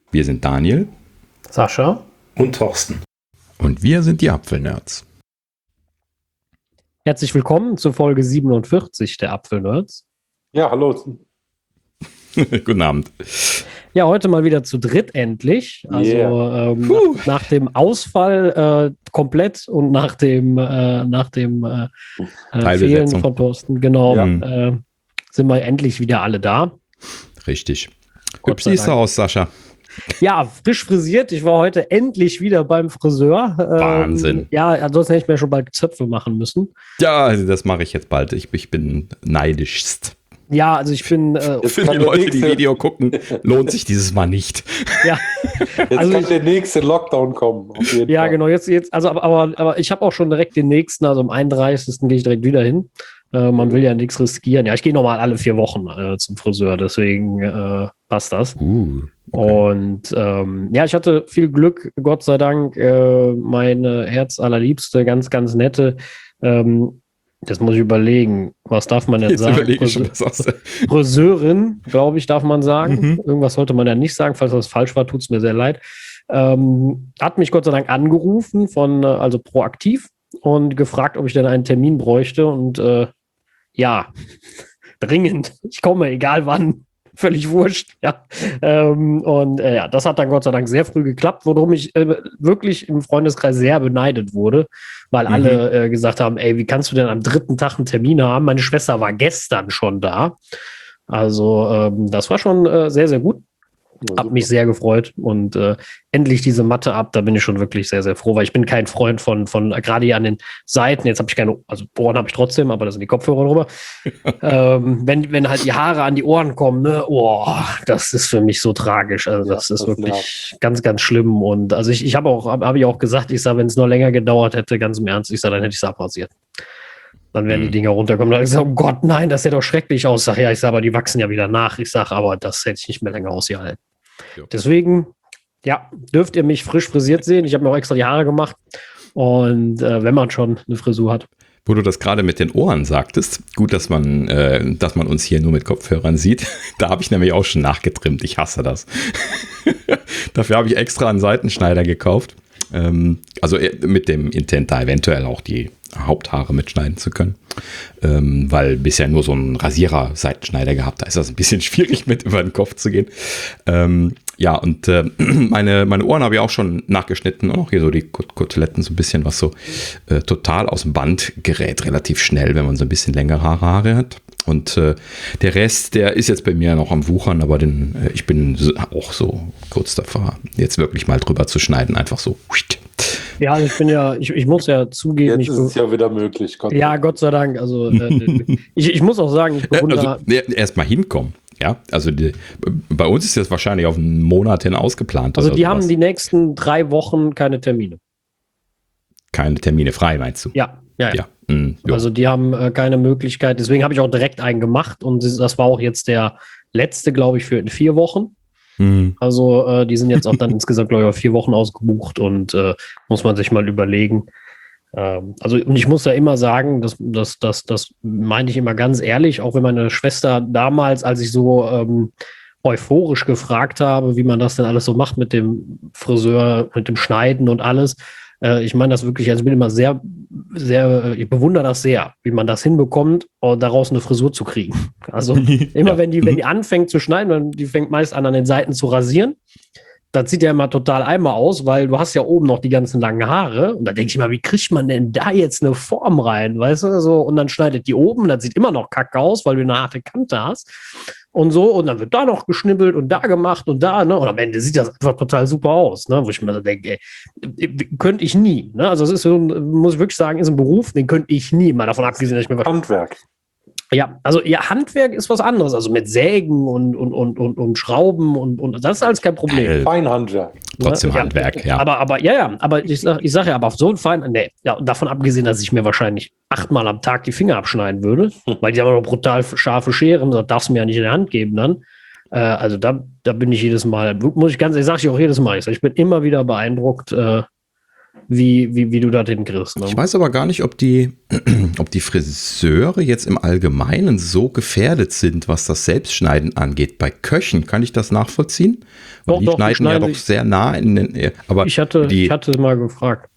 Wir sind Daniel, Sascha und Thorsten. Und wir sind die Apfelnerds. Herzlich willkommen zur Folge 47 der Apfelnerds. Ja, hallo. Guten Abend. Ja, heute mal wieder zu dritt endlich. Also Yeah. nach dem Ausfall komplett und nach dem Fehlen von Thorsten, genau, Ja. sind wir endlich wieder alle da. Richtig. Gott Hübsch sei siehst du Dank. aus, Sascha. Ja, frisch frisiert. Ich war heute endlich wieder beim Friseur. Wahnsinn. Ja, ansonsten hätte ich mir schon bald Zöpfe machen müssen. Ja, also das mache ich jetzt bald. Ich bin neidischst. Ja, also ich bin... Für die Leute, die Video gucken, lohnt sich dieses Mal nicht. ja. Jetzt Also kann der nächste Lockdown kommen. Auf jeden Ja, Fall. genau, jetzt, also aber ich habe auch schon direkt den nächsten, also am 31. gehe ich direkt wieder hin. Man will ja nichts riskieren. Ja, ich gehe nochmal alle 4 Wochen zum Friseur, deswegen passt das. Okay. Und ja, ich hatte viel Glück, Gott sei Dank, meine Herzallerliebste, ganz, ganz nette, das muss ich überlegen, was darf man denn Jetzt sagen? überlege ich schon, was aus der Friseurin, glaube ich, darf man sagen. Mhm. Irgendwas sollte man ja nicht sagen, falls das falsch war, tut es mir sehr leid. Hat mich Gott sei Dank angerufen also proaktiv und gefragt, ob ich denn einen Termin bräuchte und ja, dringend. Ich komme, egal wann. Völlig wurscht, ja. Ja, das hat dann Gott sei Dank sehr früh geklappt, worum ich wirklich im Freundeskreis sehr beneidet wurde, weil alle gesagt haben, ey, wie kannst du denn am 3. Tag einen Termin haben? Meine Schwester war gestern schon da. Also das war schon sehr, sehr gut. Hab mich sehr gefreut und endlich diese Matte ab, da bin ich schon wirklich sehr, sehr froh, weil ich bin kein Freund von gerade hier an den Seiten, jetzt habe ich keine, also Ohren habe ich trotzdem, aber da sind die Kopfhörer drüber. Wenn halt die Haare an die Ohren kommen, ne, das ist für mich so tragisch, also das ist wirklich ganz, ganz schlimm und also ich habe ich auch gesagt, ich sage, wenn es noch länger gedauert hätte, ganz im Ernst, ich sage, dann hätte ich es abrasiert. Dann werden die Dinger runterkommen. Dann habe ich gesagt, oh Gott, nein, das sieht doch schrecklich aus. Ich sage, aber die wachsen ja wieder nach. Ich sage, aber das hätte ich nicht mehr länger ausgehalten. Ja. Deswegen, ja, dürft ihr mich frisch frisiert sehen. Ich habe mir auch extra die Haare gemacht. Und wenn man schon eine Frisur hat. Wo du das gerade mit den Ohren sagtest, gut, dass man uns hier nur mit Kopfhörern sieht. Da habe ich nämlich auch schon nachgetrimmt. Ich hasse das. Dafür habe ich extra einen Seitenschneider gekauft. Also mit dem Intent, da eventuell auch die Haupthaare mitschneiden zu können. Weil bisher nur so ein Rasierer-Seitenschneider gehabt. Da ist das ein bisschen schwierig, mit über den Kopf zu gehen. Ja, und meine Ohren habe ich auch schon nachgeschnitten und auch hier so die Koteletten, so ein bisschen was so total aus dem Band gerät, relativ schnell, wenn man so ein bisschen längere Haare hat. Und der Rest, der ist jetzt bei mir noch am Wuchern, aber ich bin auch so kurz davor, jetzt wirklich mal drüber zu schneiden, einfach so. Ja, ich muss ja zugeben. Jetzt ist es ja wieder möglich. Gott sei Dank. Also ich muss auch sagen, ich bewundere. Also, erst mal hinkommen. Ja, also bei uns ist das wahrscheinlich auf einen Monat hin ausgeplant. Also die haben die nächsten 3 Wochen keine Termine. Keine Termine frei, meinst du? Ja. Ja. Also die haben keine Möglichkeit. Deswegen habe ich auch direkt einen gemacht und das war auch jetzt der letzte, glaube ich, für in 4 Wochen. Also die sind jetzt auch dann insgesamt, glaube ich, auf 4 Wochen ausgebucht und muss man sich mal überlegen. Und ich muss ja immer sagen, das meine ich immer ganz ehrlich, auch wenn meine Schwester damals, als ich so euphorisch gefragt habe, wie man das denn alles so macht mit dem Friseur, mit dem Schneiden und alles. Ich meine das wirklich, also ich bin immer sehr, sehr, ich bewundere das sehr, wie man das hinbekommt, daraus eine Frisur zu kriegen. Also immer wenn die anfängt zu schneiden, die fängt meist an den Seiten zu rasieren. Das sieht ja immer total einmal aus, weil du hast ja oben noch die ganzen langen Haare. Und da denke ich mal, wie kriegt man denn da jetzt eine Form rein, weißt du? So, und dann schneidet die oben, das sieht immer noch kacke aus, weil du eine harte Kante hast. Und so, und dann wird da noch geschnibbelt und da gemacht und da, ne? Und am Ende sieht das einfach total super aus, ne? Wo ich mir so denke, könnte ich nie, ne? Also es ist so, muss ich wirklich sagen, ist ein Beruf, den könnte ich nie, mal davon abgesehen, dass ich mir Handwerk. Ja, also ja, Handwerk ist was anderes, also mit Sägen und Schrauben und das ist alles kein Problem. Feinhandwerk. Trotzdem Handwerk, ja. Aber ich sag ja, aber auf so ein und davon abgesehen, dass ich mir wahrscheinlich 8-mal am Tag die Finger abschneiden würde, weil die haben noch brutal scharfe Scheren, das darfst du mir ja nicht in der Hand geben dann. Also da bin ich jedes Mal, muss ich ganz ehrlich, sage ich auch jedes Mal, ich bin immer wieder beeindruckt, wie du das hinkriegst. Ne? Ich weiß aber gar nicht, ob die Friseure jetzt im Allgemeinen so gefährdet sind, was das Selbstschneiden angeht. Bei Köchen kann ich das nachvollziehen. Weil die schneiden ja doch sehr nah in den. Aber ich hatte mal gefragt.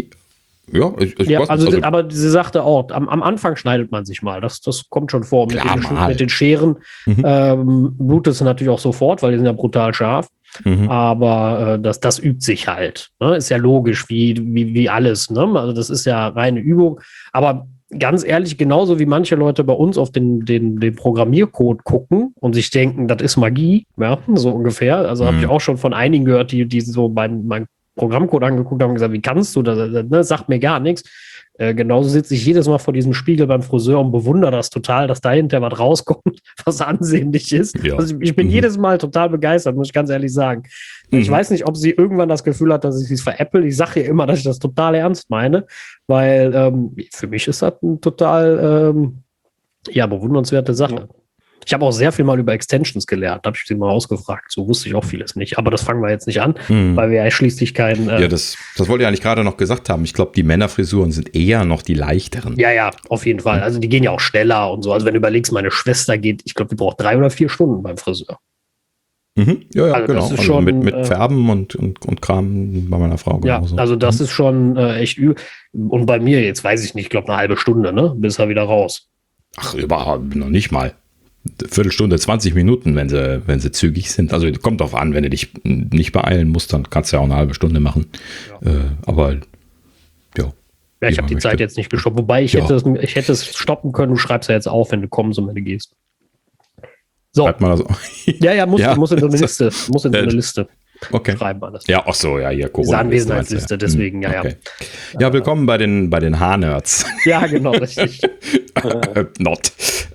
Aber sie sagte auch, am Anfang schneidet man sich mal. Das kommt schon vor. Mit den Scheren blutet es natürlich auch sofort, weil die sind ja brutal scharf. Aber das übt sich halt. Ne? Ist ja logisch, wie alles. Ne? Also das ist ja reine Übung. Aber ganz ehrlich, genauso wie manche Leute bei uns auf den Programmiercode gucken und sich denken, das ist Magie, ja, so ungefähr. Also habe ich auch schon von einigen gehört, die so meinen Programmcode angeguckt haben und gesagt, wie kannst du das? Ne? Sagt mir gar nichts. Genauso sitze ich jedes Mal vor diesem Spiegel beim Friseur und bewundere das total, dass dahinter was rauskommt, was ansehnlich ist. Ja. Also ich bin jedes Mal total begeistert, muss ich ganz ehrlich sagen. Ich weiß nicht, ob sie irgendwann das Gefühl hat, dass ich es veräpple. Ich sage ihr immer, dass ich das total ernst meine, weil für mich ist das eine total bewundernswerte Sache. Ich habe auch sehr viel mal über Extensions gelernt, habe ich sie mal ausgefragt. So wusste ich auch vieles nicht. Aber das fangen wir jetzt nicht an, weil wir ja schließlich kein... das wollte ich eigentlich gerade noch gesagt haben. Ich glaube, die Männerfrisuren sind eher noch die leichteren. Ja, auf jeden Fall. Also die gehen ja auch schneller und so. Also wenn du überlegst, meine Schwester geht, ich glaube, die braucht 3 oder 4 Stunden beim Friseur. Ja, also genau. Also schon, mit Färben und Kram bei meiner Frau genauso. Ja, also das ist schon echt übel. Und bei mir, jetzt weiß ich nicht, ich glaube eine halbe Stunde, ne? Bis er wieder raus. Ach, überhaupt noch nicht mal. Viertelstunde, 20 Minuten, wenn sie zügig sind. Also kommt drauf an, wenn du dich nicht beeilen musst, dann kannst du ja auch eine halbe Stunde machen. Ja. Aber ja. Ja, ich habe die Zeit jetzt nicht gestoppt. Wobei ich hätte es stoppen können. Du schreibst ja jetzt auf, wenn du kommst und wenn du gehst. So. Schreibt man das auch? Muss in so eine Liste. Muss in so eine Liste. Okay. Schreiben alles. Ja, ach so, ja, hier Corona. Diese Anwesenheitsliste, deswegen, okay. Ja, willkommen bei den Haarnerds. Ja, genau, richtig. Not.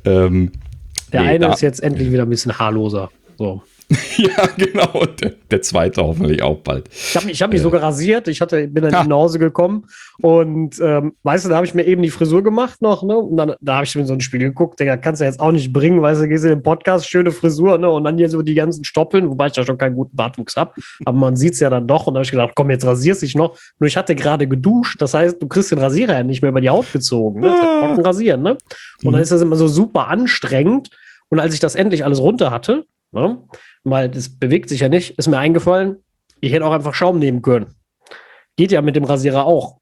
Der eine ist jetzt endlich wieder ein bisschen haarloser. So. Ja, genau. Der zweite hoffentlich auch bald. Ich hab mich sogar rasiert. Bin dann nach Hause gekommen und weißt du, da habe ich mir eben die Frisur gemacht noch, ne? Und dann da habe ich mir in so ein Spiel geguckt, Digga, kannst du jetzt auch nicht bringen, weißt du, gehst in den Podcast, schöne Frisur, ne? Und dann hier so die ganzen Stoppeln, wobei ich ja schon keinen guten Bartwuchs habe. Aber man sieht es ja dann doch und da habe ich gedacht, komm, jetzt rasierst dich noch. Nur ich hatte gerade geduscht, das heißt, du kriegst den Rasierer ja nicht mehr über die Haut gezogen. Ne? Das ist ja trocken rasieren, ne? Und dann ist das immer so super anstrengend. Und als ich das endlich alles runter hatte, ne? Weil das bewegt sich ja nicht, ist mir eingefallen, ich hätte auch einfach Schaum nehmen können. Geht ja mit dem Rasierer auch.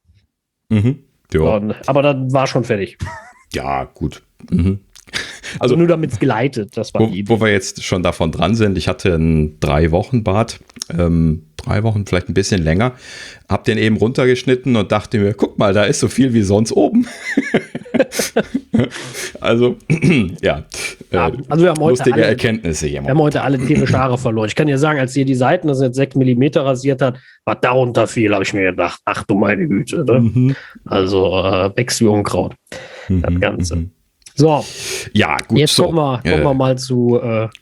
Ja. Aber dann war schon fertig. Ja, gut. Also nur damit es geleitet, das war die Idee. Wo wir jetzt schon davon dran sind, ich hatte einen 3-Wochen-Bart, 3 Wochen, vielleicht ein bisschen länger, hab den eben runtergeschnitten und dachte mir, guck mal, da ist so viel wie sonst oben. Also, ja. Also wir haben lustige Erkenntnisse hier. Wir haben heute alle tierische Haare verloren. Ich kann dir sagen, als ihr die Seiten, das jetzt 6 mm rasiert hat, was darunter fiel, habe ich mir gedacht, ach du meine Güte. Ne? Also wächst wie Unkraut. Das Ganze. So. Ja, gut. Jetzt kommen wir mal zu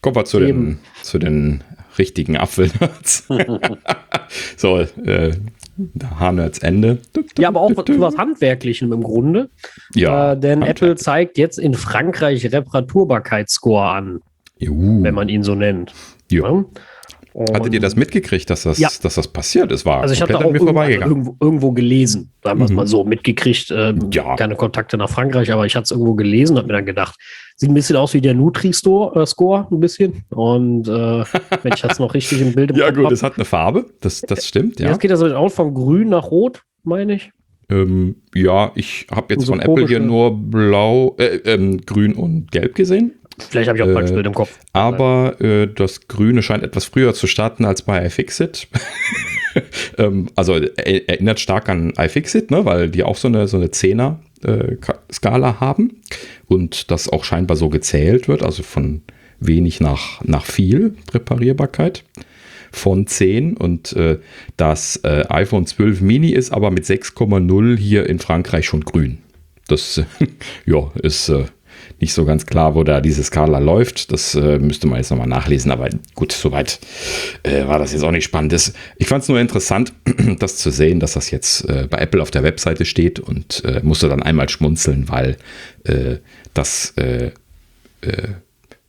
den richtigen Apfelnerds. So, Haarnerds Ende. Ja, aber auch zu was Handwerklichem im Grunde. Ja. Denn Apple zeigt jetzt in Frankreich Reparaturbarkeitsscore an. Wenn man ihn so nennt. Ja. Hattet ihr das mitgekriegt, dass das passiert? Es war also ich habe da auch irgendwo gelesen, sagen wir es mal so, mitgekriegt. Keine Kontakte nach Frankreich, aber ich hatte es irgendwo gelesen und habe mir dann gedacht, sieht ein bisschen aus wie der Nutri-Score, ein bisschen. Und wenn ich das noch richtig im Bild im Kopf gut, es hat eine Farbe, das stimmt. Ja. Jetzt geht das auch von grün nach rot, meine ich. Ich habe jetzt so von Apple hier nur blau, grün und gelb gesehen. Vielleicht habe ich auch ein falsches Bild im Kopf. Aber das Grüne scheint etwas früher zu starten als bei iFixit. Also erinnert stark an iFixit, ne, weil die auch so eine 10er-Skala haben und das auch scheinbar so gezählt wird, also von wenig nach viel Reparierbarkeit von 10 und das iPhone 12 Mini ist aber mit 6,0 hier in Frankreich schon grün. Das ist nicht so ganz klar, wo da diese Skala läuft. Das müsste man jetzt nochmal nachlesen. Aber gut, soweit war das jetzt auch nicht spannend. Ich fand es nur interessant, das zu sehen, dass das jetzt bei Apple auf der Webseite steht und musste dann einmal schmunzeln, weil das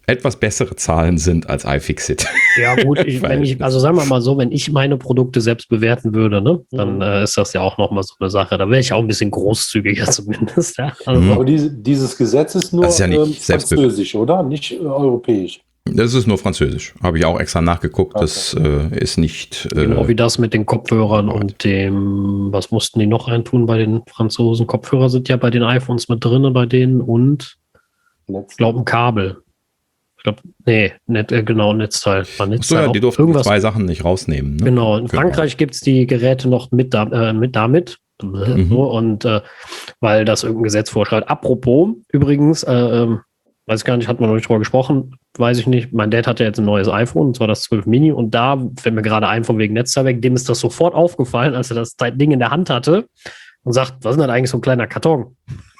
etwas bessere Zahlen sind als iFixit. Ja gut, also sagen wir mal so, wenn ich meine Produkte selbst bewerten würde, ne, dann ist das ja auch nochmal so eine Sache. Da wäre ich auch ein bisschen großzügiger zumindest. Ja? Also, Aber dieses Gesetz ist nur Das ist ja nicht französisch, oder? Nicht europäisch. Das ist nur französisch. Habe ich auch extra nachgeguckt. Okay. Das ist nicht... genau wie das mit den Kopfhörern und dem, was mussten die noch reintun bei den Franzosen? Kopfhörer sind ja bei den iPhones mit drin, bei denen und ich glaube ein Kabel. Ich glaube, Netzteil. Achso, ja, die durften die 2 Sachen nicht rausnehmen. Ne? Genau, in Frankreich gibt es die Geräte noch mit damit. So, und weil das irgendein Gesetz vorschreibt. Apropos, übrigens, weiß ich gar nicht, hat man noch nicht drüber gesprochen, weiß ich nicht. Mein Dad hat ja jetzt ein neues iPhone, und zwar das 12 Mini, und da fällt mir gerade ein, von wegen Netzteil weg, dem ist das sofort aufgefallen, als er das Ding in der Hand hatte und sagt, was ist denn das eigentlich so ein kleiner Karton?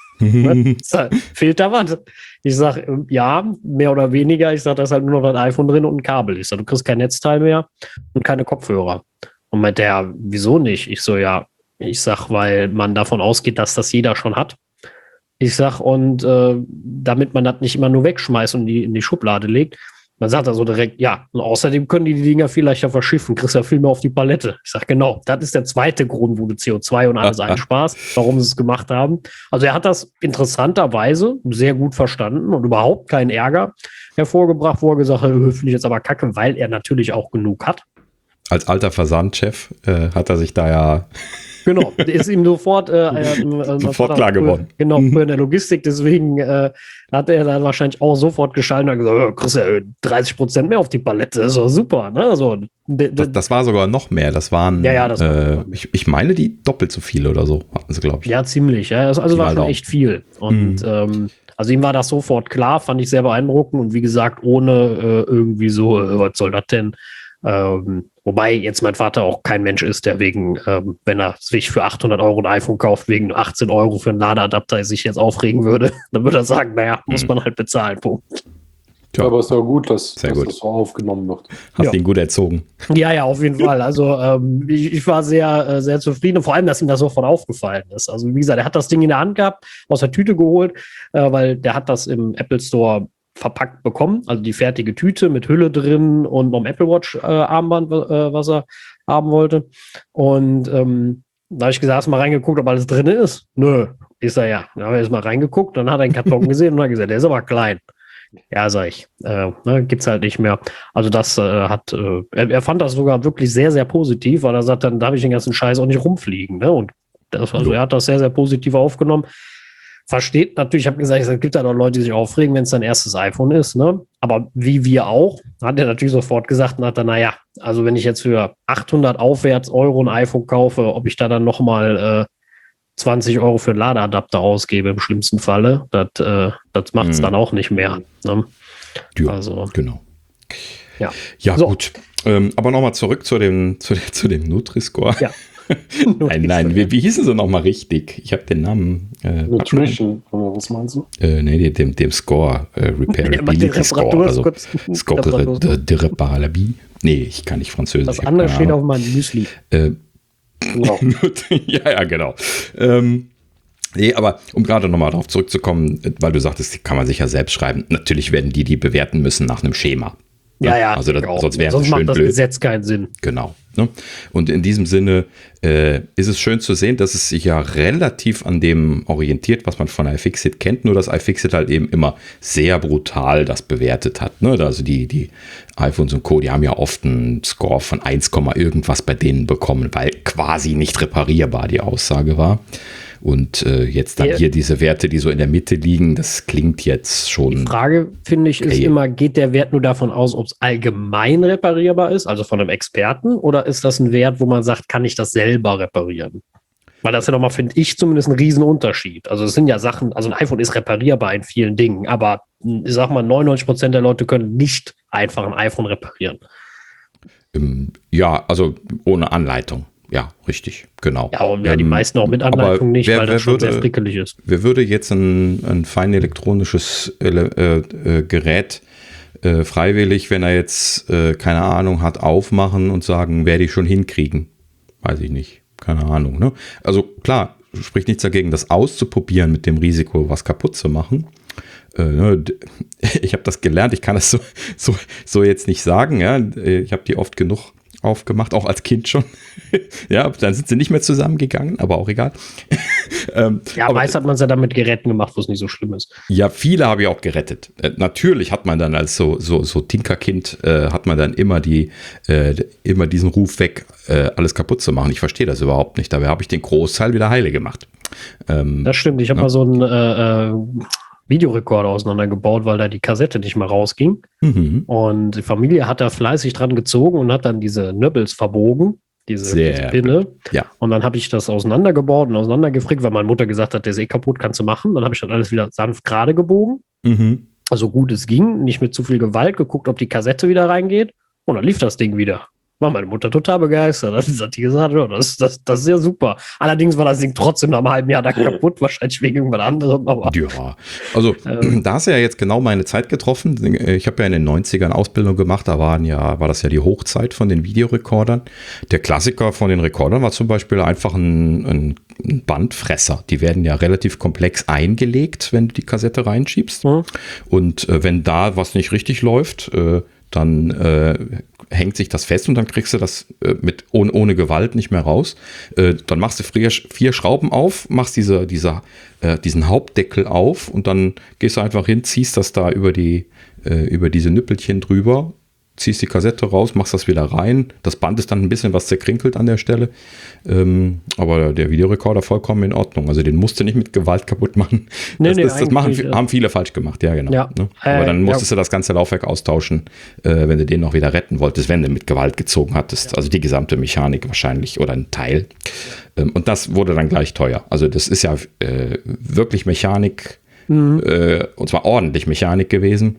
Fehlt da was? Ich sage, ja, mehr oder weniger. Ich sage, da ist halt nur noch ein iPhone drin und ein Kabel. Ich sage, du kriegst kein Netzteil mehr und keine Kopfhörer. Und meint der, wieso nicht? Ich so, ja, ich sage, weil man davon ausgeht, dass das jeder schon hat. Ich sage, und damit man das nicht immer nur wegschmeißt und in die Schublade legt, man sagt also direkt, ja, und außerdem können die Dinger viel leichter verschiffen, kriegst ja viel mehr auf die Palette. Ich sage, genau, das ist der zweite Grund, wo du CO2 und alles einsparst, warum sie es gemacht haben. Also er hat das interessanterweise sehr gut verstanden und überhaupt keinen Ärger hervorgebracht, wo er gesagt hat, finde ich jetzt aber kacke, weil er natürlich auch genug hat. Als alter Versandchef hat er sich da ja... Genau, ist ihm sofort klar geworden. Genau, für eine Logistik, deswegen hat er dann wahrscheinlich auch sofort geschaltet und gesagt, kriegst ja 30% mehr auf die Palette, das ist doch super. Ne? Also, das war sogar noch mehr, das waren, ich meine, die doppelt so viele oder so hatten sie, glaube ich. Ja, ziemlich, ja. Also war schon echt viel. Und also ihm war das sofort klar, fand ich sehr beeindruckend und wie gesagt, ohne irgendwie so, was soll das denn? Wobei jetzt mein Vater auch kein Mensch ist, der wegen, wenn er sich für 800 Euro ein iPhone kauft, wegen 18 Euro für einen Ladeadapter sich jetzt aufregen würde, dann würde er sagen, naja, muss man halt bezahlen, Punkt. Ja, aber es ist ja gut, dass das so aufgenommen wird. Hast ihn gut erzogen. Ja, auf jeden Fall. Also ich war sehr, sehr zufrieden und vor allem, dass ihm das sofort aufgefallen ist. Also wie gesagt, er hat das Ding in der Hand gehabt, aus der Tüte geholt, weil der hat das im Apple Store verpackt bekommen, also die fertige Tüte mit Hülle drin und noch ein Apple Watch Armband, was er haben wollte. Und da habe ich gesagt, hast du mal reingeguckt, ob alles drin ist? Nö. Ich sage, ja. Dann habe ich erst mal reingeguckt, dann hat er einen Karton gesehen und hat gesagt, der ist aber klein. Ja, sag ich, gibt's halt nicht mehr. Also das er fand das sogar wirklich sehr, sehr positiv, weil er sagt, dann darf ich den ganzen Scheiß auch nicht rumfliegen. Ne? Und er hat das sehr, sehr positiv aufgenommen. Versteht natürlich, ich habe gesagt, es gibt ja noch Leute, die sich aufregen, wenn es sein erstes iPhone ist, ne? Aber wie wir auch, hat er natürlich sofort gesagt und hat dann, naja, also wenn ich jetzt für 800 aufwärts Euro ein iPhone kaufe, ob ich da dann nochmal 20 Euro für einen Ladeadapter ausgebe im schlimmsten Falle, das macht es dann auch nicht mehr. Ne? Ja, also, genau. Ja, so. Gut. Aber nochmal zurück zu dem Nutri-Score. Ja. Nein, wie hießen sie nochmal richtig? Ich habe den Namen. Nutrition, oder was meinst du? Nee, dem Score, Repairability Score. Also Score de Reparability. Nee, ich kann nicht Französisch. Das andere steht auf meinem Müsli. Genau. Ja, genau. Nee, aber um gerade nochmal darauf zurückzukommen, weil du sagtest, die kann man sich ja selbst schreiben. Natürlich werden die bewerten müssen nach einem Schema. Ja, also sonst wäre es schön macht das blöd. Gesetz keinen Sinn. Genau. Ne? Und in diesem Sinne ist es schön zu sehen, dass es sich ja relativ an dem orientiert, was man von iFixit kennt, nur dass iFixit halt eben immer sehr brutal das bewertet hat. Ne? Also die iPhones und Co., die haben ja oft einen Score von 1, irgendwas bei denen bekommen, weil quasi nicht reparierbar die Aussage war. Und jetzt dann hier diese Werte, die so in der Mitte liegen, das klingt jetzt schon... Die Frage, finde ich, ist immer, geht der Wert nur davon aus, ob es allgemein reparierbar ist, also von einem Experten, oder ist das ein Wert, wo man sagt, kann ich das selber reparieren? Weil das ja nochmal, finde ich, zumindest ein Riesenunterschied. Also es sind ja Sachen, also ein iPhone ist reparierbar in vielen Dingen, aber ich sag mal, 99% der Leute können nicht einfach ein iPhone reparieren. Ja, also ohne Anleitung. Ja, richtig, genau. Ja, und die meisten auch mit Anleitung nicht, weil das schon sehr frickelig ist. Wer würde jetzt ein fein elektronisches Gerät freiwillig, wenn er jetzt keine Ahnung hat, aufmachen und sagen, werde ich schon hinkriegen? Weiß ich nicht. Keine Ahnung. Ne? Also klar, spricht nichts dagegen, das auszuprobieren mit dem Risiko, was kaputt zu machen. Ich habe das gelernt, ich kann das so jetzt nicht sagen. Ja? Ich habe die oft genug aufgemacht, auch als Kind schon. Ja, dann sind sie nicht mehr zusammengegangen, aber auch egal. Ja, meist hat man es ja damit Geräten gemacht, wo es nicht so schlimm ist. Ja, viele habe ich auch gerettet. Natürlich hat man dann als so Tinkerkind, hat man dann immer diesen Ruf weg, alles kaputt zu machen. Ich verstehe das überhaupt nicht. Dabei habe ich den Großteil wieder heile gemacht. Das stimmt. Ich habe mal so einen Videorekorder auseinandergebaut, weil da die Kassette nicht mehr rausging. Mhm. Und die Familie hat da fleißig dran gezogen und hat dann diese Nöbbels verbogen, diese Pinne. Ja. Und dann habe ich das auseinandergebaut und auseinandergefrickt, weil meine Mutter gesagt hat, der ist eh kaputt, kannst du machen. Dann habe ich das alles wieder sanft gerade gebogen. Mhm. Also gut es ging, nicht mit zu viel Gewalt, geguckt, ob die Kassette wieder reingeht. Und dann lief das Ding wieder. War meine Mutter total begeistert. Dann hat die gesagt, ja, das ist ja super. Allerdings war das Ding trotzdem nach einem halben Jahr dann kaputt, wahrscheinlich wegen irgendwas anderem. Aber, ja, also da hast du ja jetzt genau meine Zeit getroffen. Ich habe ja in den 90ern Ausbildung gemacht, da war das ja die Hochzeit von den Videorekordern. Der Klassiker von den Rekordern war zum Beispiel einfach ein Bandfresser. Die werden ja relativ komplex eingelegt, wenn du die Kassette reinschiebst. Mhm. Und wenn da was nicht richtig läuft, dann hängt sich das fest und dann kriegst du das ohne Gewalt nicht mehr raus. Dann machst du 4 Schrauben auf, machst diesen Hauptdeckel auf und dann gehst du einfach hin, ziehst das da über diese Nüppelchen drüber, ziehst die Kassette raus, machst das wieder rein. Das Band ist dann ein bisschen was zerkrinkelt an der Stelle. Aber der Videorekorder vollkommen in Ordnung. Also den musst du nicht mit Gewalt kaputt machen. Das haben viele falsch gemacht, ja genau. Ja. Ne? Aber dann musstest du das ganze Laufwerk austauschen, wenn du den noch wieder retten wolltest, wenn du mit Gewalt gezogen hattest. Ja. Also die gesamte Mechanik wahrscheinlich oder ein Teil. Und das wurde dann gleich teuer. Also das ist ja wirklich Mechanik. Und zwar ordentlich Mechanik gewesen.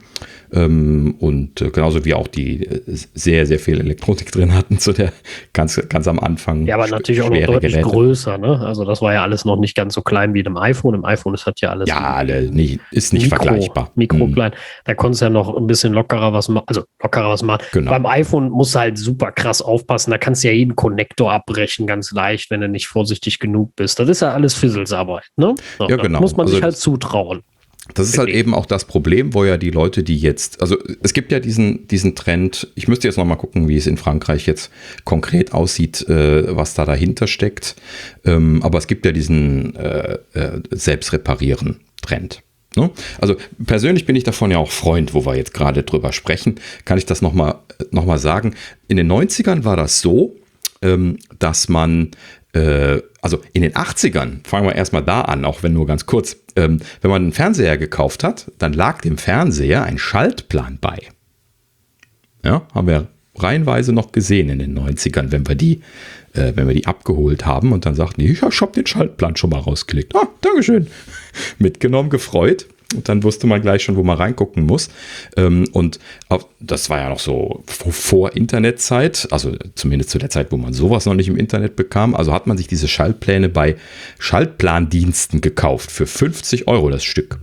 Und genauso wie auch die sehr, sehr viel Elektronik drin hatten zu der ganz am Anfang. Ja, aber natürlich auch noch deutlich größer, ne? Also das war ja alles noch nicht ganz so klein wie im iPhone. Im iPhone hat ja alles. Ja, ist nicht vergleichbar. Mikroklein. Da konntest du ja noch ein bisschen lockerer was machen. Genau. Beim iPhone musst du halt super krass aufpassen. Da kannst du ja jeden Konnektor abbrechen, ganz leicht, wenn du nicht vorsichtig genug bist. Das ist ja alles Fizzelsarbeit, ne? So, ja, genau. Muss man sich halt zutrauen. Das ist halt eben auch das Problem, wo ja die Leute, die jetzt, also es gibt ja diesen Trend, ich müsste jetzt nochmal gucken, wie es in Frankreich jetzt konkret aussieht, was da dahinter steckt, aber es gibt ja diesen Selbstreparieren-Trend. Ne? Also persönlich bin ich davon ja auch Freund, wo wir jetzt gerade drüber sprechen, kann ich das nochmal sagen. In den 90ern war das so, dass man also in den 80ern, fangen wir erstmal da an, auch wenn nur ganz kurz, wenn man einen Fernseher gekauft hat, dann lag dem Fernseher ein Schaltplan bei. Ja, haben wir reihenweise noch gesehen in den 90ern, wenn wir die abgeholt haben und dann sagten die, ich habe den Schaltplan schon mal rausgelegt. Ah, Dankeschön. Mitgenommen, gefreut. Und dann wusste man gleich schon, wo man reingucken muss. Und das war ja noch so vor Internetzeit, also zumindest zu der Zeit, wo man sowas noch nicht im Internet bekam. Also hat man sich diese Schaltpläne bei Schaltplandiensten gekauft für 50 € das Stück.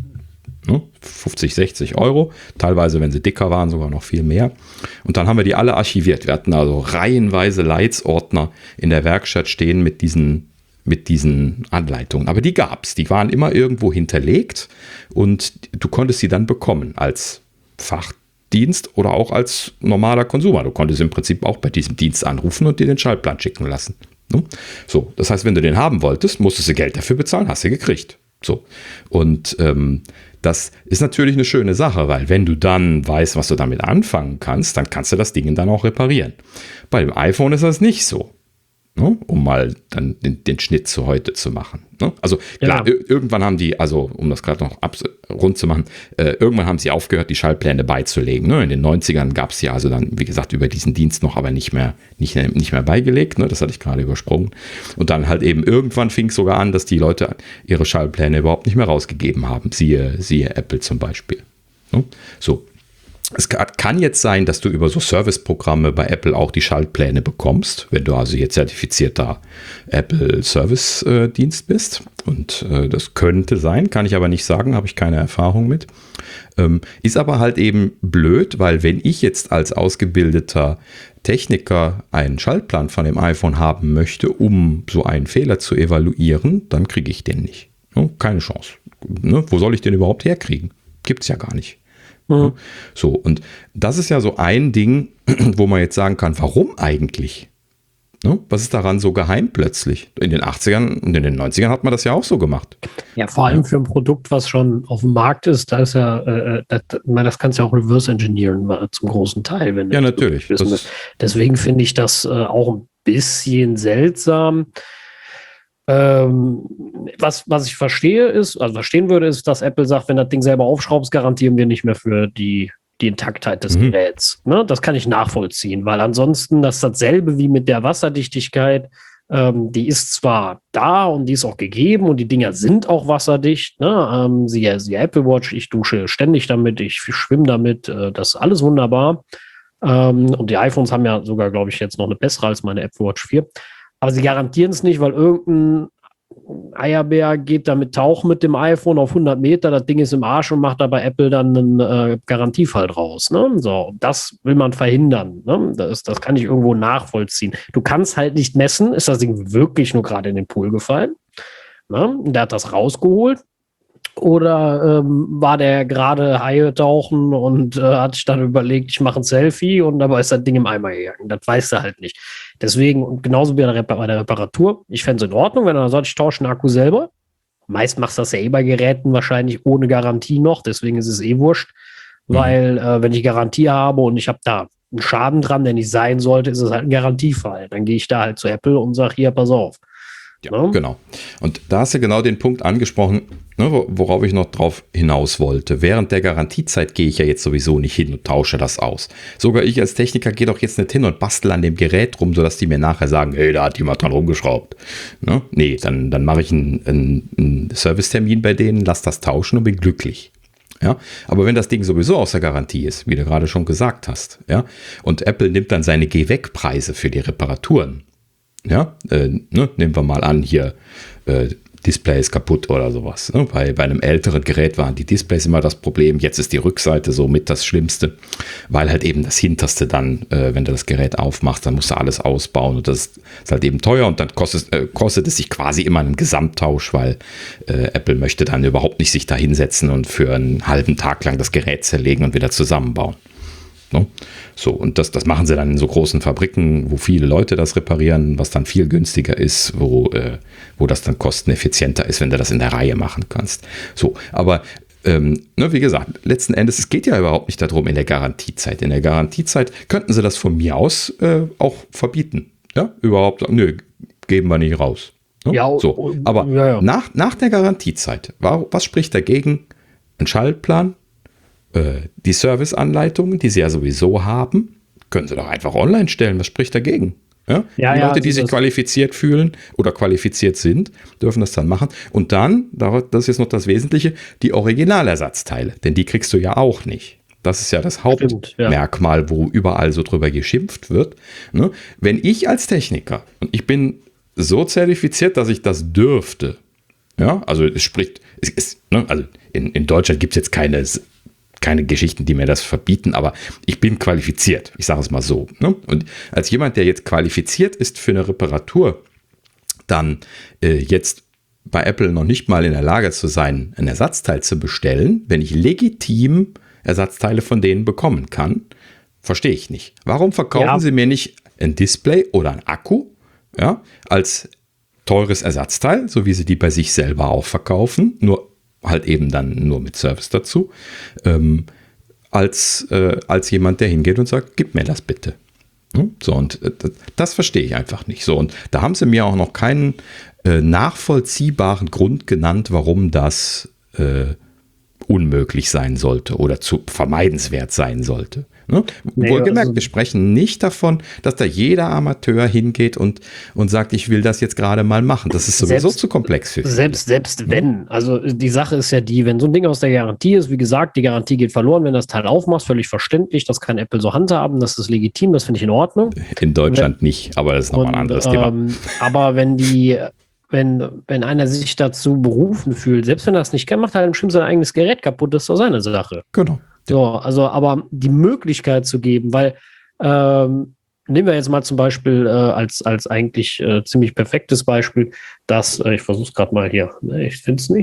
50, 60 €. Teilweise, wenn sie dicker waren, sogar noch viel mehr. Und dann haben wir die alle archiviert. Wir hatten also reihenweise Leitsordner in der Werkstatt stehen mit diesen Anleitungen. Aber die gab es. Die waren immer irgendwo hinterlegt und du konntest sie dann bekommen als Fachdienst oder auch als normaler Konsumer. Du konntest im Prinzip auch bei diesem Dienst anrufen und dir den Schaltplan schicken lassen. So, das heißt, wenn du den haben wolltest, musstest du Geld dafür bezahlen, hast du gekriegt. So. Und das ist natürlich eine schöne Sache, weil wenn du dann weißt, was du damit anfangen kannst, dann kannst du das Ding dann auch reparieren. Bei dem iPhone ist das nicht so. Um mal dann den Schnitt zu heute zu machen. Also klar, irgendwann haben die, also um das gerade noch rund zu machen, irgendwann haben sie aufgehört, die Schaltpläne beizulegen. In den 90ern gab es ja also dann, wie gesagt, über diesen Dienst noch, aber nicht mehr beigelegt. Das hatte ich gerade übersprungen. Und dann halt eben irgendwann fing es sogar an, dass die Leute ihre Schaltpläne überhaupt nicht mehr rausgegeben haben. Siehe Apple zum Beispiel. So. Es kann jetzt sein, dass du über so Serviceprogramme bei Apple auch die Schaltpläne bekommst, wenn du also jetzt zertifizierter Apple Service Dienst bist. Und das könnte sein, kann ich aber nicht sagen, habe ich keine Erfahrung mit. Ist aber halt eben blöd, weil wenn ich jetzt als ausgebildeter Techniker einen Schaltplan von dem iPhone haben möchte, um so einen Fehler zu evaluieren, dann kriege ich den nicht. Keine Chance. Wo soll ich den überhaupt herkriegen? Gibt es ja gar nicht. Mhm. So, und das ist ja so ein Ding, wo man jetzt sagen kann, warum eigentlich? Ne? Was ist daran so geheim plötzlich? In den 80ern und in den 90ern hat man das ja auch so gemacht. Ja, vor allem für ein Produkt, was schon auf dem Markt ist, da ist ja, das kannst du ja auch reverse engineeren zum großen Teil. Wenn Ja, du natürlich. wissen willst. Deswegen finde ich das auch ein bisschen seltsam. Was ich verstehen würde, ist, dass Apple sagt, wenn das Ding selber aufschraubst, garantieren wir nicht mehr für die Intaktheit des Geräts. Ne? Das kann ich nachvollziehen, weil ansonsten das ist dasselbe wie mit der Wasserdichtigkeit. Die ist zwar da und die ist auch gegeben und die Dinger sind auch wasserdicht. Ne? Siehe Apple Watch, ich dusche ständig damit, ich schwimme damit, das ist alles wunderbar. Und die iPhones haben ja sogar, glaube ich, jetzt noch eine bessere als meine Apple Watch 4. Aber sie garantieren es nicht, weil irgendein Eierbär geht damit tauchen mit dem iPhone auf 100 Meter, das Ding ist im Arsch und macht da bei Apple dann einen Garantiefall draus. Ne? So, das will man verhindern. Ne? Das kann ich irgendwo nachvollziehen. Du kannst halt nicht messen, ist das Ding wirklich nur gerade in den Pool gefallen? Ne? Der hat das rausgeholt. Oder war der gerade Haie tauchen und hat sich dann überlegt, ich mache ein Selfie und dabei ist das Ding im Eimer gegangen. Das weiß er halt nicht. Deswegen, und genauso wie bei der Reparatur, ich fände es in Ordnung, wenn er sagt, ich tausche den Akku selber. Meist machst du das ja bei Geräten wahrscheinlich ohne Garantie noch, deswegen ist es wurscht. Weil wenn ich Garantie habe und ich habe da einen Schaden dran, der nicht sein sollte, ist es halt ein Garantiefall. Dann gehe ich da halt zu Apple und sage, hier, pass auf. Ja, genau. Und da hast du genau den Punkt angesprochen, ne, worauf ich noch drauf hinaus wollte. Während der Garantiezeit gehe ich ja jetzt sowieso nicht hin und tausche das aus. Sogar ich als Techniker gehe doch jetzt nicht hin und bastel an dem Gerät rum, sodass die mir nachher sagen, hey, da hat jemand dran rumgeschraubt. Ne? Nee, dann mache ich einen Servicetermin bei denen, lass das tauschen und bin glücklich. Ja, aber wenn das Ding sowieso außer Garantie ist, wie du gerade schon gesagt hast, ja, und Apple nimmt dann seine Geh-weg-Preise für die Reparaturen, ja, nehmen wir mal an, hier Display ist kaputt oder sowas. Ne? Bei einem älteren Gerät waren die Displays immer das Problem. Jetzt ist die Rückseite somit das Schlimmste, weil halt eben das Hinterste dann, wenn du das Gerät aufmachst, dann musst du alles ausbauen und das ist halt eben teuer und dann kostet es sich quasi immer einen Gesamttausch, weil Apple möchte dann überhaupt nicht sich da hinsetzen und für einen halben Tag lang das Gerät zerlegen und wieder zusammenbauen. No? So, und das machen sie dann in so großen Fabriken, wo viele Leute das reparieren, was dann viel günstiger ist, wo das dann kosteneffizienter ist, wenn du das in der Reihe machen kannst. So, aber wie gesagt, letzten Endes, es geht ja überhaupt nicht darum in der Garantiezeit. In der Garantiezeit könnten sie das von mir aus auch verbieten. Ja, überhaupt, nö, geben wir nicht raus. No? Ja, so, aber ja. Nach der Garantiezeit, was spricht dagegen? Ein Schaltplan? Die Serviceanleitungen, die sie ja sowieso haben, können sie doch einfach online stellen. Was spricht dagegen? Ja? Die Leute, die sich qualifiziert fühlen oder qualifiziert sind, dürfen das dann machen. Und dann, das ist jetzt noch das Wesentliche, die Originalersatzteile. Denn die kriegst du ja auch nicht. Das ist ja das Hauptmerkmal, wo überall so drüber geschimpft wird. Ne? Wenn ich als Techniker, und ich bin so zertifiziert, dass ich das dürfte, ja, also also in Deutschland gibt es jetzt keine Geschichten, die mir das verbieten, aber ich bin qualifiziert. Ich sage es mal so. Ne? Und als jemand, der jetzt qualifiziert ist für eine Reparatur, dann jetzt bei Apple noch nicht mal in der Lage zu sein, ein Ersatzteil zu bestellen, wenn ich legitim Ersatzteile von denen bekommen kann, verstehe ich nicht. Warum verkaufen sie mir nicht ein Display oder ein Akku, ja, als teures Ersatzteil, so wie sie die bei sich selber auch verkaufen, nur halt eben dann nur mit Service dazu, als jemand, der hingeht und sagt, gib mir das bitte. So, und das verstehe ich einfach nicht. So, und da haben sie mir auch noch keinen nachvollziehbaren Grund genannt, warum das unmöglich sein sollte oder zu vermeidenswert sein sollte. Ne? Wohlgemerkt, wir sprechen nicht davon, dass da jeder Amateur hingeht und sagt, ich will das jetzt gerade mal machen. Das ist sowieso zu komplex für viele. Selbst wenn. Also die Sache ist ja die, wenn so ein Ding aus der Garantie ist, wie gesagt, die Garantie geht verloren, wenn du das Teil aufmachst, völlig verständlich, das kann Apple so handhaben, das ist legitim, das finde ich in Ordnung. In Deutschland nicht, aber das ist nochmal ein anderes Thema. Aber wenn einer sich dazu berufen fühlt, selbst wenn er das nicht kann, macht er im Schlimmsten sein eigenes Gerät kaputt, das ist doch seine Sache. Genau. So, also, aber die Möglichkeit zu geben, weil nehmen wir jetzt mal zum Beispiel als eigentlich ziemlich perfektes Beispiel, dass, ich versuche es gerade mal hier, ich finde es nicht.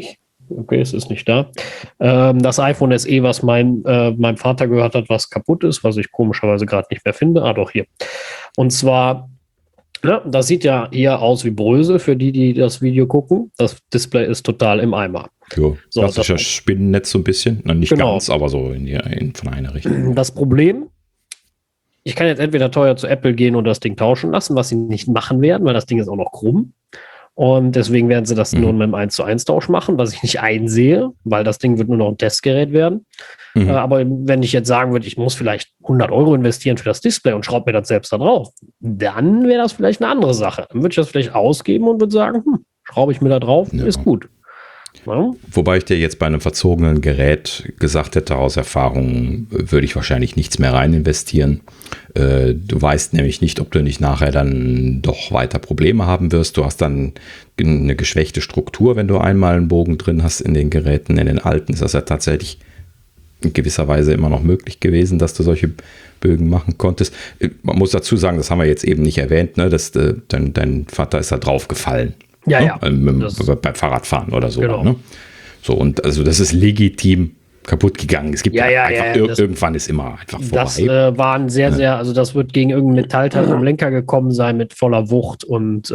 Okay, es ist nicht da. Das iPhone SE, was meinem Vater gehört hat, was kaputt ist, was ich komischerweise gerade nicht mehr finde. Ah, doch hier. Und zwar, ne, das sieht ja hier aus wie Brösel für die das Video gucken. Das Display ist total im Eimer. Jo, So, klassischer Spinnennetz so ein bisschen. Na, nicht Genau. ganz, aber so von einer Richtung. Das Problem, ich kann jetzt entweder teuer zu Apple gehen und das Ding tauschen lassen, was sie nicht machen werden, weil das Ding ist auch noch krumm. Und deswegen werden sie das nur mit einem 1:1 Tausch machen, was ich nicht einsehe, weil das Ding wird nur noch ein Testgerät werden. Aber wenn ich jetzt sagen würde, ich muss vielleicht 100 € investieren für das Display und schraube mir das selbst da drauf, dann wäre das vielleicht eine andere Sache. Dann würde ich das vielleicht ausgeben und würde sagen, schraube ich mir da drauf, ist gut. Ja. Wobei ich dir jetzt bei einem verzogenen Gerät gesagt hätte, aus Erfahrung würde ich wahrscheinlich nichts mehr rein investieren. Du weißt nämlich nicht, ob du nicht nachher dann doch weiter Probleme haben wirst. Du hast dann eine geschwächte Struktur, wenn du einmal einen Bogen drin hast in den Geräten. In den alten ist das ja tatsächlich in gewisser Weise immer noch möglich gewesen, dass du solche Bögen machen konntest. Man muss dazu sagen, das haben wir jetzt eben nicht erwähnt, ne, dass dein Vater ist da drauf gefallen. Ja. Beim Fahrradfahren oder so. Genau. Ne? So, und also das ist legitim kaputt gegangen. Es gibt irgendwann ist immer einfach vorbei. Das war ein sehr, also das wird gegen irgendein Metallteil vom Lenker gekommen sein mit voller Wucht und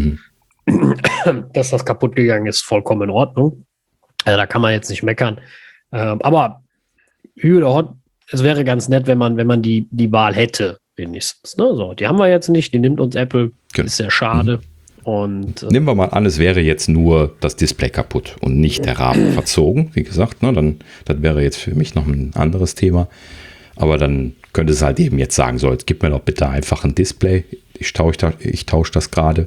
dass das kaputt gegangen ist, vollkommen in Ordnung. Also da kann man jetzt nicht meckern. Aber Hü oder Hot, es wäre ganz nett, wenn man die Wahl hätte, wenigstens. Ne? So, die haben wir jetzt nicht, die nimmt uns Apple. Genau. Ist sehr schade. Und nehmen wir mal an, es wäre jetzt nur das Display kaputt und nicht der Rahmen verzogen. Wie gesagt, ne, dann das wäre jetzt für mich noch ein anderes Thema. Aber dann könnte es halt eben jetzt sagen, so, jetzt gib mir doch bitte einfach ein Display. Ich tausche das gerade.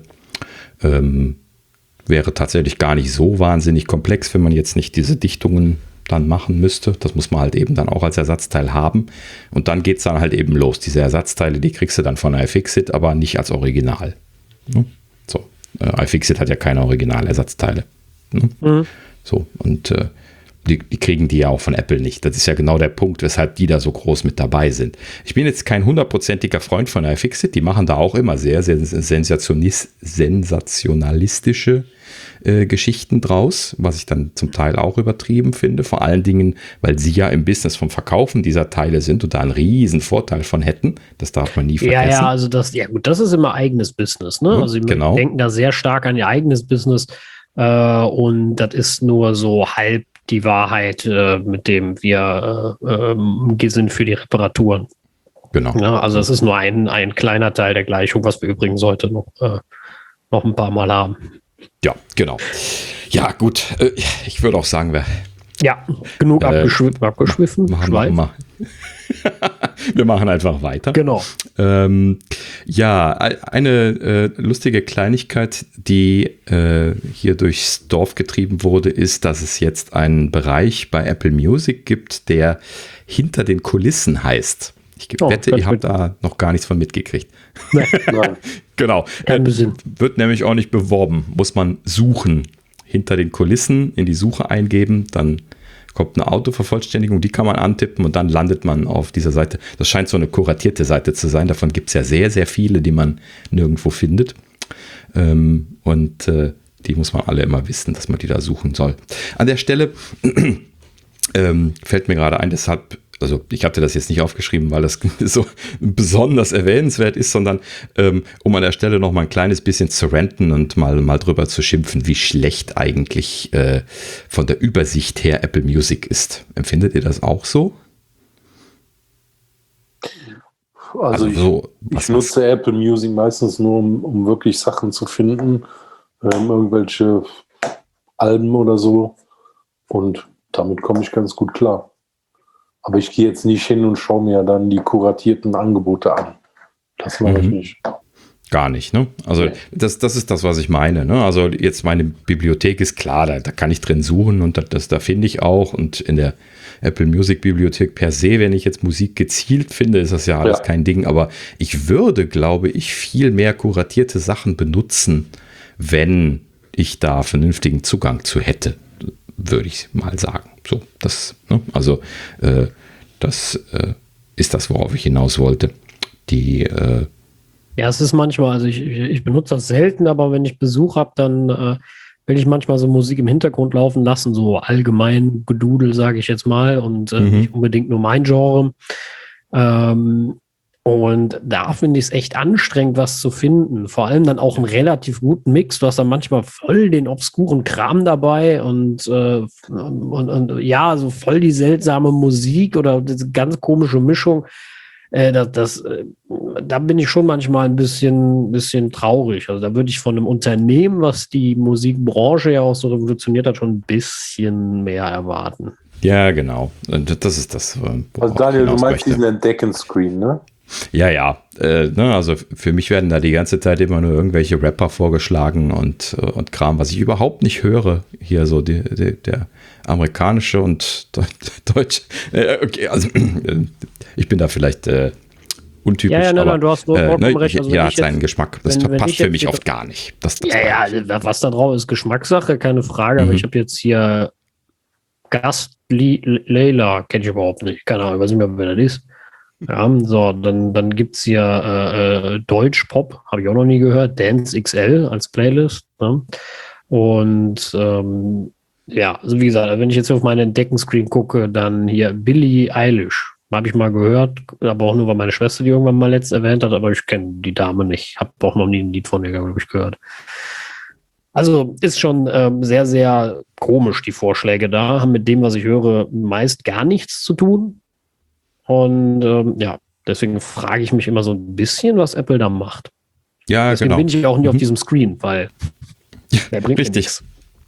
Wäre tatsächlich gar nicht so wahnsinnig komplex, wenn man jetzt nicht diese Dichtungen dann machen müsste. Das muss man halt eben dann auch als Ersatzteil haben. Und dann geht es dann halt eben los. Diese Ersatzteile, die kriegst du dann von iFixit, aber nicht als Original. Ne? So, iFixit hat ja keine Originalersatzteile. Ne? So, und die kriegen die ja auch von Apple nicht. Das ist ja genau der Punkt, weshalb die da so groß mit dabei sind. Ich bin jetzt kein 100%iger Freund von iFixit. Die machen da auch immer sehr, sehr sensationalistische Geschichten draus, was ich dann zum Teil auch übertrieben finde. Vor allen Dingen, weil sie ja im Business vom Verkaufen dieser Teile sind und da einen riesen Vorteil von hätten. Das darf man nie vergessen. Ja, also das ist immer eigenes Business. Ne? Also sie denken da sehr stark an ihr eigenes Business und das ist nur so halb die Wahrheit, mit dem wir sind für die Reparaturen. Genau. Ja, also es ist nur ein kleiner Teil der Gleichung, was wir übrigens heute noch ein paar Mal haben. Ja, genau. Ja, gut. Ich würde auch sagen, genug abgeschwiffen. Wir machen einfach weiter. Genau. Ja, eine lustige Kleinigkeit, die hier durchs Dorf getrieben wurde, ist, dass es jetzt einen Bereich bei Apple Music gibt, der hinter den Kulissen heißt. Ich wette, ihr habt da noch gar nichts von mitgekriegt. Nein. Genau. Wird nämlich auch nicht beworben. Muss man suchen. Hinter den Kulissen in die Suche eingeben, dann kommt eine Autovervollständigung, die kann man antippen und dann landet man auf dieser Seite. Das scheint so eine kuratierte Seite zu sein. Davon gibt es ja sehr, sehr viele, die man nirgendwo findet. Und die muss man alle immer wissen, dass man die da suchen soll. An der Stelle fällt mir gerade ein, deshalb, also ich hatte das jetzt nicht aufgeschrieben, weil das so besonders erwähnenswert ist, sondern um an der Stelle noch mal ein kleines bisschen zu ranten und mal drüber zu schimpfen, wie schlecht eigentlich von der Übersicht her Apple Music ist. Empfindet ihr das auch so? Also ich nutze Apple Music meistens nur, um wirklich Sachen zu finden, irgendwelche Alben oder so, und damit komme ich ganz gut klar. Aber ich gehe jetzt nicht hin und schaue mir dann die kuratierten Angebote an. Das mache ich nicht. Gar nicht, ne? Also das ist das, was ich meine. Ne? Also jetzt meine Bibliothek ist klar, da kann ich drin suchen und da finde ich auch. Und in der Apple Music Bibliothek per se, wenn ich jetzt Musik gezielt finde, ist das ja alles kein Ding. Aber ich würde, glaube ich, viel mehr kuratierte Sachen benutzen, wenn ich da vernünftigen Zugang zu hätte, würde ich mal sagen. So, das, ne? Also das ist das, worauf ich hinaus wollte. Ja, es ist manchmal, also ich benutze das selten, aber wenn ich Besuch habe, dann will ich manchmal so Musik im Hintergrund laufen lassen, so allgemein Gedudel, sage ich jetzt mal, und nicht unbedingt nur mein Genre. Und da finde ich es echt anstrengend, was zu finden. Vor allem dann auch einen relativ guten Mix. Du hast dann manchmal voll den obskuren Kram dabei und ja, so voll die seltsame Musik oder diese ganz komische Mischung. Da bin ich schon manchmal ein bisschen traurig. Also da würde ich von einem Unternehmen, was die Musikbranche ja auch so revolutioniert hat, schon ein bisschen mehr erwarten. Ja, genau. Und das ist das. Also Daniel, du meinst diesen Entdecken-Screen, ne? Ja. Also für mich werden da die ganze Zeit immer nur irgendwelche Rapper vorgeschlagen und Kram, was ich überhaupt nicht höre. Hier so der amerikanische und deutsche. Okay, also ich bin da vielleicht untypisch. Ja, nein, du hast vollkommen recht. Also hat seinen Geschmack. Das passt für mich oft gar nicht. Was da drauf ist, Geschmackssache, keine Frage. Aber ich habe jetzt hier Gast Leila, kenne ich überhaupt nicht. Keine Ahnung, ich weiß nicht mehr, wer das ist. Ja, so, dann gibt es hier Deutsch-Pop, habe ich auch noch nie gehört, Dance XL als Playlist. Ne? Und ja, also wie gesagt, wenn ich jetzt auf meinen Entdecken-Screen gucke, dann hier Billie Eilish. Habe ich mal gehört, aber auch nur, weil meine Schwester die irgendwann mal letzt erwähnt hat, aber ich kenne die Dame nicht. Habe auch noch nie ein Lied von ihr, glaube ich, gehört. Also ist schon sehr, sehr komisch, die Vorschläge da, haben mit dem, was ich höre, meist gar nichts zu tun. Und ja, deswegen frage ich mich immer so ein bisschen, was Apple da macht. Ja, deswegen bin ich auch nie auf diesem Screen, weil der bringt richtig. Nichts.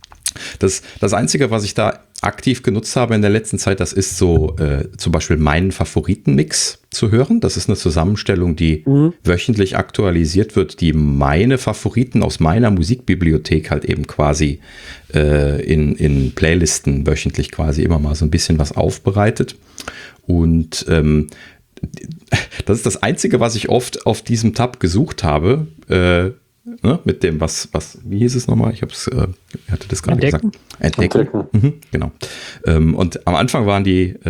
Das Einzige, was ich da aktiv genutzt habe in der letzten Zeit, das ist so zum Beispiel meinen Favoritenmix zu hören. Das ist eine Zusammenstellung, die wöchentlich aktualisiert wird, die meine Favoriten aus meiner Musikbibliothek halt eben quasi in Playlisten wöchentlich quasi immer mal so ein bisschen was aufbereitet. Und das ist das Einzige, was ich oft auf diesem Tab gesucht habe, mit dem, wie hieß es nochmal? Ich hatte das gerade gesagt. Entdecken. Genau. Und am Anfang waren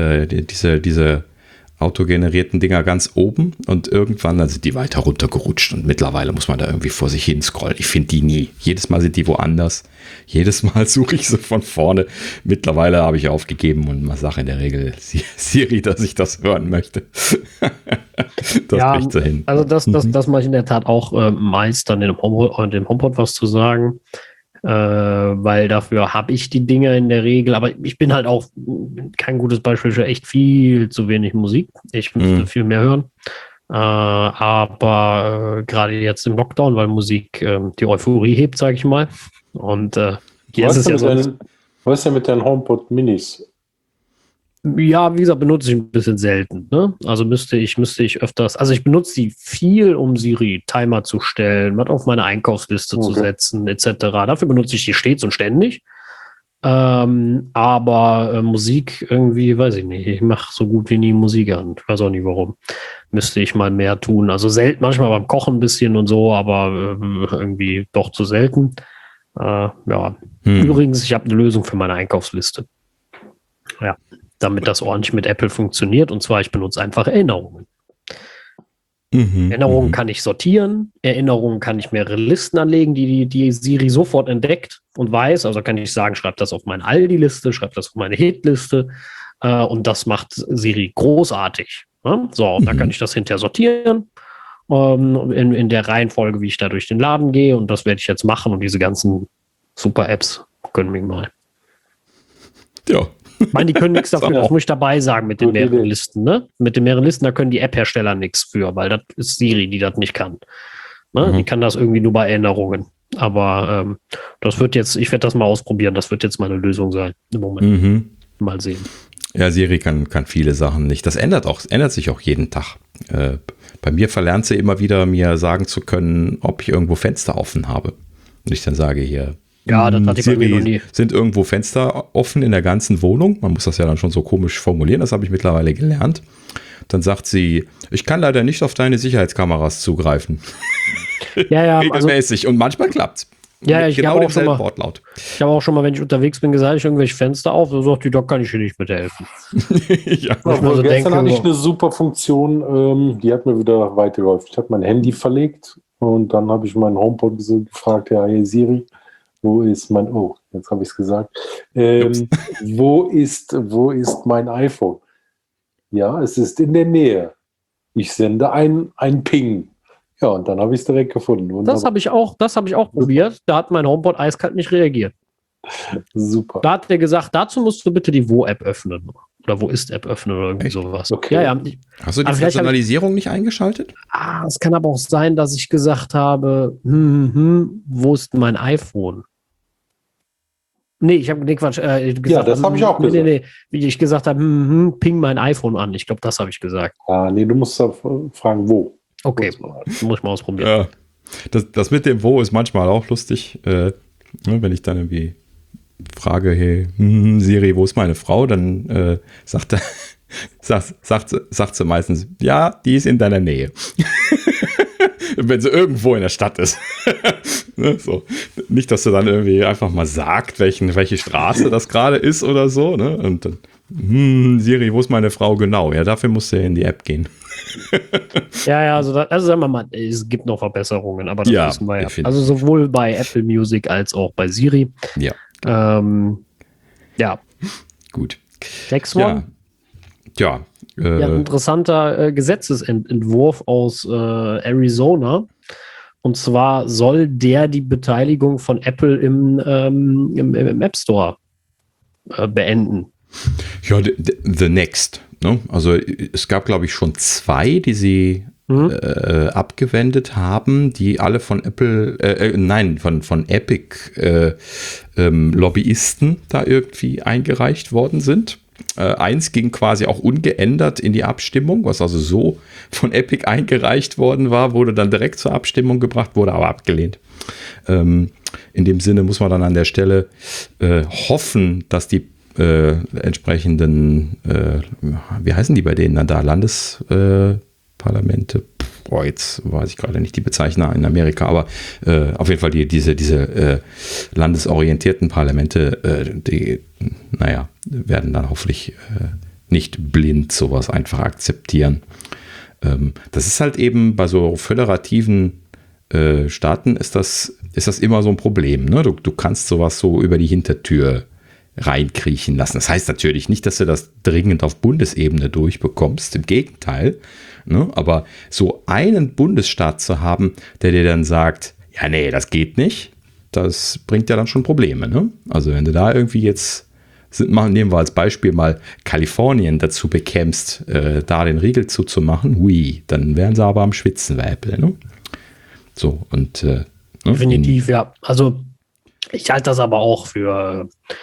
diese autogenerierten Dinger ganz oben und irgendwann sind die weiter runtergerutscht und mittlerweile muss man da irgendwie vor sich hin scrollen. Ich finde die nie. Jedes Mal sind die woanders. Jedes Mal suche ich sie von vorne. Mittlerweile habe ich aufgegeben und sage in der Regel Siri, dass ich das hören möchte. Das kriegt sie hin. Also das mache ich in der Tat auch meist dann im HomePod was zu sagen. Weil dafür habe ich die Dinge in der Regel, aber ich bin halt auch kein gutes Beispiel für echt viel zu wenig Musik. Ich müsste viel mehr hören. Aber gerade jetzt im Lockdown, weil Musik die Euphorie hebt, sage ich mal. Und hier ist es ja so. Was ist denn mit deinen HomePod Minis? Ja, wie gesagt, benutze ich ein bisschen selten. Ne? Also müsste ich öfters, also ich benutze sie viel, um Siri Timer zu stellen, was auf meine Einkaufsliste zu setzen, etc. Dafür benutze ich die stets und ständig. Aber Musik irgendwie, weiß ich nicht, ich mache so gut wie nie Musik an. Ich weiß auch nicht warum. Müsste ich mal mehr tun. Also selten, manchmal beim Kochen ein bisschen und so, aber irgendwie doch zu selten. Ja. Übrigens, ich habe eine Lösung für meine Einkaufsliste. Ja. Damit das ordentlich mit Apple funktioniert. Und zwar, ich benutze einfach Erinnerungen. Erinnerungen kann ich sortieren. Erinnerungen kann ich mehrere Listen anlegen, die Siri sofort entdeckt und weiß. Also kann ich sagen, schreib das auf meine Aldi-Liste, schreib das auf meine Hit-Liste. Und das macht Siri großartig. Ja? So, und dann kann ich das hinterher sortieren. In der Reihenfolge, wie ich da durch den Laden gehe. Und das werde ich jetzt machen. Und diese ganzen Super-Apps können mich mal. Ja. Ich meine, die können nichts dafür, das muss ich dabei sagen mit den mehreren Listen. Ne? Mit den mehreren Listen, da können die App-Hersteller nichts für, weil das ist Siri, die das nicht kann. Ne? Die kann das irgendwie nur bei Erinnerungen. Aber ich werde das mal ausprobieren, das wird jetzt meine Lösung sein im Moment. Mal sehen. Ja, Siri kann viele Sachen nicht. Das ändert sich auch jeden Tag. Bei mir verlernt sie immer wieder, mir sagen zu können, ob ich irgendwo Fenster offen habe. Und ich dann sage hier, ja, das hatte ich bei mir noch nie. Sind irgendwo Fenster offen in der ganzen Wohnung? Man muss das ja dann schon so komisch formulieren, das habe ich mittlerweile gelernt. Dann sagt sie, ich kann leider nicht auf deine Sicherheitskameras zugreifen. Ja, regelmäßig. Und manchmal klappt's. Ja, ich genau habe demselben Wortlaut. Ich habe auch schon mal, wenn ich unterwegs bin, gesagt, ich irgendwelche Fenster auf, so sagt die, da kann ich dir nicht mithelfen. Ja. Also gestern hatte ich eine super Funktion, die hat mir wieder weitergeholfen. Ich habe mein Handy verlegt und dann habe ich meinen HomePod gefragt, ja, hey Siri, Wo ist mein, oh, jetzt habe ich es gesagt. Wo ist mein iPhone? Ja, es ist in der Nähe. Ich sende ein Ping. Ja, und dann habe ich es direkt gefunden. Wunderbar. Das habe ich auch probiert. Da hat mein HomePod eiskalt nicht reagiert. Super. Da hat der gesagt, dazu musst du bitte die Wo-App öffnen. Oder Wo-ist-App öffnen oder irgendwie sowas. Okay. Ja. Hast du die Personalisierung nicht eingeschaltet? Es kann aber auch sein, dass ich gesagt habe, wo ist mein iPhone? Nee, ich habe Quatsch. Ja, das habe ich auch gesagt. Nee. Wie ich gesagt habe, ping mein iPhone an. Ich glaube, das habe ich gesagt. Nee, du musst fragen, wo. Okay, muss ich mal ausprobieren. Ja, das mit dem Wo ist manchmal auch lustig. Wenn ich dann irgendwie frage, hey, Siri, wo ist meine Frau? Dann sagt sie meistens, ja, die ist in deiner Nähe. Wenn sie irgendwo in der Stadt ist. Ne, so. Nicht, dass sie dann irgendwie einfach mal sagt, welche Straße das gerade ist oder so. Ne? Und dann, Siri, wo ist meine Frau? Genau, ja, dafür musst du ja in die App gehen. Ja, also sagen wir mal, es gibt noch Verbesserungen, aber das wissen wir ja. Also sowohl bei Apple Music als auch bei Siri. Ja. Ja. Gut. Next one. Ja. Ein interessanter Gesetzesentwurf aus Arizona. Und zwar soll der die Beteiligung von Apple im App Store beenden. Ja, the next. Ne? Also es gab, glaube ich, schon 2, die sie abgewendet haben, die alle von Apple, von Epic Lobbyisten da irgendwie eingereicht worden sind. Eins ging quasi auch ungeändert in die Abstimmung, was also so von Epic eingereicht worden war, wurde dann direkt zur Abstimmung gebracht, wurde aber abgelehnt. In dem Sinne muss man dann an der Stelle hoffen, dass die entsprechenden, wie heißen die bei denen dann da, Landesparlamente, jetzt weiß ich gerade nicht die Bezeichner in Amerika, aber auf jeden Fall diese landesorientierten Parlamente, die, werden dann hoffentlich nicht blind sowas einfach akzeptieren. Das ist halt eben bei so föderativen Staaten ist das immer so ein Problem. Ne? Du kannst sowas so über die Hintertür reinkriechen lassen. Das heißt natürlich nicht, dass du das dringend auf Bundesebene durchbekommst. Im Gegenteil. Ne? Aber so einen Bundesstaat zu haben, der dir dann sagt, ja, nee, das geht nicht, das bringt ja dann schon Probleme. Ne? Also wenn du da irgendwie jetzt, nehmen wir als Beispiel mal Kalifornien dazu bekämst, da den Riegel zuzumachen, dann wären sie aber am Schwitzen bei Apple. Ne? So, und definitiv, ja. Also ich halte das aber auch für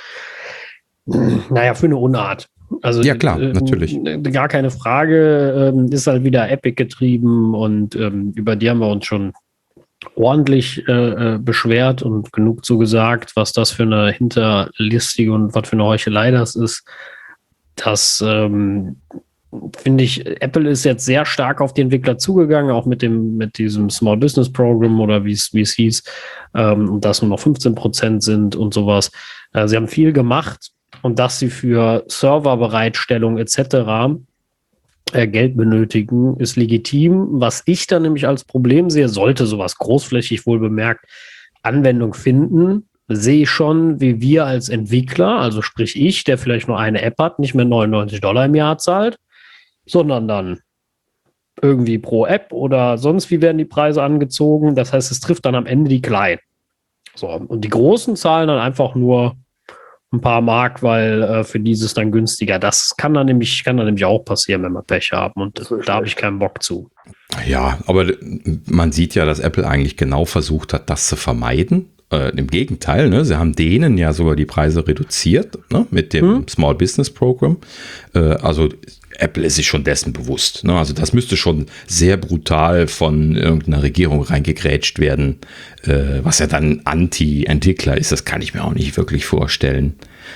eine Unart. Also, ja, klar, natürlich. Gar keine Frage, ist halt wieder Epic getrieben und über die haben wir uns schon ordentlich beschwert und genug zu gesagt, was das für eine hinterlistige und was für eine Heuchelei das ist. Das finde ich, Apple ist jetzt sehr stark auf die Entwickler zugegangen, auch mit diesem Small Business Program oder wie es hieß, dass nur noch 15% sind und sowas. Sie haben viel gemacht. Und dass sie für Serverbereitstellung etc. Geld benötigen, ist legitim. Was ich dann nämlich als Problem sehe, sollte sowas großflächig wohl bemerkt Anwendung finden, sehe ich schon, wie wir als Entwickler, also sprich ich, der vielleicht nur eine App hat, nicht mehr $99 im Jahr zahlt, sondern dann irgendwie pro App oder sonst wie werden die Preise angezogen. Das heißt, es trifft dann am Ende die Kleinen. So, und die Großen zahlen dann einfach nur ein paar Mark, weil für dieses dann günstiger. Das kann dann nämlich auch passieren, wenn wir Pech haben. Und da habe ich keinen Bock zu. Ja, aber man sieht ja, dass Apple eigentlich genau versucht hat, das zu vermeiden. Im Gegenteil, ne? Sie haben denen ja sogar die Preise reduziert, ne? Mit dem Small Business Program. Also Apple ist sich schon dessen bewusst. Ne? Also das müsste schon sehr brutal von irgendeiner Regierung reingegrätscht werden, was ja dann Anti-Entwickler ist. Das kann ich mir auch nicht wirklich vorstellen.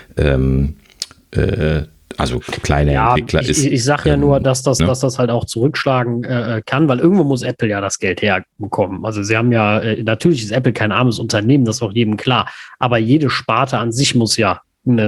Also kleine Entwickler ist. Ich sage ja nur, dass das halt auch zurückschlagen kann, weil irgendwo muss Apple ja das Geld herbekommen. Also sie haben ja, natürlich ist Apple kein armes Unternehmen, das ist auch jedem klar. Aber jede Sparte an sich muss ja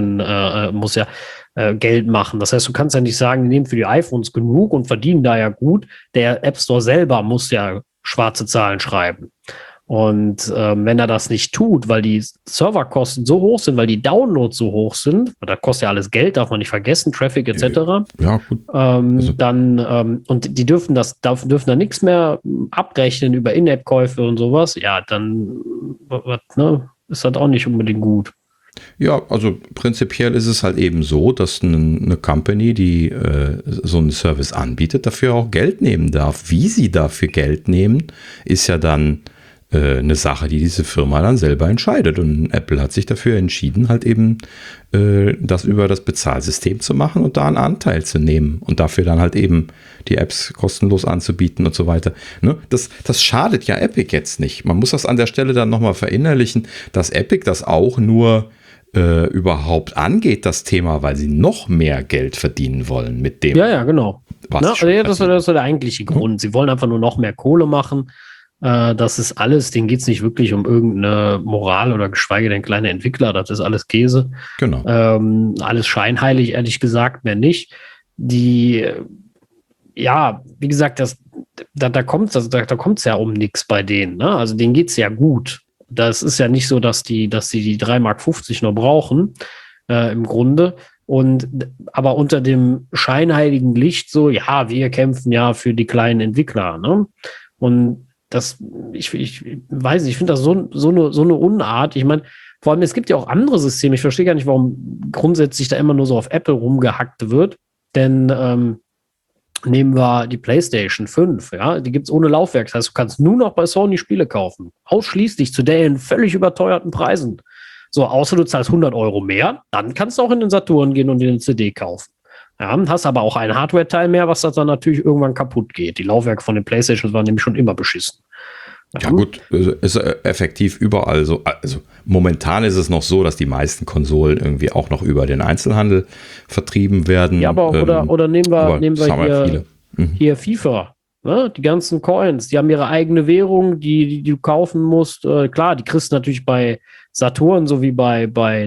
Geld machen. Das heißt, du kannst ja nicht sagen, die nehmen für die iPhones genug und verdienen da ja gut. Der App Store selber muss ja schwarze Zahlen schreiben. Und wenn er das nicht tut, weil die Serverkosten so hoch sind, weil die Downloads so hoch sind, da kostet ja alles Geld, darf man nicht vergessen, Traffic etc. Ja, gut. Und die dürfen da nichts mehr abrechnen über In-App-Käufe und sowas, ja, dann ist das auch nicht unbedingt gut. Ja, also prinzipiell ist es halt eben so, dass eine Company, die so einen Service anbietet, dafür auch Geld nehmen darf. Wie sie dafür Geld nehmen, ist ja dann eine Sache, die diese Firma dann selber entscheidet. Und Apple hat sich dafür entschieden, halt eben das über das Bezahlsystem zu machen und da einen Anteil zu nehmen und dafür dann halt eben die Apps kostenlos anzubieten und so weiter. Ne? Das schadet ja Epic jetzt nicht. Man muss das an der Stelle dann nochmal verinnerlichen, dass Epic das auch nur überhaupt angeht, das Thema, weil sie noch mehr Geld verdienen wollen mit dem. Ja, genau. Das ist der eigentliche Grund. Sie wollen einfach nur noch mehr Kohle machen. Das ist alles, denen geht es nicht wirklich um irgendeine Moral oder geschweige denn kleine Entwickler, das ist alles Käse. Genau. Alles scheinheilig, ehrlich gesagt, mehr nicht. Wie gesagt, da kommt es ja um nichts bei denen. Ne? Also denen geht es ja gut. Das ist ja nicht so, dass sie die 3,50 Mark nur brauchen, im Grunde. Aber unter dem scheinheiligen Licht so, ja, wir kämpfen ja für die kleinen Entwickler. Ne? Und ich weiß nicht, ich finde das so eine Unart. Ich meine, vor allem, es gibt ja auch andere Systeme. Ich verstehe gar nicht, warum grundsätzlich da immer nur so auf Apple rumgehackt wird. Denn nehmen wir die PlayStation 5, ja, die gibt es ohne Laufwerk. Das heißt, du kannst nur noch bei Sony Spiele kaufen. Ausschließlich zu deren völlig überteuerten Preisen. So, außer du zahlst 100 Euro mehr, dann kannst du auch in den Saturn gehen und dir eine CD kaufen. Ja, hast aber auch ein Hardware-Teil mehr, was dann natürlich irgendwann kaputt geht. Die Laufwerke von den PlayStations waren nämlich schon immer beschissen. Ja gut, ist effektiv überall so. Also momentan ist es noch so, dass die meisten Konsolen irgendwie auch noch über den Einzelhandel vertrieben werden. Ja, aber oder nehmen wir hier FIFA. Ne? Die ganzen Coins, die haben ihre eigene Währung, die du kaufen musst. Klar, die kriegst du natürlich bei Saturn sowie bei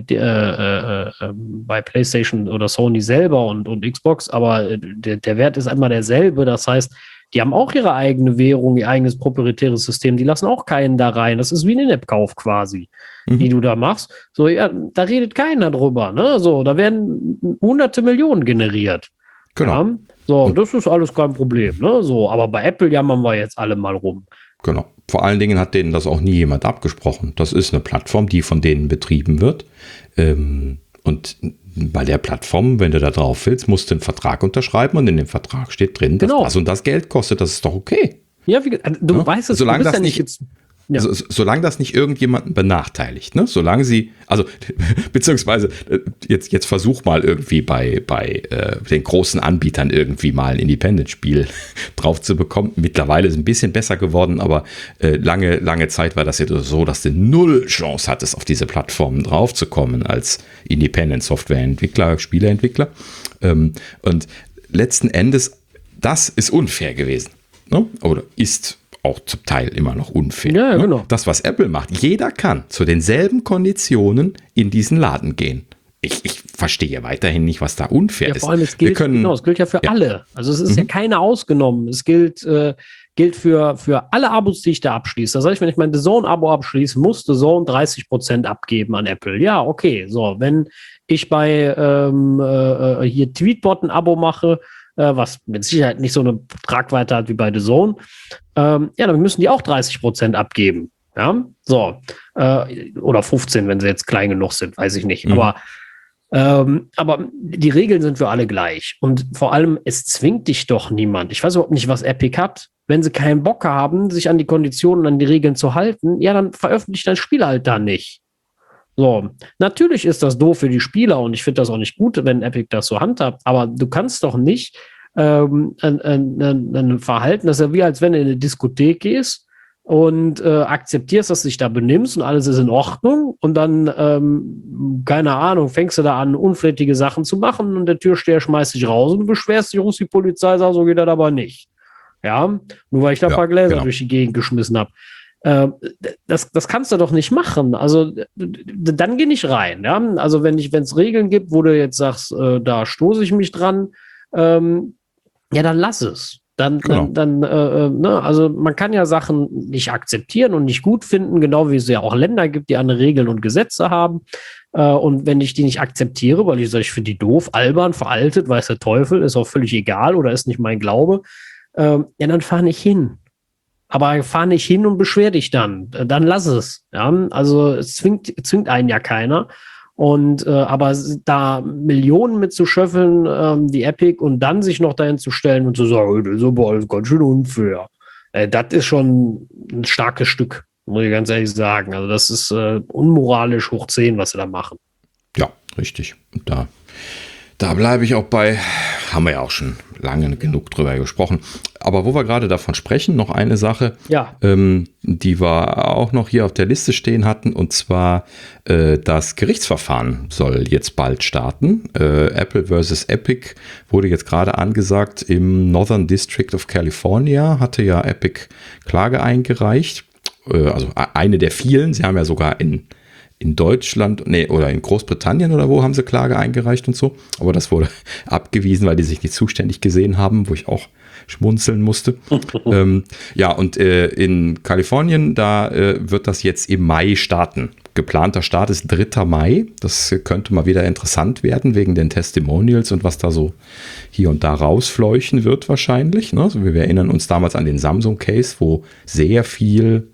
PlayStation oder Sony selber und Xbox, aber der Wert ist einmal derselbe. Das heißt, die haben auch ihre eigene Währung, ihr eigenes proprietäres System. Die lassen auch keinen da rein. Das ist wie ein In-App-Kauf quasi, die du da machst. So, ja, da redet keiner drüber. Ne? So, da werden hunderte Millionen generiert. Genau. Ja? So, das ist alles kein Problem. Ne? So, aber bei Apple jammern wir jetzt alle mal rum. Genau. Vor allen Dingen hat denen das auch nie jemand abgesprochen. Das ist eine Plattform, die von denen betrieben wird. Und bei der Plattform, wenn du da drauf willst, musst du einen Vertrag unterschreiben und in dem Vertrag steht drin, dass das und das Geld kostet. Das ist doch okay. Ja, weißt es, solange du bist das ja nicht jetzt. Ja. Solange das nicht irgendjemanden benachteiligt, ne? Solange sie, beziehungsweise jetzt versuch mal irgendwie bei den großen Anbietern irgendwie mal ein Independent-Spiel drauf zu bekommen. Mittlerweile ist es ein bisschen besser geworden, aber lange Zeit war das ja so, dass du null Chance hattest, auf diese Plattformen draufzukommen als Independent-Software-Entwickler, Spieleentwickler. Und letzten Endes, das ist unfair gewesen, ne? Oder ist auch zum Teil immer noch unfair. Ja, genau. Das, was Apple macht, jeder kann zu denselben Konditionen in diesen Laden gehen. Ich verstehe weiterhin nicht, was da unfair ist. Vor allem, es gilt ja für alle. Also es ist ja keiner ausgenommen. Es gilt für alle Abos, die ich da abschließe. Das heißt, wenn ich mein The Zone-Abo abschließe, muss The Zone 30% abgeben an Apple. Ja, okay. So, wenn ich bei hier Tweetbot ein Abo mache, was mit Sicherheit nicht so eine Tragweite hat wie bei The Zone, dann müssen die auch 30% abgeben. Ja, so. Oder 15, wenn sie jetzt klein genug sind, weiß ich nicht. Aber die Regeln sind für alle gleich. Und vor allem, es zwingt dich doch niemand. Ich weiß überhaupt nicht, was Epic hat. Wenn sie keinen Bock haben, sich an die Konditionen, an die Regeln zu halten, ja, dann veröffentlicht dein Spiel halt da nicht. So, natürlich ist das doof für die Spieler und ich finde das auch nicht gut, wenn Epic das so handhabt, aber du kannst doch nicht ein Verhalten, das ist ja wie, als wenn du in eine Diskothek gehst und akzeptierst, dass du dich da benimmst und alles ist in Ordnung und dann, keine Ahnung, fängst du da an, unflätige Sachen zu machen und der Türsteher schmeißt dich raus und du beschwerst dich, rufst die Polizei, sagt, so geht das aber nicht. Ja, nur weil ich da ein paar Gläser durch die Gegend geschmissen habe. Das kannst du doch nicht machen. Also dann geh nicht rein. Ja? Also wenn es Regeln gibt, wo du jetzt sagst, da stoße ich mich dran, ja, dann lass es. Also man kann ja Sachen nicht akzeptieren und nicht gut finden, genau wie es ja auch Länder gibt, die andere Regeln und Gesetze haben. Und wenn ich die nicht akzeptiere, weil ich sage, ich finde die doof, albern, veraltet, weiß der Teufel, ist auch völlig egal oder ist nicht mein Glaube, dann fahr nicht hin. Aber fahr nicht hin und beschwer dich dann. Dann lass es. Ja? Also es zwingt einen ja keiner. Und aber da Millionen mit zu schöffeln, die Epic, und dann sich noch dahin zu stellen und zu sagen, das ist aber alles ganz schön unfair. Das ist schon ein starkes Stück, muss ich ganz ehrlich sagen. Also das ist unmoralisch hoch 10, was sie da machen. Ja, richtig. Und da bleibe ich auch bei, haben wir ja auch schon lange genug drüber gesprochen. Aber wo wir gerade davon sprechen, noch eine Sache, die wir auch noch hier auf der Liste stehen hatten, und zwar das Gerichtsverfahren soll jetzt bald starten. Apple versus Epic wurde jetzt gerade angesagt im Northern District of California, hatte ja Epic Klage eingereicht. Also eine der vielen, sie haben ja sogar in Deutschland, oder in Großbritannien oder wo haben sie Klage eingereicht und so. Aber das wurde abgewiesen, weil die sich nicht zuständig gesehen haben, wo ich auch schmunzeln musste. Und in Kalifornien, da wird das jetzt im Mai starten. Geplanter Start ist 3. Mai. Das könnte mal wieder interessant werden, wegen den Testimonials und was da so hier und da rausfleuchen wird wahrscheinlich. Ne? Also wir erinnern uns damals an den Samsung-Case, wo sehr viel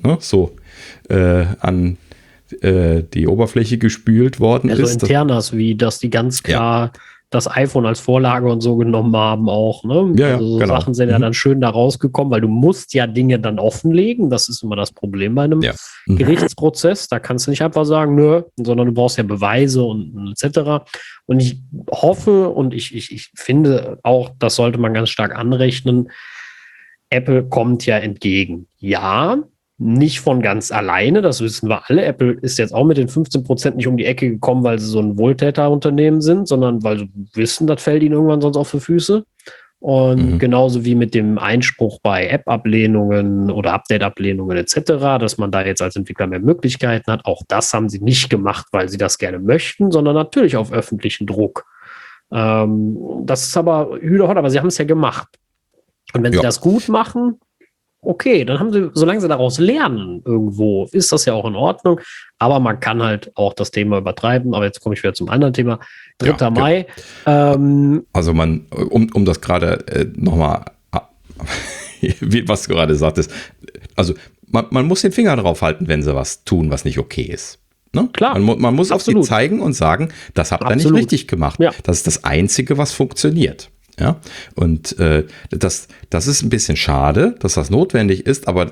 an die Oberfläche gespült worden ist. Also Internas, wie dass die ganz klar das iPhone als Vorlage und so genommen haben auch. Ne? Also genau. Sachen sind ja dann schön da rausgekommen, weil du musst ja Dinge dann offenlegen. Das ist immer das Problem bei einem Gerichtsprozess. Da kannst du nicht einfach sagen, nö, sondern du brauchst ja Beweise und etc. Und ich hoffe und ich finde auch, das sollte man ganz stark anrechnen, Apple kommt ja entgegen. Ja, nicht von ganz alleine, das wissen wir alle. Apple ist jetzt auch mit den 15% nicht um die Ecke gekommen, weil sie so ein Wohltäterunternehmen sind, sondern weil sie wissen, das fällt ihnen irgendwann sonst auf die Füße. Und genauso wie mit dem Einspruch bei App-Ablehnungen oder Update-Ablehnungen etc., dass man da jetzt als Entwickler mehr Möglichkeiten hat. Auch das haben sie nicht gemacht, weil sie das gerne möchten, sondern natürlich auf öffentlichen Druck. Das ist aber Hühnerhott, aber sie haben es ja gemacht. Und wenn sie das gut machen, okay, dann haben sie, solange sie daraus lernen irgendwo, ist das ja auch in Ordnung. Aber man kann halt auch das Thema übertreiben. Aber jetzt komme ich wieder zum anderen Thema. 3. Mai. Also um das gerade nochmal, was du gerade sagtest, also man muss den Finger drauf halten, wenn sie was tun, was nicht okay ist. Ne? Klar. Man muss auf sie zeigen und sagen, das habt ihr nicht richtig gemacht. Ja. Das ist das Einzige, was funktioniert. Ja, und das ist ein bisschen schade, dass das notwendig ist, aber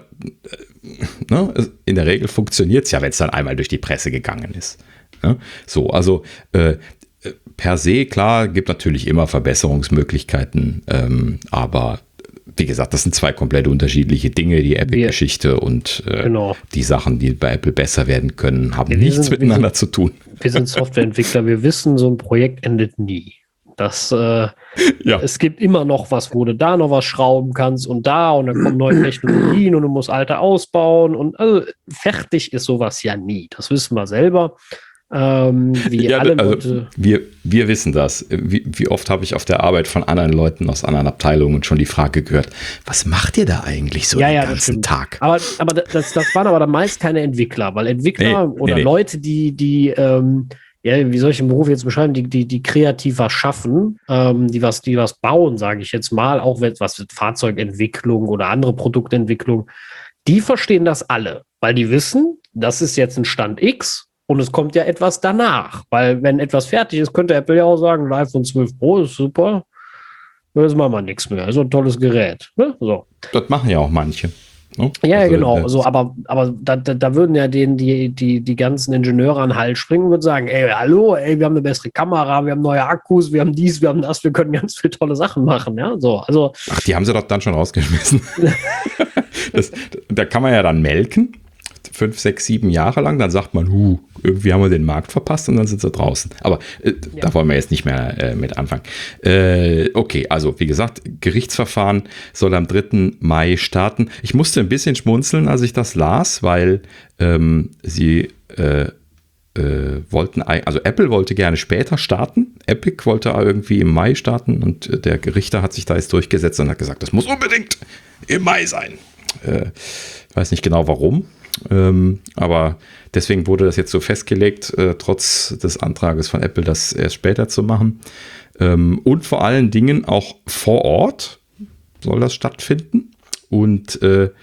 in der Regel funktioniert es ja, wenn es dann einmal durch die Presse gegangen ist. Ja? So, also per se, klar, gibt natürlich immer Verbesserungsmöglichkeiten, aber wie gesagt, das sind zwei komplett unterschiedliche Dinge, die Epic-Geschichte und die Sachen, die bei Apple besser werden können, haben nichts miteinander zu tun. Wir sind Softwareentwickler, wir wissen, so ein Projekt endet nie. Es gibt immer noch was, wo du da noch was schrauben kannst und dann kommen neue Technologien und du musst alte ausbauen und also fertig ist sowas ja nie. Das wissen wir selber. Wir wissen das. Wie oft habe ich auf der Arbeit von anderen Leuten aus anderen Abteilungen schon die Frage gehört, was macht ihr da eigentlich so den ganzen Tag? Aber das waren aber dann meist keine Entwickler, weil Entwickler Leute, die wie soll ich den Beruf jetzt beschreiben, die kreativ was schaffen, die was bauen, sage ich jetzt mal, auch was mit Fahrzeugentwicklung oder andere Produktentwicklung, die verstehen das alle, weil die wissen, das ist jetzt ein Stand X und es kommt ja etwas danach, weil wenn etwas fertig ist, könnte Apple ja auch sagen, ein iPhone 12 Pro ist super, jetzt machen wir nichts mehr, so ein tolles Gerät. Ne? So. Das machen ja auch manche. No? Ja, also, genau. So, aber da würden ja die ganzen Ingenieure an den Hals springen und würden sagen, hallo, wir haben eine bessere Kamera, wir haben neue Akkus, wir haben dies, wir haben das, wir können ganz viele tolle Sachen machen. Ja, so, also. Ach, die haben sie doch dann schon rausgeschmissen. Da kann man ja dann melken, 5, 6, 7 Jahre lang, dann sagt man, irgendwie haben wir den Markt verpasst und dann sind sie draußen. Aber da wollen wir jetzt nicht mehr mit anfangen. Okay, also wie gesagt, Gerichtsverfahren soll am 3. Mai starten. Ich musste ein bisschen schmunzeln, als ich das las, weil sie Apple wollte gerne später starten. Epic wollte irgendwie im Mai starten und der Richter hat sich da jetzt durchgesetzt und hat gesagt, das muss unbedingt im Mai sein. Ich weiß nicht genau warum, aber deswegen wurde das jetzt so festgelegt, trotz des Antrages von Apple, das erst später zu machen. Und vor allen Dingen auch vor Ort soll das stattfinden. Und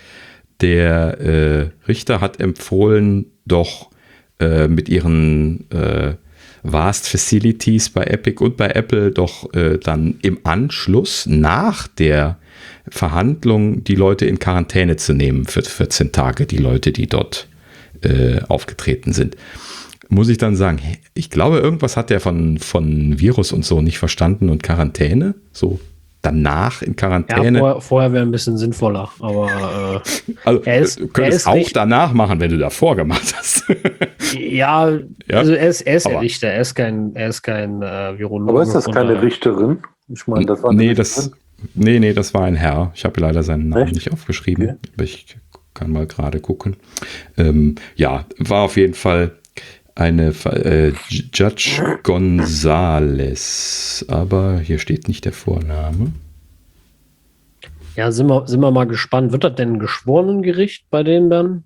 der Richter hat empfohlen, doch mit ihren Vast Facilities bei Epic und bei Apple doch dann im Anschluss nach der Verhandlung die Leute in Quarantäne zu nehmen für 14 Tage, die Leute, die dort aufgetreten sind. Muss ich dann sagen, ich glaube, irgendwas hat der von Virus und so nicht verstanden und Quarantäne, so danach in Quarantäne. Ja, vorher wäre ein bisschen sinnvoller, aber also, du könntest auch danach machen, wenn du davor gemacht hast. Ja, also er ist ja Richter, er ist kein Virologe. Aber ist das keine Richterin? Ich meine, das war Nee, das war ein Herr. Ich habe leider seinen Namen nicht aufgeschrieben. Okay. Aber ich kann mal gerade gucken. Ja, war auf jeden Fall eine Judge Gonzales. Aber hier steht nicht der Vorname. Ja, sind wir mal gespannt. Wird das denn ein Geschworenengericht bei denen dann?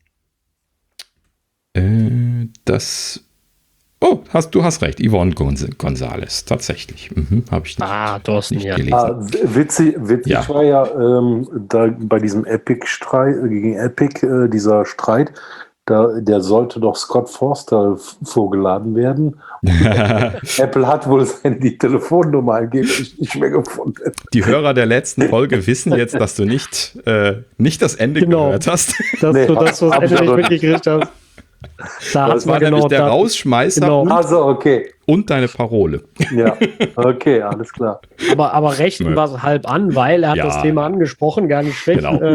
Du hast recht, Yvonne Gonzales, tatsächlich. Habe ich nicht gelesen. Witzig war ja da bei diesem Epic-Streit gegen Epic, dieser Streit, der sollte doch Scott Forster vorgeladen werden. Apple hat wohl die Telefonnummer angeblich nicht mehr gefunden. Die Hörer der letzten Folge wissen jetzt, dass du nicht das Ende gehört hast. Dass du das Ende nicht mitgekriegt hast. Das war nämlich der Rausschmeißer und deine Parole. Ja, okay, alles klar. Aber rechten war es halb an, weil er hat das Thema angesprochen, gar nicht schlecht. Genau.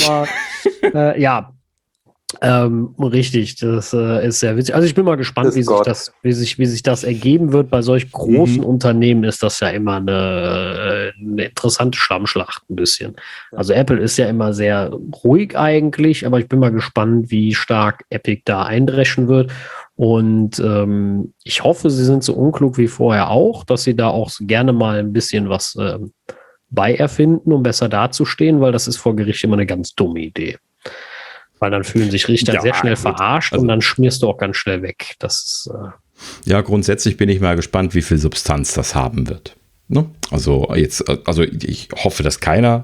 Richtig, das ist sehr witzig. Also ich bin mal gespannt, wie sich das ergeben wird. Bei solch großen Unternehmen ist das ja immer eine interessante Schlammschlacht ein bisschen. Also Apple ist ja immer sehr ruhig eigentlich, aber ich bin mal gespannt, wie stark Epic da eindreschen wird. Und ich hoffe, sie sind so unklug wie vorher auch, dass sie da auch gerne mal ein bisschen was bei erfinden, um besser dazustehen, weil das ist vor Gericht immer eine ganz dumme Idee. Weil dann fühlen sich Richter sehr schnell verarscht und dann schmierst du auch ganz schnell weg. Das ist, ja, grundsätzlich bin ich mal gespannt, wie viel Substanz das haben wird. Ne? Also ich hoffe, dass keiner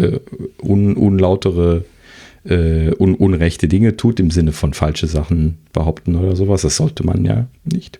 unlautere, unrechte Dinge tut, im Sinne von falsche Sachen behaupten oder sowas. Das sollte man ja nicht.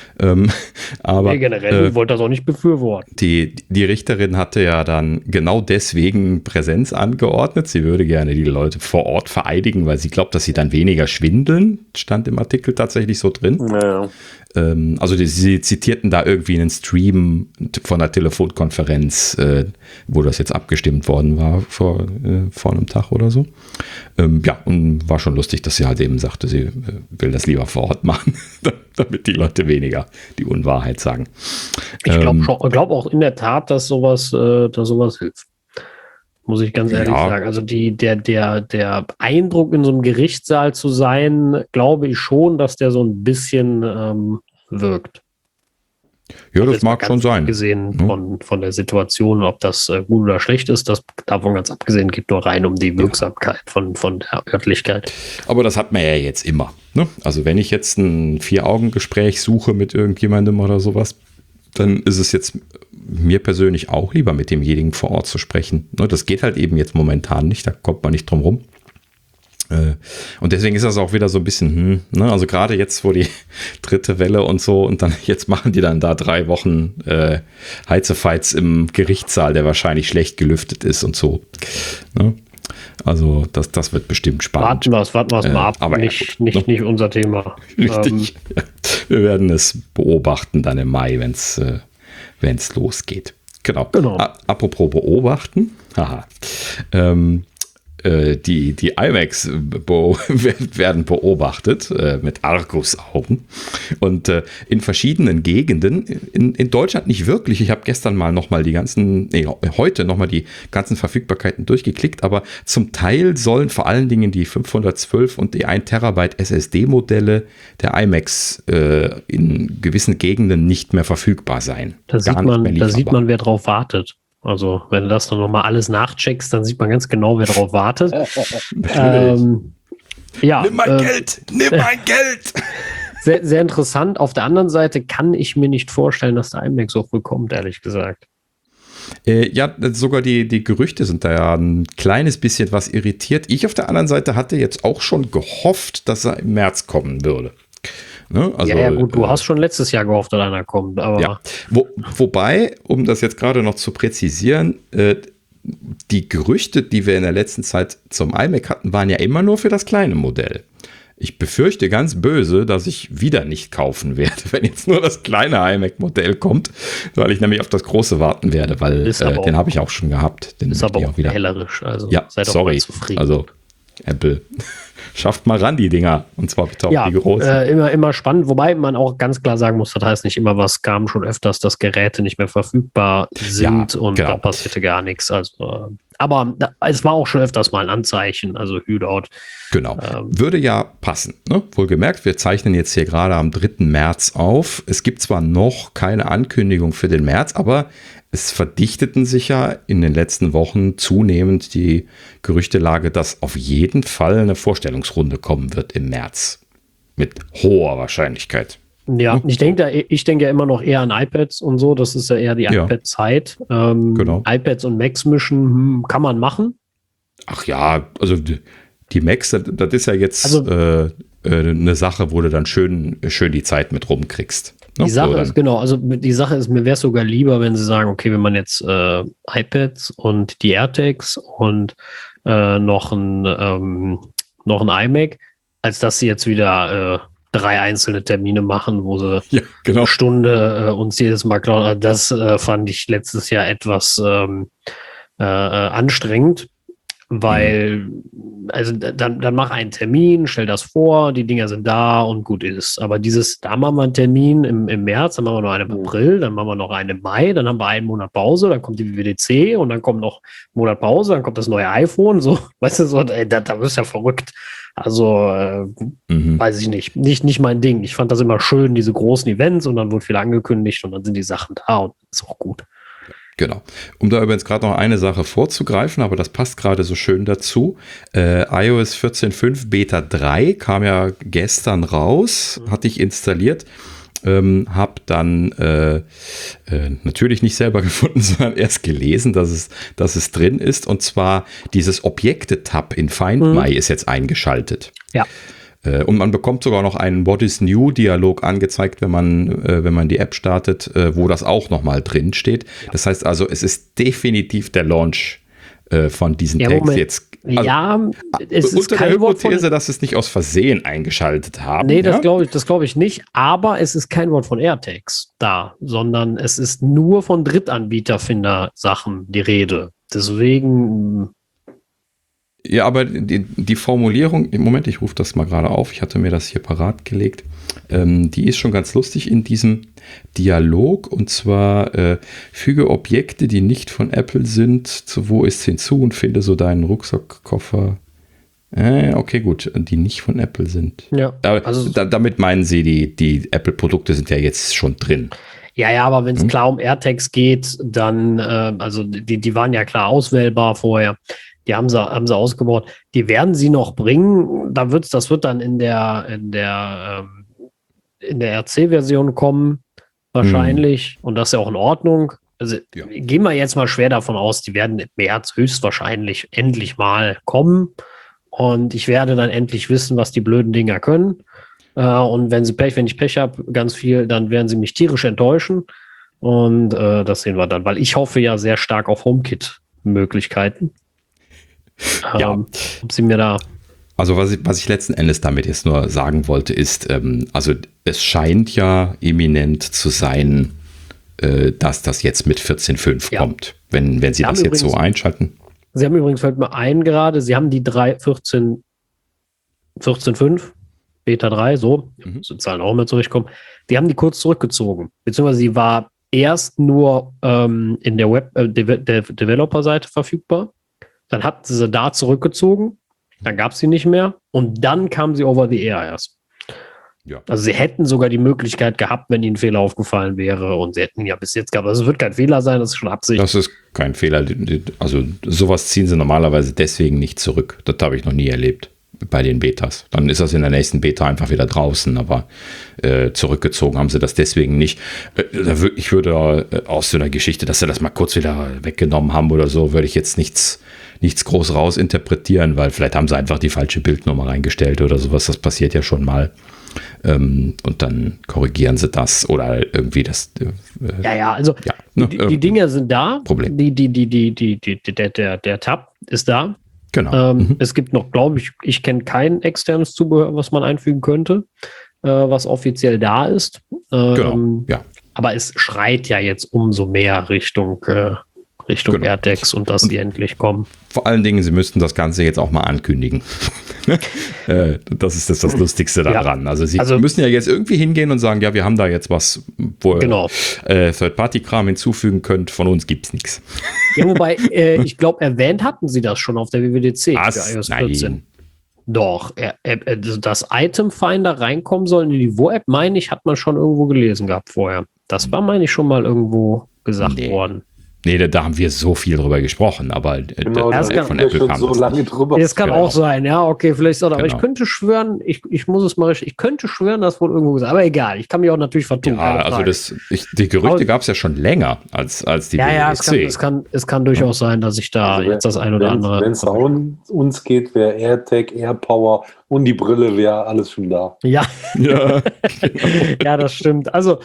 Aber generell wollte das auch nicht befürworten. Die Richterin hatte ja dann genau deswegen Präsenz angeordnet. Sie würde gerne die Leute vor Ort vereidigen, weil sie glaubt, dass sie dann weniger schwindeln. Stand im Artikel tatsächlich so drin. Ja. Also sie zitierten da irgendwie einen Stream von einer Telefonkonferenz, wo das jetzt abgestimmt worden war vor einem Tag oder so. Ja, und war schon lustig, dass sie halt eben sagte, sie will das lieber vor Ort machen, damit die Leute weniger die Unwahrheit sagen. Ich glaube auch in der Tat, dass sowas hilft. Muss ich ganz ehrlich sagen. Also der Eindruck, in so einem Gerichtssaal zu sein, glaube ich schon, dass der so ein bisschen wirkt. Ja, das mag schon sein. Abgesehen von der Situation, ob das gut oder schlecht ist, das davon ganz abgesehen geht nur rein um die Wirksamkeit von der Örtlichkeit. Aber das hat man ja jetzt immer. Ne? Also wenn ich jetzt ein 4-Augen-Gespräch suche mit irgendjemandem oder sowas, dann ist es jetzt mir persönlich auch lieber, mit demjenigen vor Ort zu sprechen. Ne? Das geht halt eben jetzt momentan nicht, da kommt man nicht drum rum. Und deswegen ist das auch wieder so ein bisschen, ne? Also gerade jetzt, wo die 3. Welle und so, und dann jetzt machen die dann da 3 Wochen Heizefights im Gerichtssaal, der wahrscheinlich schlecht gelüftet ist und so. Ne? Also das wird bestimmt spannend. Warten wir es mal ab, aber nicht unser Thema. Richtig. Wir werden es beobachten dann im Mai, wenn es losgeht. Genau. Apropos beobachten. Haha. Die iMacs werden beobachtet mit Argusaugen und in verschiedenen Gegenden, in Deutschland nicht wirklich. Ich habe gestern mal heute nochmal die ganzen Verfügbarkeiten durchgeklickt, aber zum Teil sollen vor allen Dingen die 512 und die 1 Terabyte SSD-Modelle der iMacs in gewissen Gegenden nicht mehr verfügbar sein. Da sieht man, wer drauf wartet. Also, wenn du das dann nochmal alles nachcheckst, dann sieht man ganz genau, wer darauf wartet. Nimm mein Geld! Nimm mein Geld! Sehr, sehr interessant. Auf der anderen Seite kann ich mir nicht vorstellen, dass der iMac so früh kommt, ehrlich gesagt. Ja, sogar die Gerüchte sind da ja ein kleines bisschen was irritiert. Ich auf der anderen Seite hatte jetzt auch schon gehofft, dass er im März kommen würde. Ne? Also, ja, gut, du hast schon letztes Jahr gehofft, dass einer kommt. Aber ja. Wobei, um das jetzt gerade noch zu präzisieren, die Gerüchte, die wir in der letzten Zeit zum iMac hatten, waren ja immer nur für das kleine Modell. Ich befürchte ganz böse, dass ich wieder nicht kaufen werde, wenn jetzt nur das kleine iMac-Modell kommt, weil ich nämlich auf das große warten werde, weil den habe ich auch schon gehabt. Den ist aber auch wieder hellerisch. Also ja, seid doch mal zufrieden. Also Apple schafft mal ran die Dinger, und zwar bitte auch die großen. Immer spannend, wobei man auch ganz klar sagen muss, das heißt nicht immer was, kam schon öfters, dass Geräte nicht mehr verfügbar sind und da passierte gar nichts. Also, aber es war auch schon öfters mal ein Anzeichen, also Hüdout. Genau, würde ja passen. Ne? Wohlgemerkt, wir zeichnen jetzt hier gerade am 3. März auf. Es gibt zwar noch keine Ankündigung für den März, aber es verdichteten sich ja in den letzten Wochen zunehmend die Gerüchtelage, dass auf jeden Fall eine Vorstellungsrunde kommen wird im März. Mit hoher Wahrscheinlichkeit. Ja, ich denke ja immer noch eher an iPads und so. Das ist ja eher die iPad-Zeit. Genau. iPads und Macs mischen kann man machen. Ach ja, also die Macs, das ist ja jetzt eine Sache, wo du dann schön die Zeit mit rumkriegst. Die Sache ist, mir wäre es sogar lieber, wenn sie sagen, okay, wenn man jetzt iPads und die AirTags und noch ein iMac, als dass sie jetzt wieder 3 einzelne Termine machen, wo sie eine Stunde uns jedes Mal klauen. Das fand ich letztes Jahr etwas anstrengend. Weil, also dann mach einen Termin, stell das vor, die Dinger sind da und gut ist. Aber da machen wir einen Termin im März, dann machen wir noch einen im April, dann machen wir noch einen im Mai, dann haben wir einen Monat Pause, dann kommt die WWDC und dann kommt noch ein Monat Pause, dann kommt das neue iPhone, so, weißt du, so, da wirst du ja verrückt. Also, weiß ich nicht. Nicht mein Ding. Ich fand das immer schön, diese großen Events und dann wurde viel angekündigt und dann sind die Sachen da und ist auch gut. Genau. Um da übrigens gerade noch eine Sache vorzugreifen, aber das passt gerade so schön dazu. iOS 14.5 Beta 3 kam ja gestern raus, hatte ich installiert, habe dann natürlich nicht selber gefunden, sondern erst gelesen, dass es drin ist. Und zwar dieses Objekte-Tab in Find My ist jetzt eingeschaltet. Ja. Und man bekommt sogar noch einen What is New-Dialog angezeigt, wenn man die App startet, wo das auch nochmal drin steht. Das heißt also, es ist definitiv der Launch von diesen Tags jetzt. Also, es ist unter kein der Wort Hypothese, dass es nicht aus Versehen eingeschaltet haben. Nee, das glaube ich nicht. Aber es ist kein Wort von AirTags da, sondern es ist nur von Drittanbieterfinder-Sachen die Rede. Deswegen. Ja, aber die Formulierung, im Moment, ich rufe das mal gerade auf, ich hatte mir das hier parat gelegt, die ist schon ganz lustig in diesem Dialog, und zwar füge Objekte, die nicht von Apple sind, zu wo ist hinzu und finde so deinen Rucksackkoffer. Okay, gut, die nicht von Apple sind. Ja, also damit meinen sie, die Apple-Produkte sind ja jetzt schon drin. Ja, aber wenn es klar um AirTags geht, dann, also die waren ja klar auswählbar vorher. Die haben sie ausgebaut. Die werden sie noch bringen. Das wird dann in der RC-Version kommen, wahrscheinlich. Und das ist ja auch in Ordnung. Also gehen wir jetzt mal schwer davon aus, die werden im März höchstwahrscheinlich endlich mal kommen. Und ich werde dann endlich wissen, was die blöden Dinger können. Und wenn ich Pech habe, ganz viel, dann werden sie mich tierisch enttäuschen. Und das sehen wir dann, weil ich hoffe ja sehr stark auf HomeKit-Möglichkeiten. Ob sie mir da. Also was ich letzten Endes damit jetzt nur sagen wollte, ist, also es scheint ja eminent zu sein, dass das jetzt mit 14.5 kommt. Wenn sie das jetzt so einschalten. Sie haben übrigens, fällt mir ein gerade, Sie haben die 14.5, Beta 3, so, sind Zahlen auch immer zurechtkommen, die haben die kurz zurückgezogen, beziehungsweise sie war erst nur in der Developer-Seite verfügbar, dann hatten sie da zurückgezogen, dann gab es sie nicht mehr und dann kam sie over the air erst. Ja. Also sie hätten sogar die Möglichkeit gehabt, wenn ihnen ein Fehler aufgefallen wäre und sie hätten ihn ja bis jetzt gehabt. Also es wird kein Fehler sein, das ist schon Absicht. Das ist kein Fehler. Also sowas ziehen sie normalerweise deswegen nicht zurück. Das habe ich noch nie erlebt bei den Betas. Dann ist das in der nächsten Beta einfach wieder draußen, aber zurückgezogen haben sie das deswegen nicht. Ich würde aus so einer Geschichte, dass sie das mal kurz wieder weggenommen haben oder so, würde ich jetzt nichts groß rausinterpretieren, weil vielleicht haben sie einfach die falsche Bildnummer reingestellt oder sowas. Das passiert ja schon mal. Und dann korrigieren sie das oder irgendwie das. Also die Dinge sind da. Problem. Der Tab ist da. Genau. Es gibt noch, glaube ich kenne kein externes Zubehör, was man einfügen könnte, was offiziell da ist. Genau. Ja. Aber es schreit ja jetzt umso mehr Richtung genau. AirTags und dass die endlich kommen. Vor allen Dingen, sie müssten das Ganze jetzt auch mal ankündigen. Das ist das Lustigste daran. Ja. Also sie müssen ja jetzt irgendwie hingehen und sagen, ja, wir haben da jetzt was, wo ihr Third-Party-Kram hinzufügen könnt. Von uns gibt es nichts. Ja, wobei, ich glaube, erwähnt hatten sie das schon auf der WWDC für iOS 14. Nein. Doch, dass Item Finder reinkommen soll in die Niveau-App, meine ich, hat man schon irgendwo gelesen gehabt vorher. Das war, meine ich, schon mal irgendwo gesagt worden. Nee, da haben wir so viel drüber gesprochen, aber das von Apple kam so lange drüber. Das kann auch sein, ja, okay, vielleicht auch, aber ich könnte schwören, ich muss es mal ich könnte schwören, das wurde irgendwo gesagt, aber egal, ich kann mich auch natürlich vertun. Ja, also die Gerüchte gab es ja schon länger als die WWDC. Es kann durchaus sein, dass ich da jetzt das ein oder andere... Wenn es nach uns geht, wäre AirTag, AirPower und die Brille wäre alles schon da. Ja, genau. Ja, das stimmt. Also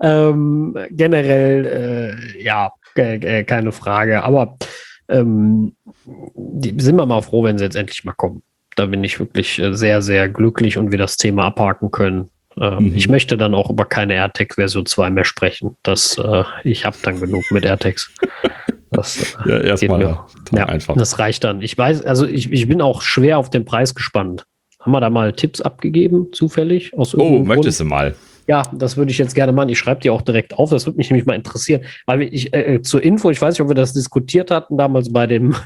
generell, keine Frage. Aber sind wir mal froh, wenn sie jetzt endlich mal kommen. Da bin ich wirklich sehr, sehr glücklich und wir das Thema abhaken können. Ich möchte dann auch über keine AirTag Version 2 mehr sprechen. Ich habe dann genug mit AirTags. Das erstmal einfach. Das reicht dann. Ich weiß, also ich bin auch schwer auf den Preis gespannt. Haben wir da mal Tipps abgegeben, zufällig? Möchtest du mal? Ja, das würde ich jetzt gerne machen. Ich schreibe die auch direkt auf. Das würde mich nämlich mal interessieren. Weil zur Info, ich weiß nicht, ob wir das diskutiert hatten damals bei den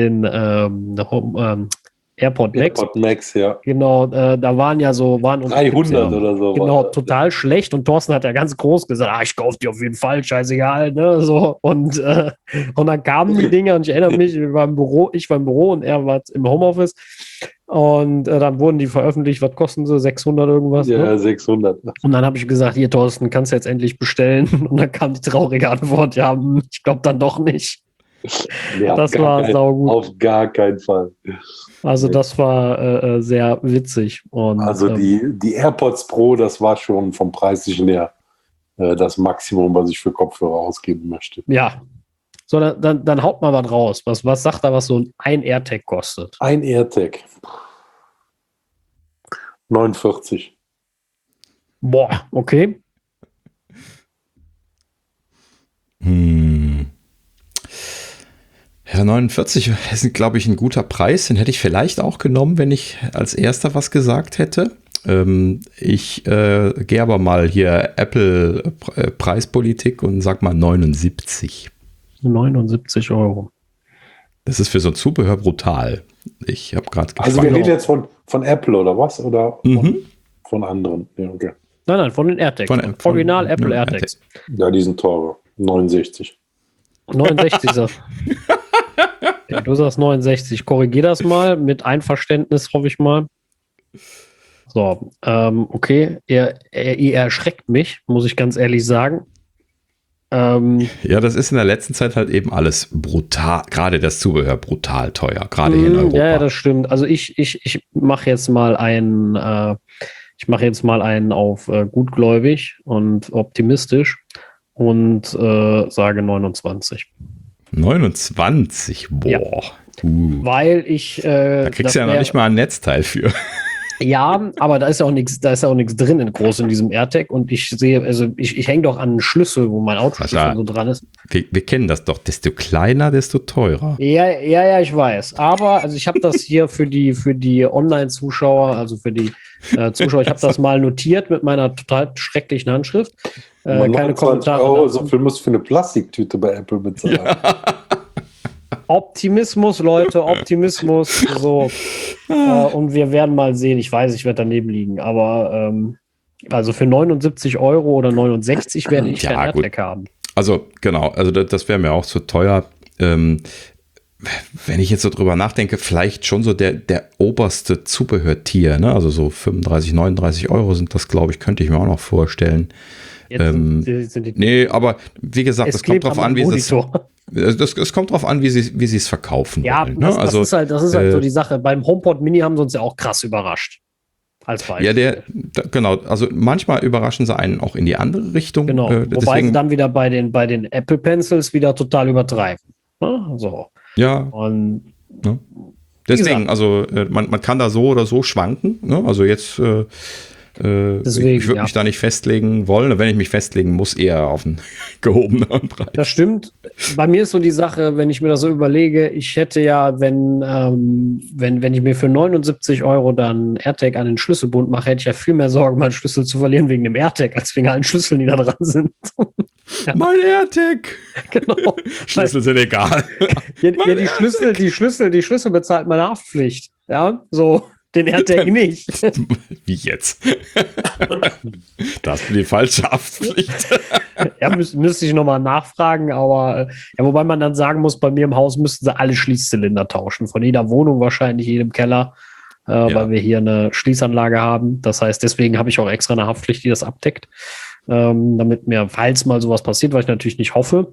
AirPod Max. AirPod Max, ja. Genau, da waren 300 oder so. Genau, total schlecht. Und Thorsten hat ja ganz groß gesagt, ich kaufe die auf jeden Fall, scheißegal. Ne? So, und dann kamen die Dinger und ich erinnere mich, ich war im Büro und er war im Homeoffice. Und dann wurden die veröffentlicht. Was kosten sie? 600 irgendwas? Ja, ne? 600. Und dann habe ich gesagt, hier Thorsten, kannst du jetzt endlich bestellen? Und dann kam die traurige Antwort, ja, ich glaube dann doch nicht. Ja, das war saugut. Auf gar keinen Fall. Also das war sehr witzig. Und, also die AirPods Pro, das war schon vom Preislichen her das Maximum, was ich für Kopfhörer ausgeben möchte. Ja. So, dann haut mal was raus. Was sagt da, was so ein AirTag kostet? Ein AirTag. 49. Boah, okay. Ja, 49 ist, glaube ich, ein guter Preis. Den hätte ich vielleicht auch genommen, wenn ich als erster was gesagt hätte. Ich gehe aber mal hier Apple Preispolitik und sag mal 79. 79 Euro. Das ist für so ein Zubehör brutal. Ich habe gerade gefragt. Also wir reden jetzt von Apple oder was? Oder von anderen? Ja, okay. Nein, von den AirTags. Von Original Apple AirTags. Ja, die sind teurer. 69. 69 sagst ja, du sagst 69. Korrigier das mal mit Einverständnis, hoffe ich mal. So, okay. Ihr erschreckt mich, muss ich ganz ehrlich sagen. Ja, das ist in der letzten Zeit halt eben alles brutal, gerade das Zubehör brutal teuer, gerade hier in Europa. Ja, das stimmt. Also ich mache jetzt mal einen auf gutgläubig und optimistisch und sage 29. 29? Boah. Ja. Weil ich da kriegst du ja noch nicht mal ein Netzteil für. Ja, aber da ist ja auch nichts drin groß in diesem AirTag und ich sehe, also ich hänge doch an einen Schlüssel, wo mein Autoschlüssel so dran ist. Wir kennen das doch, desto kleiner, desto teurer. Ja, ich weiß. Aber also ich habe das hier für die Online-Zuschauer, also für die Zuschauer, ich habe das mal notiert mit meiner total schrecklichen Handschrift. Keine Kommentare. €, so viel musst du für eine Plastiktüte bei Apple bezahlen. Ja. Optimismus, Leute, Optimismus. So. Und wir werden mal sehen. Ich weiß, ich werde daneben liegen, aber also für 79 € oder 69 werde ich kein AirTag haben. Also genau, also das wäre mir auch zu teuer. Wenn ich jetzt so drüber nachdenke, vielleicht schon so der oberste Zubehörtier, ne? Also so 35, 39 € sind das, glaube ich, könnte ich mir auch noch vorstellen. Nee, aber wie gesagt, es kommt drauf an, wie es kommt drauf an, wie sie es verkaufen wollen. Ja, das ist halt so die Sache. Beim HomePod Mini haben sie uns ja auch krass überrascht. Als Beispiel. Ja, genau. Also manchmal überraschen sie einen auch in die andere Richtung. Genau. Wobei sie dann wieder bei den Apple Pencils wieder total übertreiben. So. Ja. Und ne? Deswegen, also man kann da so oder so schwanken. Ne? Also jetzt deswegen, ich würde mich da nicht festlegen wollen. Wenn ich mich festlegen muss, eher auf einen gehobeneren Preis. Das stimmt. Bei mir ist so die Sache, wenn ich mir das so überlege, ich hätte ja, wenn ich mir für 79 € dann AirTag an den Schlüsselbund mache, hätte ich ja viel mehr Sorgen, meinen Schlüssel zu verlieren wegen dem AirTag, als wegen allen Schlüsseln, die da dran sind. Ja. Mein AirTag! Genau. Schlüssel sind egal. Die Schlüssel bezahlt meine Haftpflicht. Ja, so. Den AirTag nicht. Wie jetzt? Da hast du die falsche Haftpflicht. Ja, müsste ich nochmal nachfragen, aber wobei man dann sagen muss, bei mir im Haus müssten sie alle Schließzylinder tauschen. Von jeder Wohnung wahrscheinlich, jedem Keller, weil wir hier eine Schließanlage haben. Das heißt, deswegen habe ich auch extra eine Haftpflicht, die das abdeckt, damit mir, falls mal sowas passiert, was ich natürlich nicht hoffe,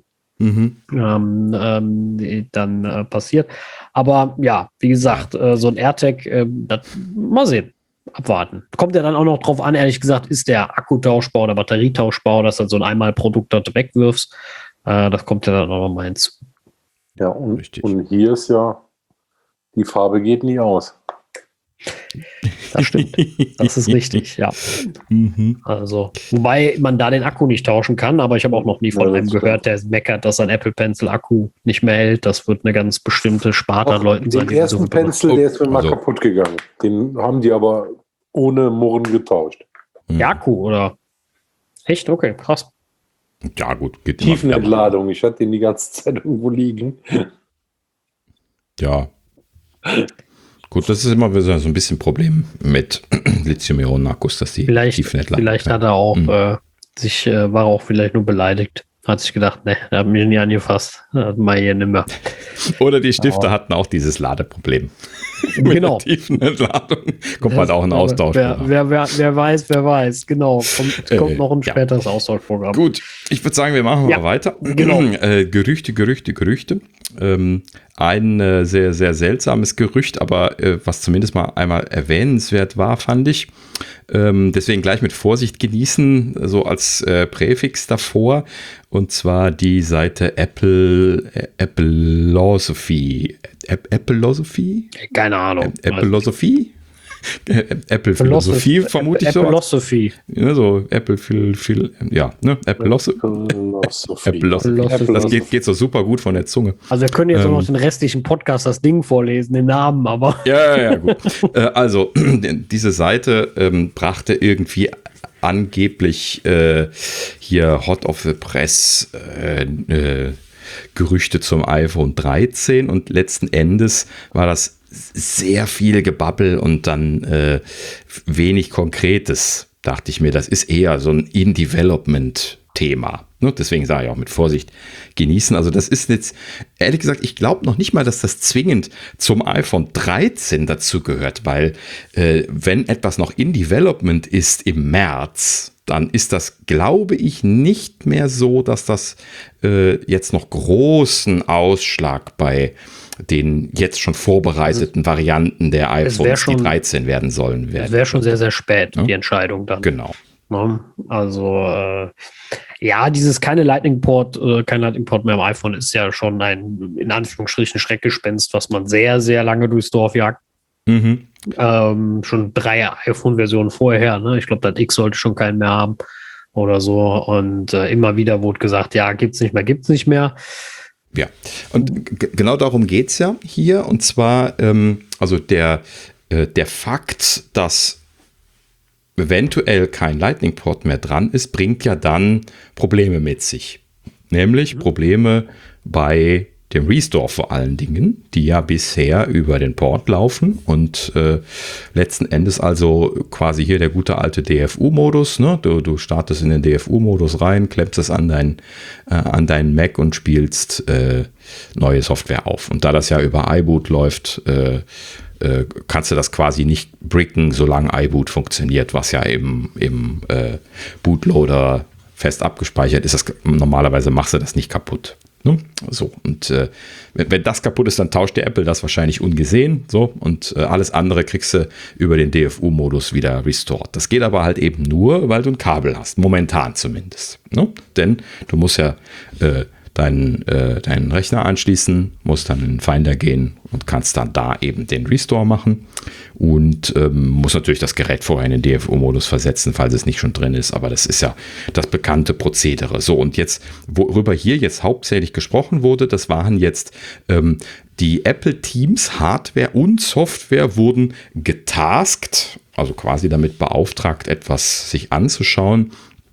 dann passiert. Aber ja, wie gesagt, so ein AirTag, mal sehen, abwarten. Kommt ja dann auch noch drauf an, ehrlich gesagt, ist der Akku tauschbar oder Batterie tauschbar, dass du so ein Einmalprodukt dort wegwirfst. Das kommt ja dann auch noch mal hinzu. Ja, und hier ist ja, die Farbe geht nie aus. Das stimmt. Das ist richtig, ja. Also, wobei man da den Akku nicht tauschen kann, aber ich habe auch noch nie von einem gehört, der meckert, dass ein Apple Pencil Akku nicht mehr hält. Das wird eine ganz bestimmte Sparte an Leuten sein. Den ersten Pencil, der ist mir mal kaputt gegangen. Den haben die aber ohne Murren getauscht. Der Akku, oder? Echt? Okay, krass. Ja, gut. Geht Tiefenentladung. Ich hatte den die ganze Zeit irgendwo liegen. Ja. Gut, das ist immer so ein bisschen Problem mit Lithium-Ionen-Akkus, dass die Tiefenentladung. Vielleicht hat er auch war auch vielleicht nur beleidigt. Hat sich gedacht, ne, da hat mich nie angefasst. Mal hier nimmer. Oder die Stifte hatten auch dieses Ladeproblem. Genau. Mit der Tiefenentladung. Kommt halt auch ein Austausch. Wer weiß. Genau. Kommt noch ein späteres Austauschprogramm. Gut, ich würde sagen, wir machen mal weiter. Genau. Gerüchte. Ein sehr, sehr seltsames Gerücht, aber was zumindest mal einmal erwähnenswert war, fand ich. Deswegen gleich mit Vorsicht genießen, so als Präfix davor. Und zwar die Seite Appleosophy. Appleosophy? Keine Ahnung. Appleosophy? Apple Philosophie vermute ich so. Appleosophy. Ja, so Apple Appleosophy. Das geht so super gut von der Zunge. Also wir können jetzt auch noch den restlichen Podcast das Ding vorlesen, den Namen, aber. Ja, gut. Also diese Seite brachte irgendwie angeblich hier Hot of the Press Gerüchte zum iPhone 13 und letzten Endes war das sehr viel Gebabbel und dann wenig Konkretes, dachte ich mir. Das ist eher so ein In-Development-Thema. Ne? Deswegen sage ich auch mit Vorsicht genießen. Also das ist jetzt, ehrlich gesagt, ich glaube noch nicht mal, dass das zwingend zum iPhone 13 dazu gehört, weil wenn etwas noch In-Development ist im März, dann ist das, glaube ich, nicht mehr so, dass das jetzt noch großen Ausschlag bei den jetzt schon vorbereiteten Varianten der iPhones, die 13 werden sollen. Es wäre schon sehr, sehr spät, die Entscheidung dann. Genau. Also, dieses kein Lightning-Port mehr am iPhone ist ja schon ein, in Anführungsstrichen, Schreckgespenst, was man sehr, sehr lange durchs Dorf jagt. Schon 3 iPhone-Versionen vorher, ne? Ich glaube, das X sollte schon keinen mehr haben oder so. Und immer wieder wurde gesagt, ja, gibt's nicht mehr. Ja, und genau darum geht es ja hier. Und zwar, also der Fakt, dass eventuell kein Lightning-Port mehr dran ist, bringt ja dann Probleme mit sich. Nämlich Probleme bei dem Restore vor allen Dingen, die ja bisher über den Port laufen und letzten Endes also quasi hier der gute alte DFU-Modus, ne? Du startest in den DFU-Modus rein, klemmst es an deinen Mac und spielst neue Software auf. Und da das ja über iBoot läuft, kannst du das quasi nicht bricken, solange iBoot funktioniert, was ja im Bootloader fest abgespeichert ist. Normalerweise machst du das nicht kaputt. Ne? So, und wenn das kaputt ist, dann tauscht der Apple das wahrscheinlich ungesehen. So, und alles andere kriegst du über den DFU-Modus wieder restored. Das geht aber halt eben nur, weil du ein Kabel hast, momentan zumindest. Ne? Denn du musst ja deinen Rechner anschließen, musst dann in den Finder gehen und kannst dann da eben den Restore machen und musst natürlich das Gerät vorher in den DFU-Modus versetzen, falls es nicht schon drin ist, aber das ist ja das bekannte Prozedere. So, und jetzt, worüber hier jetzt hauptsächlich gesprochen wurde, das waren jetzt die Apple-Teams, Hardware und Software wurden getaskt, also quasi damit beauftragt, etwas sich anzuschauen,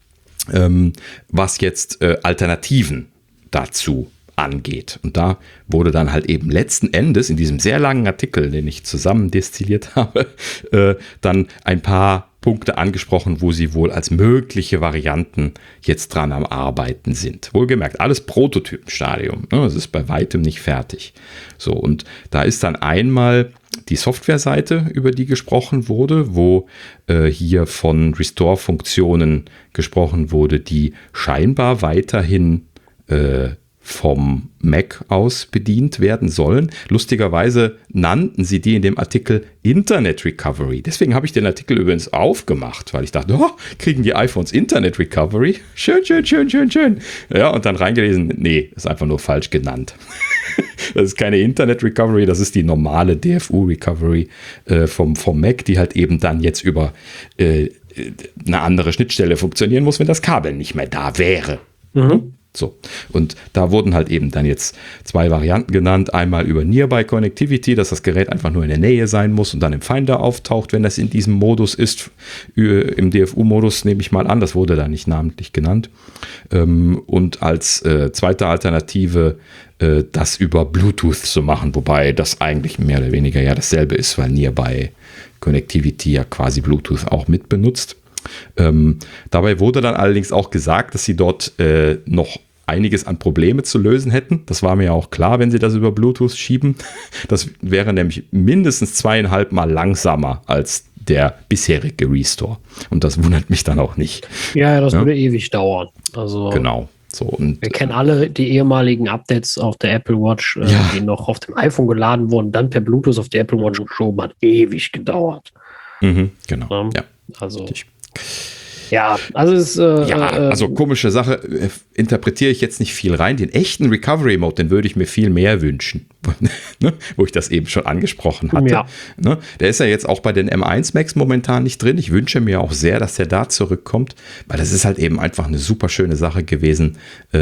was jetzt Alternativen dazu angeht. Und da wurde dann halt eben letzten Endes in diesem sehr langen Artikel, den ich zusammen destilliert habe, dann ein paar Punkte angesprochen, wo sie wohl als mögliche Varianten jetzt dran am Arbeiten sind. Wohlgemerkt, alles Prototypenstadium. Ne? Das ist bei weitem nicht fertig. So, und da ist dann einmal die Softwareseite, über die gesprochen wurde, wo hier von Restore-Funktionen gesprochen wurde, die scheinbar weiterhin vom Mac aus bedient werden sollen. Lustigerweise nannten sie die in dem Artikel Internet Recovery. Deswegen habe ich den Artikel übrigens aufgemacht, weil ich dachte, kriegen die iPhones Internet Recovery? Schön, schön, schön, schön, schön. Ja, und dann reingelesen, nee, ist einfach nur falsch genannt. Das ist keine Internet Recovery, das ist die normale DFU Recovery vom Mac, die halt eben dann jetzt über eine andere Schnittstelle funktionieren muss, wenn das Kabel nicht mehr da wäre. Mhm. So, und da wurden halt eben dann jetzt 2 Varianten genannt. Einmal über Nearby Connectivity, dass das Gerät einfach nur in der Nähe sein muss und dann im Finder auftaucht, wenn das in diesem Modus ist. Im DFU-Modus nehme ich mal an, das wurde da nicht namentlich genannt. Und als zweite Alternative das über Bluetooth zu machen, wobei das eigentlich mehr oder weniger ja dasselbe ist, weil Nearby Connectivity ja quasi Bluetooth auch mit benutzt. Dabei wurde dann allerdings auch gesagt, dass sie dort noch einiges an Probleme zu lösen hätten. Das war mir ja auch klar, wenn sie das über Bluetooth schieben. Das wäre nämlich mindestens 2,5 Mal langsamer als der bisherige Restore. Und das wundert mich dann auch nicht. Ja, das würde ewig dauern. Also genau. So, und wir kennen alle die ehemaligen Updates auf der Apple Watch, die noch auf dem iPhone geladen wurden, dann per Bluetooth auf die Apple Watch geschoben, hat ewig gedauert. Genau. Ja. Also ja, also es also komische Sache, interpretiere ich jetzt nicht viel rein. Den echten Recovery Mode, den würde ich mir viel mehr wünschen, ne? Wo ich das eben schon angesprochen hatte. Ja. Ne? Der ist ja jetzt auch bei den M1 Max momentan nicht drin. Ich wünsche mir auch sehr, dass der da zurückkommt, weil das ist halt eben einfach eine super schöne Sache gewesen,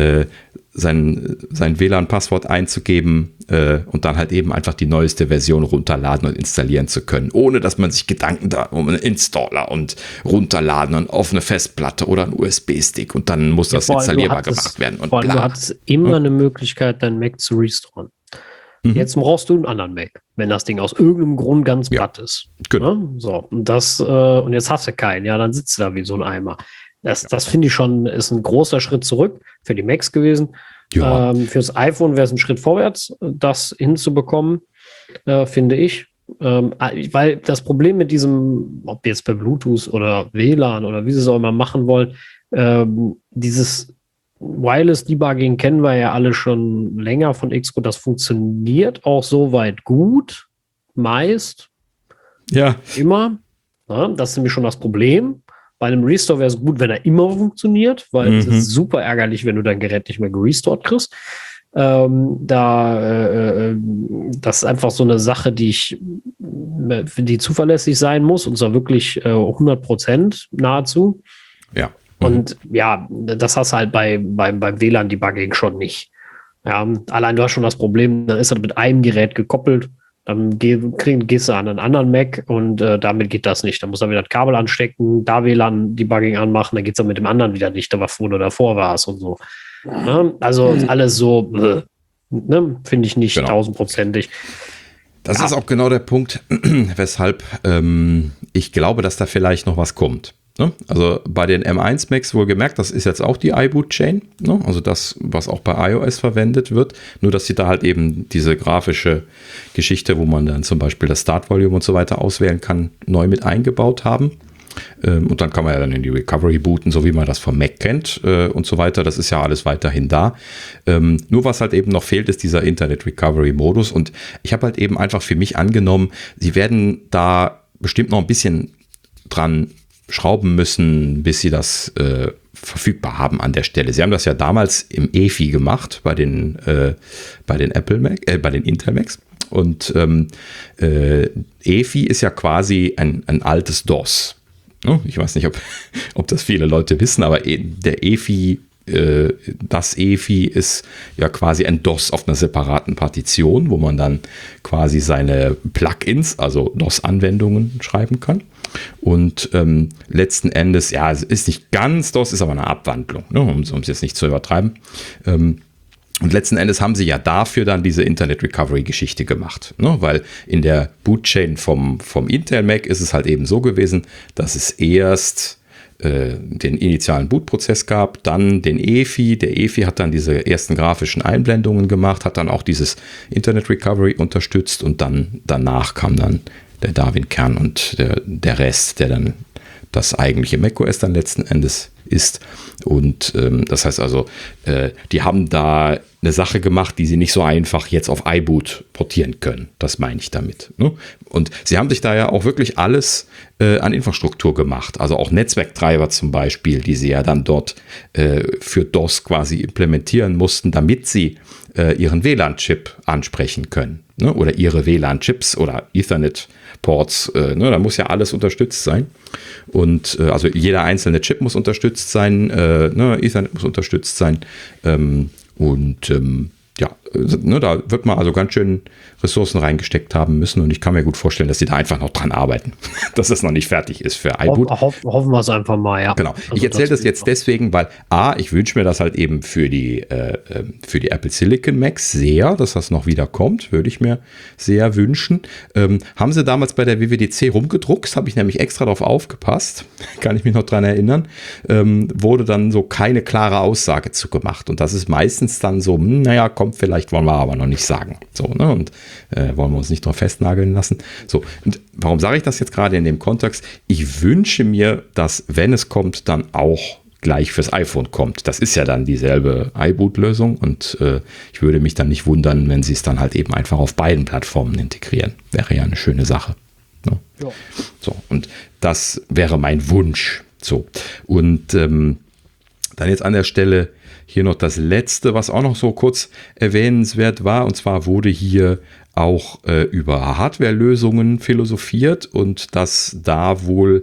sein WLAN-Passwort einzugeben und dann halt eben einfach die neueste Version runterladen und installieren zu können, ohne dass man sich Gedanken da um einen Installer und runterladen und auf eine Festplatte oder einen USB-Stick und dann muss das installierbar gemacht werden. Und vor allem, du hattest immer eine Möglichkeit, deinen Mac zu restoren. Jetzt brauchst du einen anderen Mac, wenn das Ding aus irgendeinem Grund ganz platt ist. Genau. Ne? So, und jetzt hast du keinen, ja, dann sitzt du da wie so ein Eimer. Das finde ich schon, ist ein großer Schritt zurück für die Macs gewesen. Ja. Fürs iPhone wäre es ein Schritt vorwärts, das hinzubekommen, finde ich. Weil das Problem mit diesem, ob jetzt per Bluetooth oder WLAN oder wie sie es auch immer machen wollen, dieses Wireless Debugging kennen wir ja alle schon länger von Xcode. Das funktioniert auch soweit gut, meist. Ja. Immer. Ja, das ist nämlich schon das Problem. Bei einem Restore wäre es gut, wenn er immer funktioniert, weil es ist super ärgerlich, wenn du dein Gerät nicht mehr gerestored kriegst. Das ist einfach so eine Sache, die zuverlässig sein muss, und zwar wirklich 100% nahezu. Ja. Und ja, das hast du halt beim WLAN-Debugging schon nicht. Ja, allein du hast schon das Problem, dann ist das mit einem Gerät gekoppelt, dann gehst du an einen anderen Mac und damit geht das nicht. Dann muss er wieder das Kabel anstecken, da WLAN-Debugging anmachen, dann geht es dann mit dem anderen wieder nicht, wo du davor warst und so. Ja, also alles so, finde ich nicht 1000%ig. Das ist auch genau der Punkt, weshalb ich glaube, dass da vielleicht noch was kommt. Ne? Also bei den M1 Macs wohlgemerkt, das ist jetzt auch die iBoot-Chain, ne? Also das, was auch bei iOS verwendet wird, nur dass sie da halt eben diese grafische Geschichte, wo man dann zum Beispiel das Start-Volume und so weiter auswählen kann, neu mit eingebaut haben. Und dann kann man ja dann in die Recovery booten, so wie man das vom Mac kennt und so weiter. Das ist ja alles weiterhin da. Nur was halt eben noch fehlt, ist dieser Internet Recovery Modus. Und ich habe halt eben einfach für mich angenommen, sie werden da bestimmt noch ein bisschen dran schrauben müssen, bis sie das verfügbar haben an der Stelle. Sie haben das ja damals im EFI gemacht bei den Apple Mac, bei den Intel Macs. Und EFI ist ja quasi ein altes DOS. Ich weiß nicht, ob das viele Leute wissen, aber der EFI, das EFI ist ja quasi ein DOS auf einer separaten Partition, wo man dann quasi seine Plugins, also DOS-Anwendungen schreiben kann. Und letzten Endes, ja, es ist nicht ganz DOS, ist aber eine Abwandlung, ne, um es jetzt nicht zu übertreiben. Und letzten Endes haben sie ja dafür dann diese Internet Recovery Geschichte gemacht, ne? Weil in der Bootchain vom Intel Mac ist es halt eben so gewesen, dass es erst den initialen Bootprozess gab, dann den EFI. Der EFI hat dann diese ersten grafischen Einblendungen gemacht, hat dann auch dieses Internet Recovery unterstützt und dann danach kam dann der Darwin-Kern und der Rest, der dann das eigentliche macOS dann letzten Endes ist. Und das heißt also, die haben da eine Sache gemacht, die sie nicht so einfach jetzt auf iBoot portieren können. Das meine ich damit. Ne? Und sie haben sich da ja auch wirklich alles an Infrastruktur gemacht. Also auch Netzwerktreiber zum Beispiel, die sie ja dann dort für DOS quasi implementieren mussten, damit sie ihren WLAN-Chip ansprechen können. Ne? Oder ihre WLAN-Chips oder Ethernet-Ports. Ne? Da muss ja alles unterstützt sein. Und also jeder einzelne Chip muss unterstützt sein. Ne? Ethernet muss unterstützt sein. Ja, ne, da wird man also ganz schön Ressourcen reingesteckt haben müssen und ich kann mir gut vorstellen, dass sie da einfach noch dran arbeiten, dass das noch nicht fertig ist für iBoot. Hoffen wir es einfach mal, ja. Genau. Ich erzähle das jetzt deswegen, weil ich wünsche mir das halt eben für die Apple Silicon Macs sehr, dass das noch wieder kommt, würde ich mir sehr wünschen. Haben sie damals bei der WWDC rumgedruckt, habe ich nämlich extra darauf aufgepasst, kann ich mich noch dran erinnern, wurde dann so keine klare Aussage zu gemacht und das ist meistens dann so, naja, kommt vielleicht, wollen wir aber noch nicht sagen. So, ne? Und wollen wir uns nicht drauf festnageln lassen. So, und warum sage ich das jetzt gerade in dem Kontext? Ich wünsche mir, dass, wenn es kommt, dann auch gleich fürs iPhone kommt. Das ist ja dann dieselbe iBoot-Lösung und ich würde mich dann nicht wundern, wenn sie es dann halt eben einfach auf beiden Plattformen integrieren. Wäre ja eine schöne Sache. Ne? Ja. So, und das wäre mein Wunsch. So, und dann jetzt an der Stelle hier noch das Letzte, was auch noch so kurz erwähnenswert war. Und zwar wurde hier auch über Hardware-Lösungen philosophiert und dass da wohl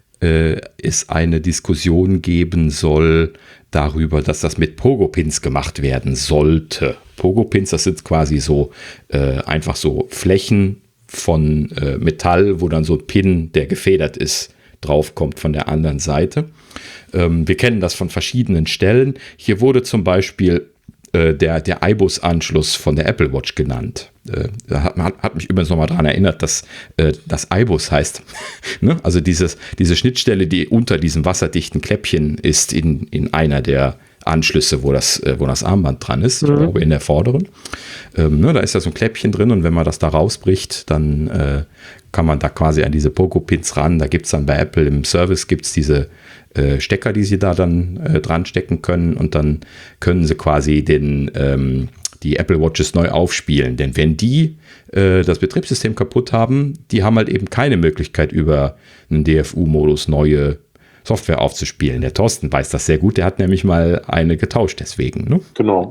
es eine Diskussion geben soll darüber, dass das mit Pogo-Pins gemacht werden sollte. Pogo-Pins, das sind quasi so einfach so Flächen von Metall, wo dann so ein Pin, der gefedert ist, draufkommt von der anderen Seite. Wir kennen das von verschiedenen Stellen. Hier wurde zum Beispiel der iBus-Anschluss von der Apple Watch genannt. Hat mich übrigens nochmal daran erinnert, dass das iBus heißt. Ne? Also diese Schnittstelle, die unter diesem wasserdichten Kläppchen ist in einer der Anschlüsse, wo das Armband dran ist, ich glaube in der vorderen. Ne, da ist ja so ein Kläppchen drin und wenn man das da rausbricht, dann kann man da quasi an diese Pogo-Pins ran. Da gibt es dann bei Apple im Service diese Stecker, die sie da dann dran stecken können und dann können sie quasi die Apple Watches neu aufspielen. Denn wenn die das Betriebssystem kaputt haben, die haben halt eben keine Möglichkeit über einen DFU-Modus neue Software aufzuspielen. Der Thorsten weiß das sehr gut, der hat nämlich mal eine getauscht deswegen. Ne? Genau.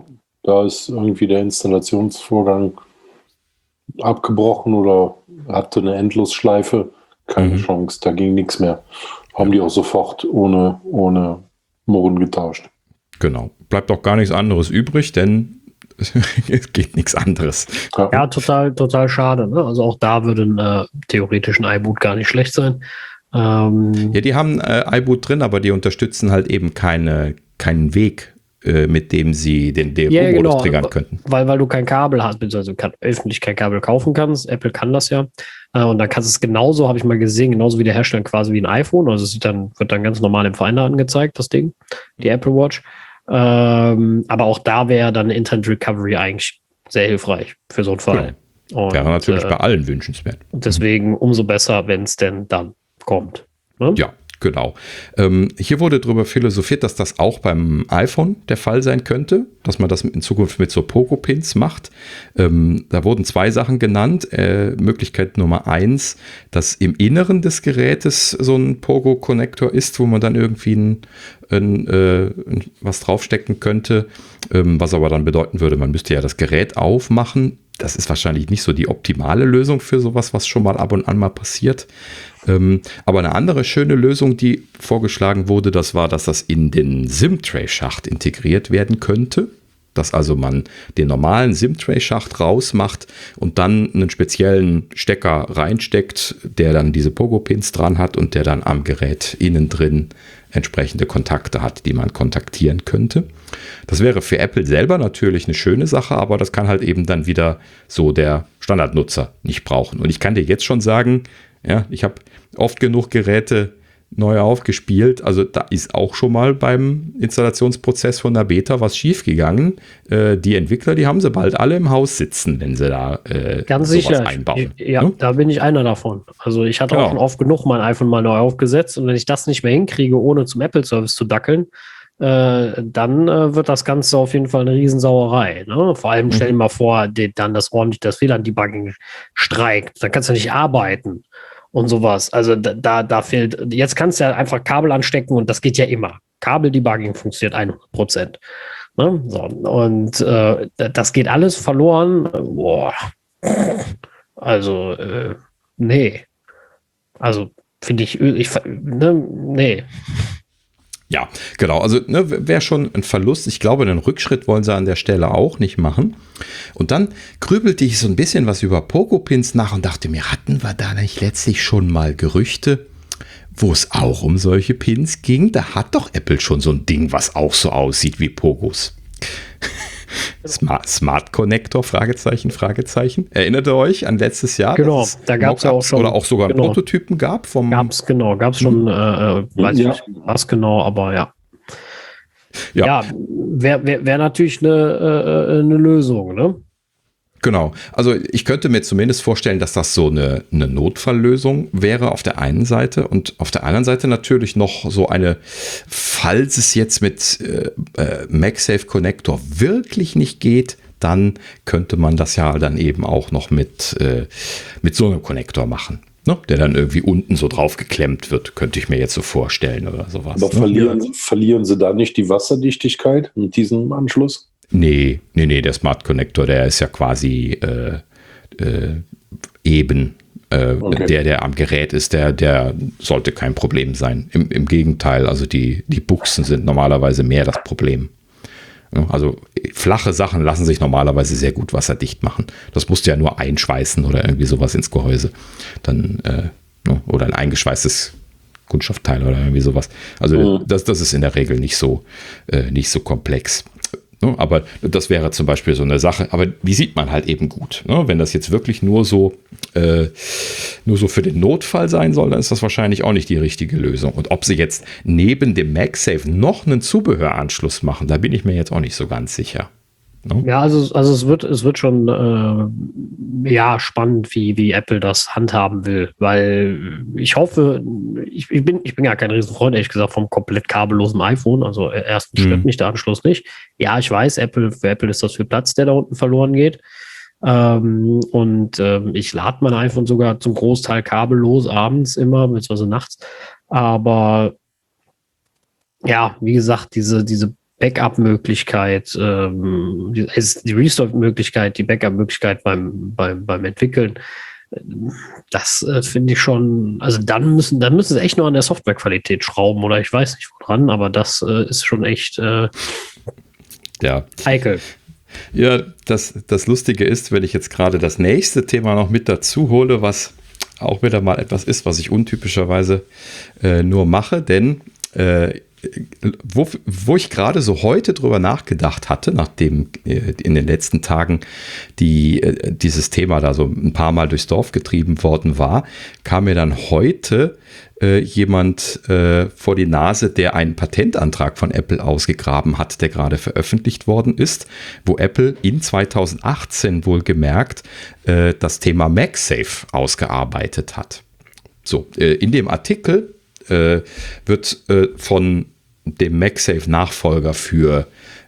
Da ist irgendwie der Installationsvorgang abgebrochen oder hatte eine Endlosschleife. Keine Chance, da ging nichts mehr. Haben die auch sofort ohne Murren getauscht. Genau. Bleibt auch gar nichts anderes übrig, denn es geht nichts anderes. Ja, total schade. Ne? Also auch da würde ein theoretisch ein iBoot gar nicht schlecht sein. Ja, die haben iBoot drin, aber die unterstützen halt eben keinen Weg, mit dem sie den DLO-Modus triggern könnten. Weil du kein Kabel hast, beziehungsweise öffentlich kein Kabel kaufen kannst. Apple kann das ja. Und dann kannst du es genauso, habe ich mal gesehen, genauso wie der Hersteller quasi wie ein iPhone. Also es wird dann ganz normal im Finder angezeigt, das Ding, die Apple Watch. Aber auch da wäre dann Internet Recovery eigentlich sehr hilfreich für so einen Fall. Genau. Wäre natürlich bei allen wünschenswert. Deswegen umso besser, wenn es denn dann kommt. Ne? Ja, genau. Hier wurde darüber philosophiert, dass das auch beim iPhone der Fall sein könnte, dass man das in Zukunft mit so Pogo-Pins macht. Da wurden 2 Sachen genannt. Möglichkeit Nummer 1, dass im Inneren des Gerätes so ein Pogo-Konnektor ist, wo man dann irgendwie was draufstecken könnte, was aber dann bedeuten würde, man müsste ja das Gerät aufmachen. Das ist wahrscheinlich nicht so die optimale Lösung für sowas, was schon mal ab und an mal passiert. Aber eine andere schöne Lösung, die vorgeschlagen wurde, das war, dass das in den SIM-Tray-Schacht integriert werden könnte. Dass also man den normalen SIM-Tray-Schacht rausmacht und dann einen speziellen Stecker reinsteckt, der dann diese Pogo-Pins dran hat und der dann am Gerät innen drin entsprechende Kontakte hat, die man kontaktieren könnte. Das wäre für Apple selber natürlich eine schöne Sache, aber das kann halt eben dann wieder so der Standardnutzer nicht brauchen. Und ich kann dir jetzt schon sagen, ja, ich habe oft genug Geräte neu aufgespielt. Also da ist auch schon mal beim Installationsprozess von der Beta was schiefgegangen. Die Entwickler, die haben sie bald alle im Haus sitzen, wenn sie da ganz sowas sicher einbauen. Ja, da bin ich einer davon. Also ich hatte auch schon oft genug mein iPhone mal neu aufgesetzt und wenn ich das nicht mehr hinkriege, ohne zum Apple-Service zu dackeln, dann wird das Ganze auf jeden Fall eine Riesensauerei. Ne? Vor allem stell dir mal vor, dann das WLAN-Debugging streikt. Dann kannst du nicht arbeiten. Und sowas. Also da fehlt, jetzt kannst du ja einfach Kabel anstecken und das geht ja immer. Kabel-Debugging funktioniert 100%. Ne? So, und das geht alles verloren. Boah. Also, nee. Also, finde ich, nee. Ja, genau. Also wäre schon ein Verlust. Ich glaube, einen Rückschritt wollen sie an der Stelle auch nicht machen. Und dann grübelte ich so ein bisschen was über Pogo-Pins nach und dachte mir, hatten wir da nicht letztlich schon mal Gerüchte, wo es auch um solche Pins ging? Da hat doch Apple schon so ein Ding, was auch so aussieht wie Pogos. Smart Connector, Fragezeichen. Erinnert ihr euch an letztes Jahr? Genau, da gab es ja auch schon. Oder auch sogar einen Prototypen gab vom. Gab es schon, weiß ich nicht was genau, aber ja. Ja, wäre natürlich eine Lösung, ne? Genau. Also ich könnte mir zumindest vorstellen, dass das so eine Notfalllösung wäre auf der einen Seite und auf der anderen Seite natürlich noch so eine, falls es jetzt mit MagSafe Connector wirklich nicht geht, dann könnte man das ja dann eben auch noch mit so einem Konnektor machen. Ne? Der dann irgendwie unten so drauf geklemmt wird, könnte ich mir jetzt so vorstellen oder sowas. Aber verlieren sie da nicht die Wasserdichtigkeit mit diesem Anschluss? Nee, der Smart Connector, der ist ja quasi eben. Okay. Der am Gerät ist, der sollte kein Problem sein. Im Gegenteil, also die Buchsen sind normalerweise mehr das Problem. Also flache Sachen lassen sich normalerweise sehr gut wasserdicht machen. Das musst du ja nur einschweißen oder irgendwie sowas ins Gehäuse. Dann, oder ein eingeschweißtes Kunststoffteil oder irgendwie sowas. Also das ist in der Regel nicht so komplex. Aber das wäre zum Beispiel so eine Sache. Aber die sieht man halt eben gut. Wenn das jetzt wirklich nur so für den Notfall sein soll, dann ist das wahrscheinlich auch nicht die richtige Lösung. Und ob sie jetzt neben dem MagSafe noch einen Zubehöranschluss machen, da bin ich mir jetzt auch nicht so ganz sicher. Ja, also es wird schon spannend, wie Apple das handhaben will, weil ich hoffe, ich bin ja kein Riesenfreund, ehrlich gesagt, vom komplett kabellosen iPhone, also erstens stört mich der Anschluss nicht. Ja, ich weiß, für Apple ist das viel Platz, der da unten verloren geht. Ich lade mein iPhone sogar zum Großteil kabellos abends immer, beziehungsweise nachts. Aber ja, wie gesagt, diese Backup-Möglichkeit, die Restore-Möglichkeit, die Backup-Möglichkeit beim Entwickeln. Das finde ich schon, also dann müssen sie echt nur an der Softwarequalität schrauben oder ich weiß nicht woran, aber das ist schon echt heikel. Ja, das Lustige ist, wenn ich jetzt gerade das nächste Thema noch mit dazu hole, was auch wieder mal etwas ist, was ich untypischerweise nur mache, denn wo ich gerade so heute drüber nachgedacht hatte, nachdem in den letzten Tagen dieses Thema da so ein paar Mal durchs Dorf getrieben worden war, kam mir dann heute jemand vor die Nase, der einen Patentantrag von Apple ausgegraben hat, der gerade veröffentlicht worden ist, wo Apple in 2018 wohlgemerkt das Thema MagSafe ausgearbeitet hat. So, in dem Artikel wird von dem MagSafe-Nachfolger für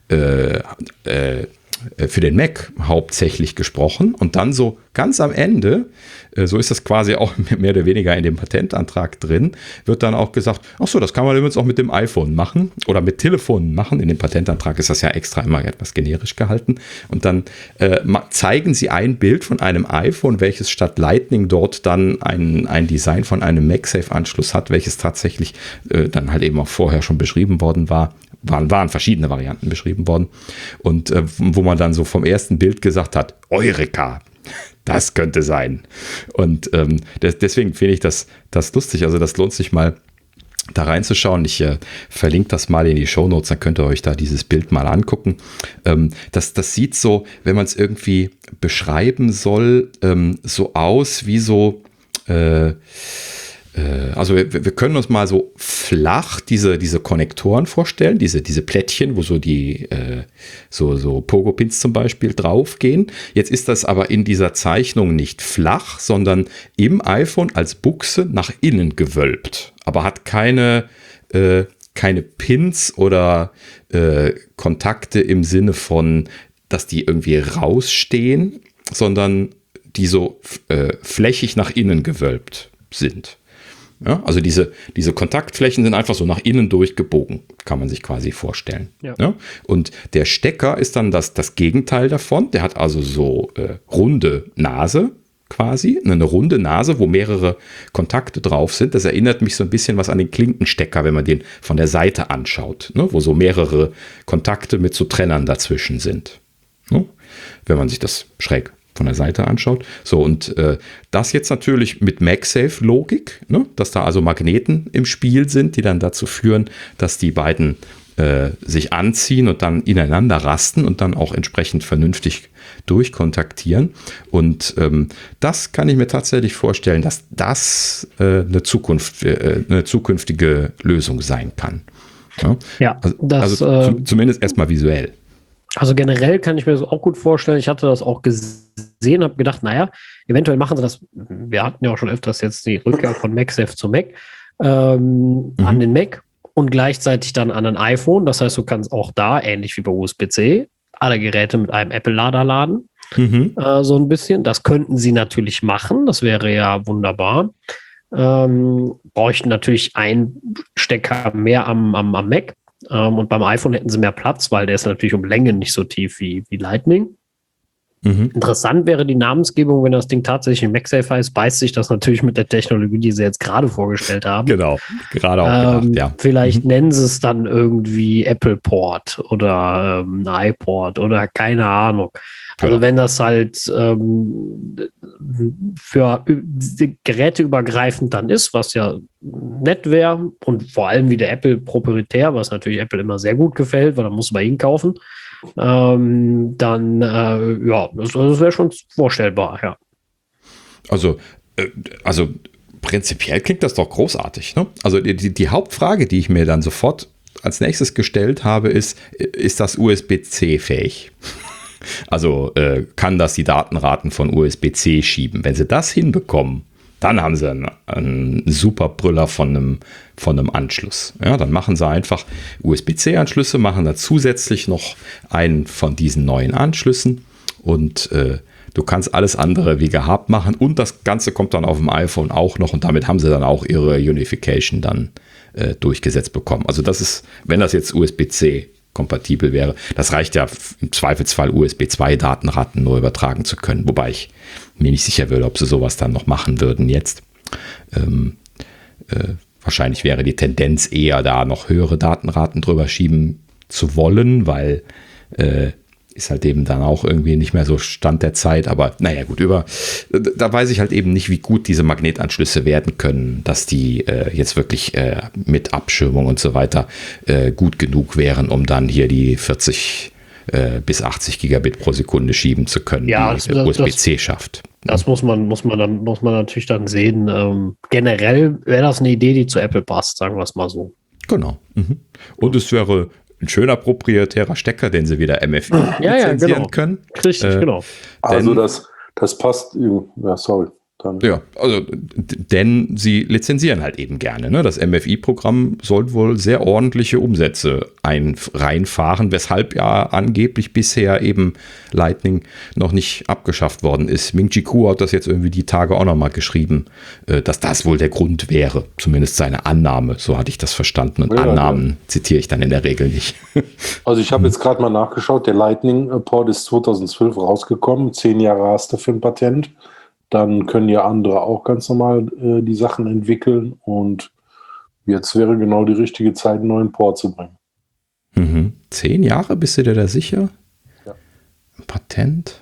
den Mac hauptsächlich gesprochen und dann so ganz am Ende, so ist das quasi auch mehr oder weniger in dem Patentantrag drin, wird dann auch gesagt, ach so, das kann man übrigens auch mit dem iPhone machen oder mit Telefonen machen. In dem Patentantrag ist das ja extra immer etwas generisch gehalten und dann zeigen sie ein Bild von einem iPhone, welches statt Lightning dort dann ein Design von einem MagSafe-Anschluss hat, welches tatsächlich dann halt eben auch vorher schon beschrieben worden waren verschiedene Varianten beschrieben worden und wo man dann so vom ersten Bild gesagt hat, Eureka, das könnte sein. Und deswegen finde ich das lustig, also das lohnt sich mal da reinzuschauen. Ich verlinke das mal in die Shownotes, dann könnt ihr euch da dieses Bild mal angucken. Das sieht so, wenn man es irgendwie beschreiben soll, so aus wie so also wir können uns mal so flach diese Konnektoren vorstellen, diese Plättchen, wo so die so Pogo-Pins zum Beispiel draufgehen. Jetzt ist das aber in dieser Zeichnung nicht flach, sondern im iPhone als Buchse nach innen gewölbt, aber hat keine Pins oder Kontakte im Sinne von, dass die irgendwie rausstehen, sondern die so flächig nach innen gewölbt sind. Ja, also diese Kontaktflächen sind einfach so nach innen durchgebogen, kann man sich quasi vorstellen. Ja. Ja? Und der Stecker ist dann das Gegenteil davon. Der hat also so runde Nase quasi, eine runde Nase, wo mehrere Kontakte drauf sind. Das erinnert mich so ein bisschen was an den Klinkenstecker, wenn man den von der Seite anschaut, ne? Wo so mehrere Kontakte mit so Trennern dazwischen sind. Ne? Wenn man sich das schräg von der Seite anschaut. So, und das jetzt natürlich mit MagSafe-Logik, ne? Dass da also Magneten im Spiel sind, die dann dazu führen, dass die beiden sich anziehen und dann ineinander rasten und dann auch entsprechend vernünftig durchkontaktieren. Und das kann ich mir tatsächlich vorstellen, dass das eine zukünftige Lösung sein kann. Ja, also zumindest erstmal visuell. Also generell kann ich mir das auch gut vorstellen. Ich hatte das auch gesehen, habe gedacht, naja, eventuell machen sie das. Wir hatten ja auch schon öfters jetzt die Rückkehr von MagSafe zu Mac, an den Mac und gleichzeitig dann an ein iPhone. Das heißt, du kannst auch da, ähnlich wie bei USB-C, alle Geräte mit einem Apple-Lader laden. So ein bisschen. Das könnten sie natürlich machen. Das wäre ja wunderbar. Bräuchten natürlich einen Stecker mehr am Mac. Und beim iPhone hätten sie mehr Platz, weil der ist natürlich um Länge nicht so tief wie Lightning. Interessant wäre die Namensgebung, wenn das Ding tatsächlich MagSafe heißt, beißt sich das natürlich mit der Technologie, die sie jetzt gerade vorgestellt haben. Genau, gerade auch gedacht, ja. Vielleicht nennen sie es dann irgendwie Apple Port oder iPort oder keine Ahnung. Also wenn das halt für geräteübergreifend dann ist, was ja nett wäre und vor allem wieder Apple proprietär, was natürlich Apple immer sehr gut gefällt, weil da muss man ihn kaufen, dann das wäre schon vorstellbar, ja. Also prinzipiell klingt das doch großartig, ne? Also die Hauptfrage, die ich mir dann sofort als nächstes gestellt habe, ist das USB-C fähig? Also kann das die Datenraten von USB-C schieben? Wenn sie das hinbekommen, dann haben sie einen super Brüller von einem Anschluss. Ja, dann machen sie einfach USB-C-Anschlüsse, machen da zusätzlich noch einen von diesen neuen Anschlüssen und du kannst alles andere wie gehabt machen und das Ganze kommt dann auf dem iPhone auch noch und damit haben sie dann auch ihre Unification dann durchgesetzt bekommen. Also das ist, wenn das jetzt USB-C kompatibel wäre. Das reicht ja im Zweifelsfall, USB 2 Datenraten nur übertragen zu können, wobei ich mir nicht sicher würde, ob sie sowas dann noch machen würden jetzt. Wahrscheinlich wäre die Tendenz eher da, noch höhere Datenraten drüber schieben zu wollen, weil ist halt eben dann auch irgendwie nicht mehr so Stand der Zeit. Aber naja gut, da weiß ich halt eben nicht, wie gut diese Magnetanschlüsse werden können, dass die jetzt wirklich mit Abschirmung und so weiter gut genug wären, um dann hier die 40 bis 80 Gigabit pro Sekunde schieben zu können, ja, die USB-C schafft. Das muss man natürlich dann sehen. Generell wäre das eine Idee, die zu Apple passt, sagen wir es mal so. Genau. Mhm. Und es wäre ein schöner proprietärer Stecker, den sie wieder MFI lizenzieren können. Richtig, genau. Also das passt. Ja, sorry. Dann. Ja, also denn sie lizenzieren halt eben gerne. Ne? Das MFI-Programm soll wohl sehr ordentliche Umsätze reinfahren, weshalb ja angeblich bisher eben Lightning noch nicht abgeschafft worden ist. Ming-Chi Kuo hat das jetzt irgendwie die Tage auch nochmal geschrieben, dass das wohl der Grund wäre. Zumindest seine Annahme, so hatte ich das verstanden. Und Annahmen zitiere ich dann in der Regel nicht. Also ich habe jetzt gerade mal nachgeschaut, der Lightning-Port ist 2012 rausgekommen, 10 Jahre hast du für ein Patent. Dann können ja andere auch ganz normal die Sachen entwickeln und jetzt wäre genau die richtige Zeit, einen neuen Port zu bringen. 10 Jahre, bist du dir da sicher? Ja. Ein Patent?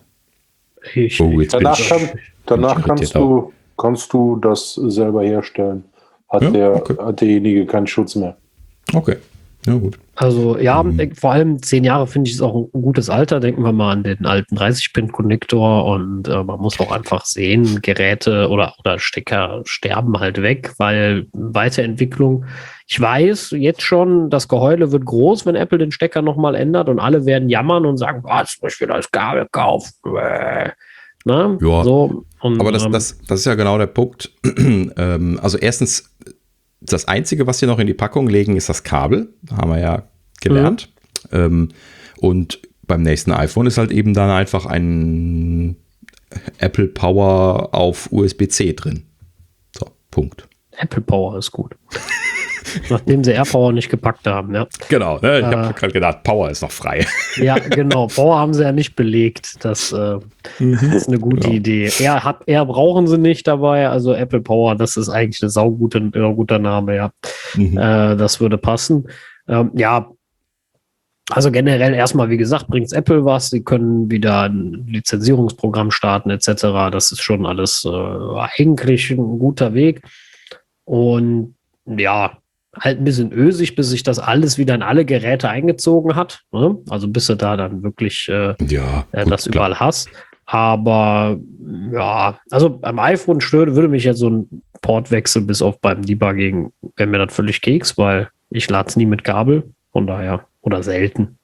Danach kannst du das selber herstellen. Hat derjenige keinen Schutz mehr. Okay, ja gut. Also ja, vor allem 10 Jahre finde ich ist auch ein gutes Alter. Denken wir mal an den alten 30-Pin-Konnektor und man muss auch einfach sehen, Geräte oder Stecker sterben halt weg, weil Weiterentwicklung, ich weiß jetzt schon, das Geheule wird groß, wenn Apple den Stecker nochmal ändert und alle werden jammern und sagen, was, muss ich wieder das Kabel kaufen? Ne? Ja, so, und, aber das ist ja genau der Punkt. Also erstens, das Einzige, was sie noch in die Packung legen, ist das Kabel. Da haben wir ja gelernt. Und beim nächsten iPhone ist halt eben dann einfach ein Apple Power auf USB-C drin. So, Punkt. Apple Power ist gut. Nachdem sie AirPower nicht gepackt haben, ja. Genau, ne? Ich habe gerade gedacht, Power ist noch frei. Ja, genau. Power haben sie ja nicht belegt. Das ist eine gute Idee. Air brauchen sie nicht dabei. Also Apple Power, das ist eigentlich ein guter Name, ja. Das würde passen. Ja, also generell erstmal, wie gesagt, bringt Apple was. Sie können wieder ein Lizenzierungsprogramm starten etc. Das ist schon alles eigentlich ein guter Weg. Und ja, halt ein bisschen ösig, bis sich das alles wieder in alle Geräte eingezogen hat. Ne? Also bis du da dann wirklich das überall hast. Aber ja, also beim iPhone würde mich jetzt so ein Portwechsel bis auf beim Debugging, wäre mir das völlig Keks, weil ich lade es nie mit Kabel. Von daher, oder selten.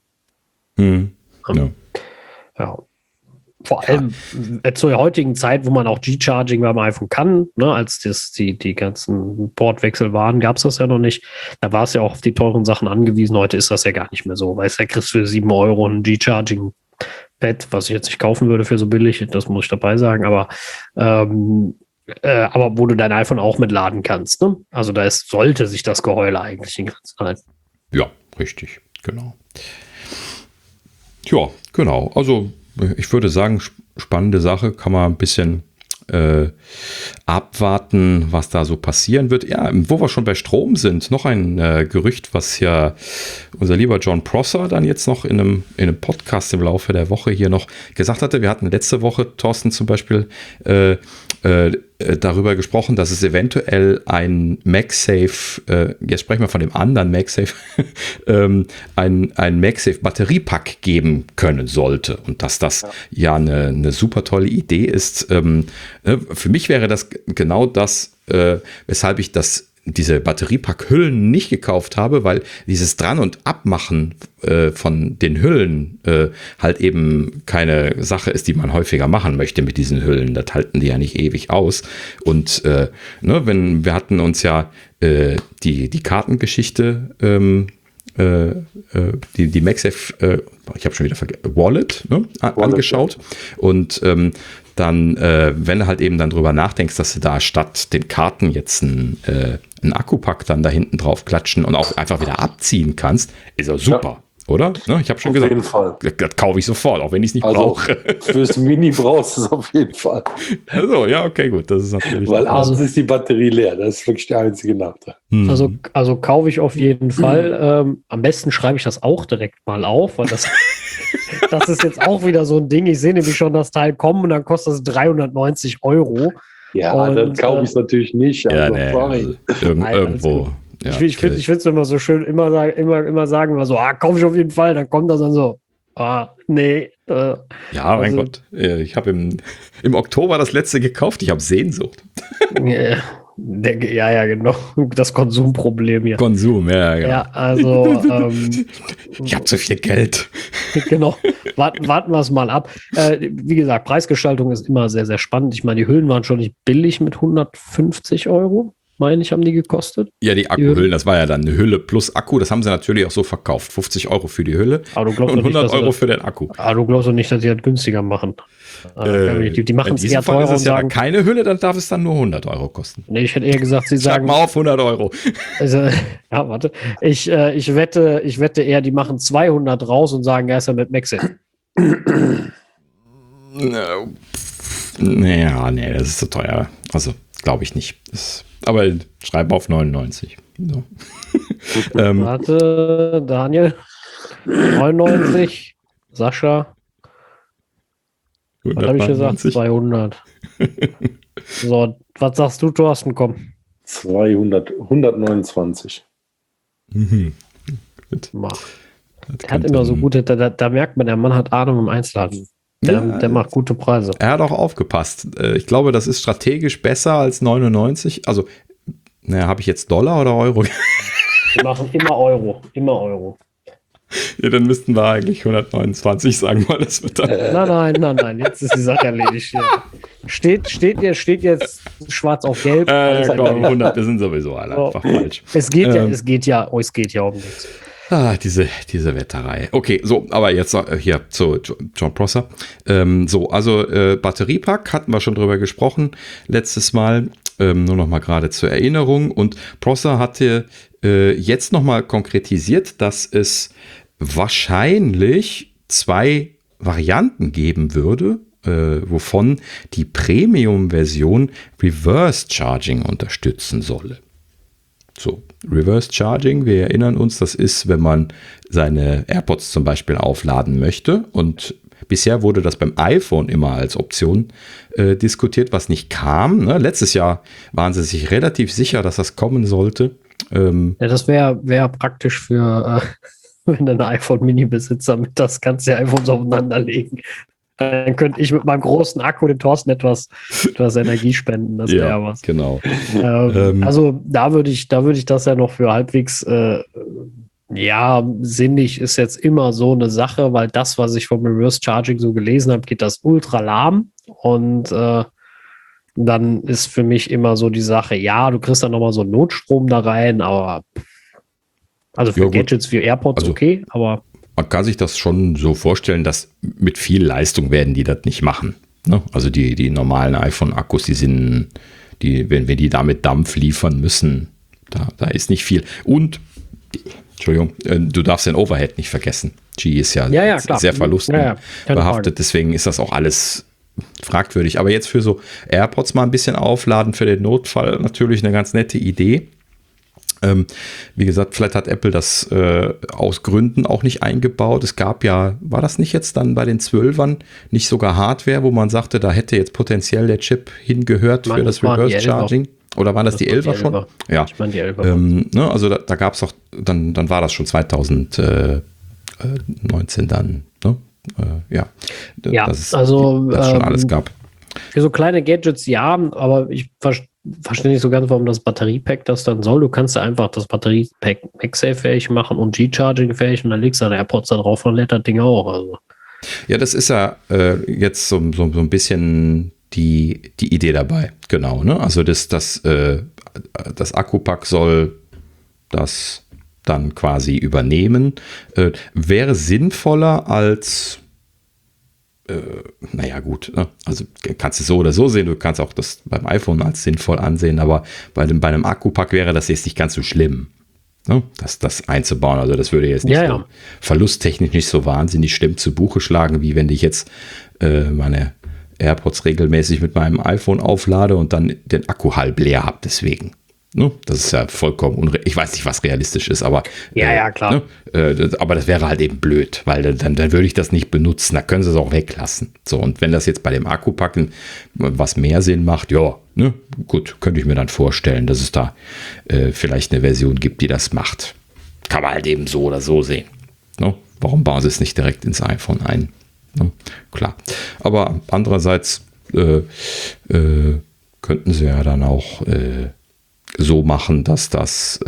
Ja. Vor allem zur heutigen Zeit, wo man auch G-Charging beim iPhone kann, ne, als die ganzen Portwechsel waren, gab es das ja noch nicht. Da war es ja auch auf die teuren Sachen angewiesen. Heute ist das ja gar nicht mehr so. Weißt du, da kriegst du für 7 Euro ein G-Charging-Pad, was ich jetzt nicht kaufen würde für so billig, das muss ich dabei sagen, aber wo du dein iPhone auch mitladen kannst. Ne? Also sollte sich das Geheule eigentlich in Grenzen halten. Ja, richtig, genau. Ja, genau. Also ich würde sagen, spannende Sache, kann man ein bisschen abwarten, was da so passieren wird. Ja, wo wir schon bei Strom sind, noch ein Gerücht, was ja unser lieber John Prosser dann jetzt noch in einem Podcast im Laufe der Woche hier noch gesagt hatte. Wir hatten letzte Woche, Thorsten, zum Beispiel darüber gesprochen, dass es eventuell ein MagSafe, jetzt sprechen wir von dem anderen MagSafe, ein MagSafe Batteriepack geben können sollte und dass das ja eine super tolle Idee ist. Für mich wäre das genau das, weshalb ich diese Batteriepack-Hüllen nicht gekauft habe, weil dieses Dran- und Abmachen von den Hüllen halt eben keine Sache ist, die man häufiger machen möchte mit diesen Hüllen. Das halten die ja nicht ewig aus. Und wir hatten uns ja die Kartengeschichte, die MagSafe, ich habe schon wieder vergessen, Wallet, angeschaut. Und dann, wenn du halt eben dann drüber nachdenkst, dass du da statt den Karten jetzt einen Akkupack dann da hinten drauf klatschen und auch einfach wieder abziehen kannst, ist ja super. oder? Ne, ich habe schon gesagt, auf jeden Fall. Das kaufe ich sofort, auch wenn ich es nicht brauche. Fürs Mini brauchst du es auf jeden Fall. Also, ja, okay, gut. Das ist natürlich. Weil abends ist die Batterie leer. Das ist wirklich der einzige Nachteil. Also kaufe ich auf jeden Fall. Am besten schreibe ich das auch direkt mal auf, weil das ist jetzt auch wieder so ein Ding. Ich sehe nämlich schon das Teil kommen und dann kostet es 390 €. Ja, und, dann kaufe ich es natürlich nicht. Also, irgendwo. Ja, ich finde es immer so schön, immer sagen, kaufe ich auf jeden Fall, dann kommt das dann so, nee. Ja, mein Gott, ich habe im Oktober das letzte gekauft, ich habe Sehnsucht. Ja, genau, das Konsumproblem hier. Konsum, ja. Ja, also ich habe zu viel Geld. Genau, warten wir es mal ab. Wie gesagt, Preisgestaltung ist immer sehr, sehr spannend. Ich meine, die Hüllen waren schon nicht billig mit 150 €. Meine ich, haben die gekostet. Ja, die Akkuhüllen, das war ja dann eine Hülle plus Akku. Das haben sie natürlich auch so verkauft. 50 € für die Hülle und 100 € für den Akku. Aber du glaubst doch nicht, dass die das günstiger machen. Die machen es eher teurer. Ist es ja dann keine Hülle, dann darf es dann nur 100 € kosten. Nee, ich hätte eher gesagt, sie sagen... Schlag mal auf 100 €. Also, ja, warte. Ich wette eher, die machen 200 raus und sagen, er ist ja mit Maxit. Naja, nee, das ist zu teuer. Also, glaube ich nicht. Aber schreib auf 99. So. Warte, Daniel. 99. Sascha. Was habe ich gesagt? 200. So, was sagst du, Thorsten? Komm. 129. Mhm. Er hat immer so gute, da merkt man, der Mann hat Ahnung im Einzelhandel. Der macht gute Preise. Er hat auch aufgepasst. Ich glaube, das ist strategisch besser als 99. Also, habe ich jetzt Dollar oder Euro? Wir machen immer Euro. Immer Euro. Ja, dann müssten wir eigentlich 129 sagen, weil das wird dann. Nein. Jetzt ist die Sache erledigt. Ja. Steht jetzt schwarz auf gelb. Komm, 100, wir sind sowieso alle einfach falsch. Es geht ja um nichts. Diese Wetterei. Okay, so, aber jetzt hier zu John Prosser. Batteriepack hatten wir schon drüber gesprochen letztes Mal. Nur noch mal gerade zur Erinnerung. Und Prosser hatte jetzt noch mal konkretisiert, dass es wahrscheinlich 2 Varianten geben würde, wovon die Premium-Version Reverse Charging unterstützen solle. So, Reverse Charging, wir erinnern uns, das ist, wenn man seine AirPods zum Beispiel aufladen möchte, und bisher wurde das beim iPhone immer als Option diskutiert, was nicht kam. Ne? Letztes Jahr waren sie sich relativ sicher, dass das kommen sollte. Ja, das wäre praktisch für, wenn du ein iPhone-Mini-Besitzer mit das kannst du ja iPhones aufeinander legen. Dann könnte ich mit meinem großen Akku den Thorsten etwas Energie spenden. Das wäre was. Genau. Also da würde ich das ja noch für halbwegs sinnig ist jetzt immer so eine Sache, weil das, was ich vom Reverse Charging so gelesen habe, geht das ultra lahm. Und dann ist für mich immer so die Sache, ja, du kriegst dann nochmal so einen Notstrom da rein, aber also für Gadgets wie AirPods okay, aber man kann sich das schon so vorstellen, dass mit viel Leistung werden die das nicht machen. Ne? Also die normalen iPhone-Akkus, wenn wir die damit Dampf liefern müssen, da ist nicht viel. Und, Entschuldigung, du darfst den Overhead nicht vergessen. G ist ja sehr verlustbehaftet, deswegen ist das auch alles fragwürdig. Aber jetzt für so AirPods mal ein bisschen aufladen für den Notfall natürlich eine ganz nette Idee. Wie gesagt, vielleicht hat Apple das aus Gründen auch nicht eingebaut. Es gab ja, war das nicht jetzt dann bei den 12ern nicht sogar Hardware, wo man sagte, da hätte jetzt potenziell der Chip hingehört für das Reverse Charging? Oder waren das die 11er schon? Ja. Ich meine die 11er. Also da gab es auch, dann war das schon 2019 dann. Ne? Dass es das schon alles gab. Für so kleine Gadgets ja, aber ich verstehe nicht so ganz, warum das Batteriepack das dann soll. Du kannst ja einfach das Batteriepack MagSafe-fähig machen und G-Charging-fähig und dann legst du deine AirPods da drauf und lädt das Ding auch. Also. Ja, das ist ja jetzt so ein bisschen die Idee dabei. Genau, ne? Also das Akkupack soll das dann quasi übernehmen. Wäre sinnvoller als naja gut, ne? Also kannst du so oder so sehen, du kannst auch das beim iPhone als sinnvoll ansehen, aber bei einem Akkupack wäre das jetzt nicht ganz so schlimm. ne, das einzubauen. Also das würde jetzt nicht so verlusttechnisch nicht so wahnsinnig schlimm zu Buche schlagen, wie wenn ich jetzt meine AirPods regelmäßig mit meinem iPhone auflade und dann den Akku halb leer habe deswegen. Ne? Das ist ja vollkommen ich weiß nicht, was realistisch ist, aber klar. Ne? Aber das wäre halt eben blöd, weil dann würde ich das nicht benutzen. Da können sie es auch weglassen. So, und wenn das jetzt bei dem Akkupacken was mehr Sinn macht, ja, ne? Gut, könnte ich mir dann vorstellen, dass es da vielleicht eine Version gibt, die das macht. Kann man halt eben so oder so sehen. Ne? Warum bauen sie es nicht direkt ins iPhone ein? Ne? Klar. Aber andererseits könnten sie ja dann auch so machen, dass das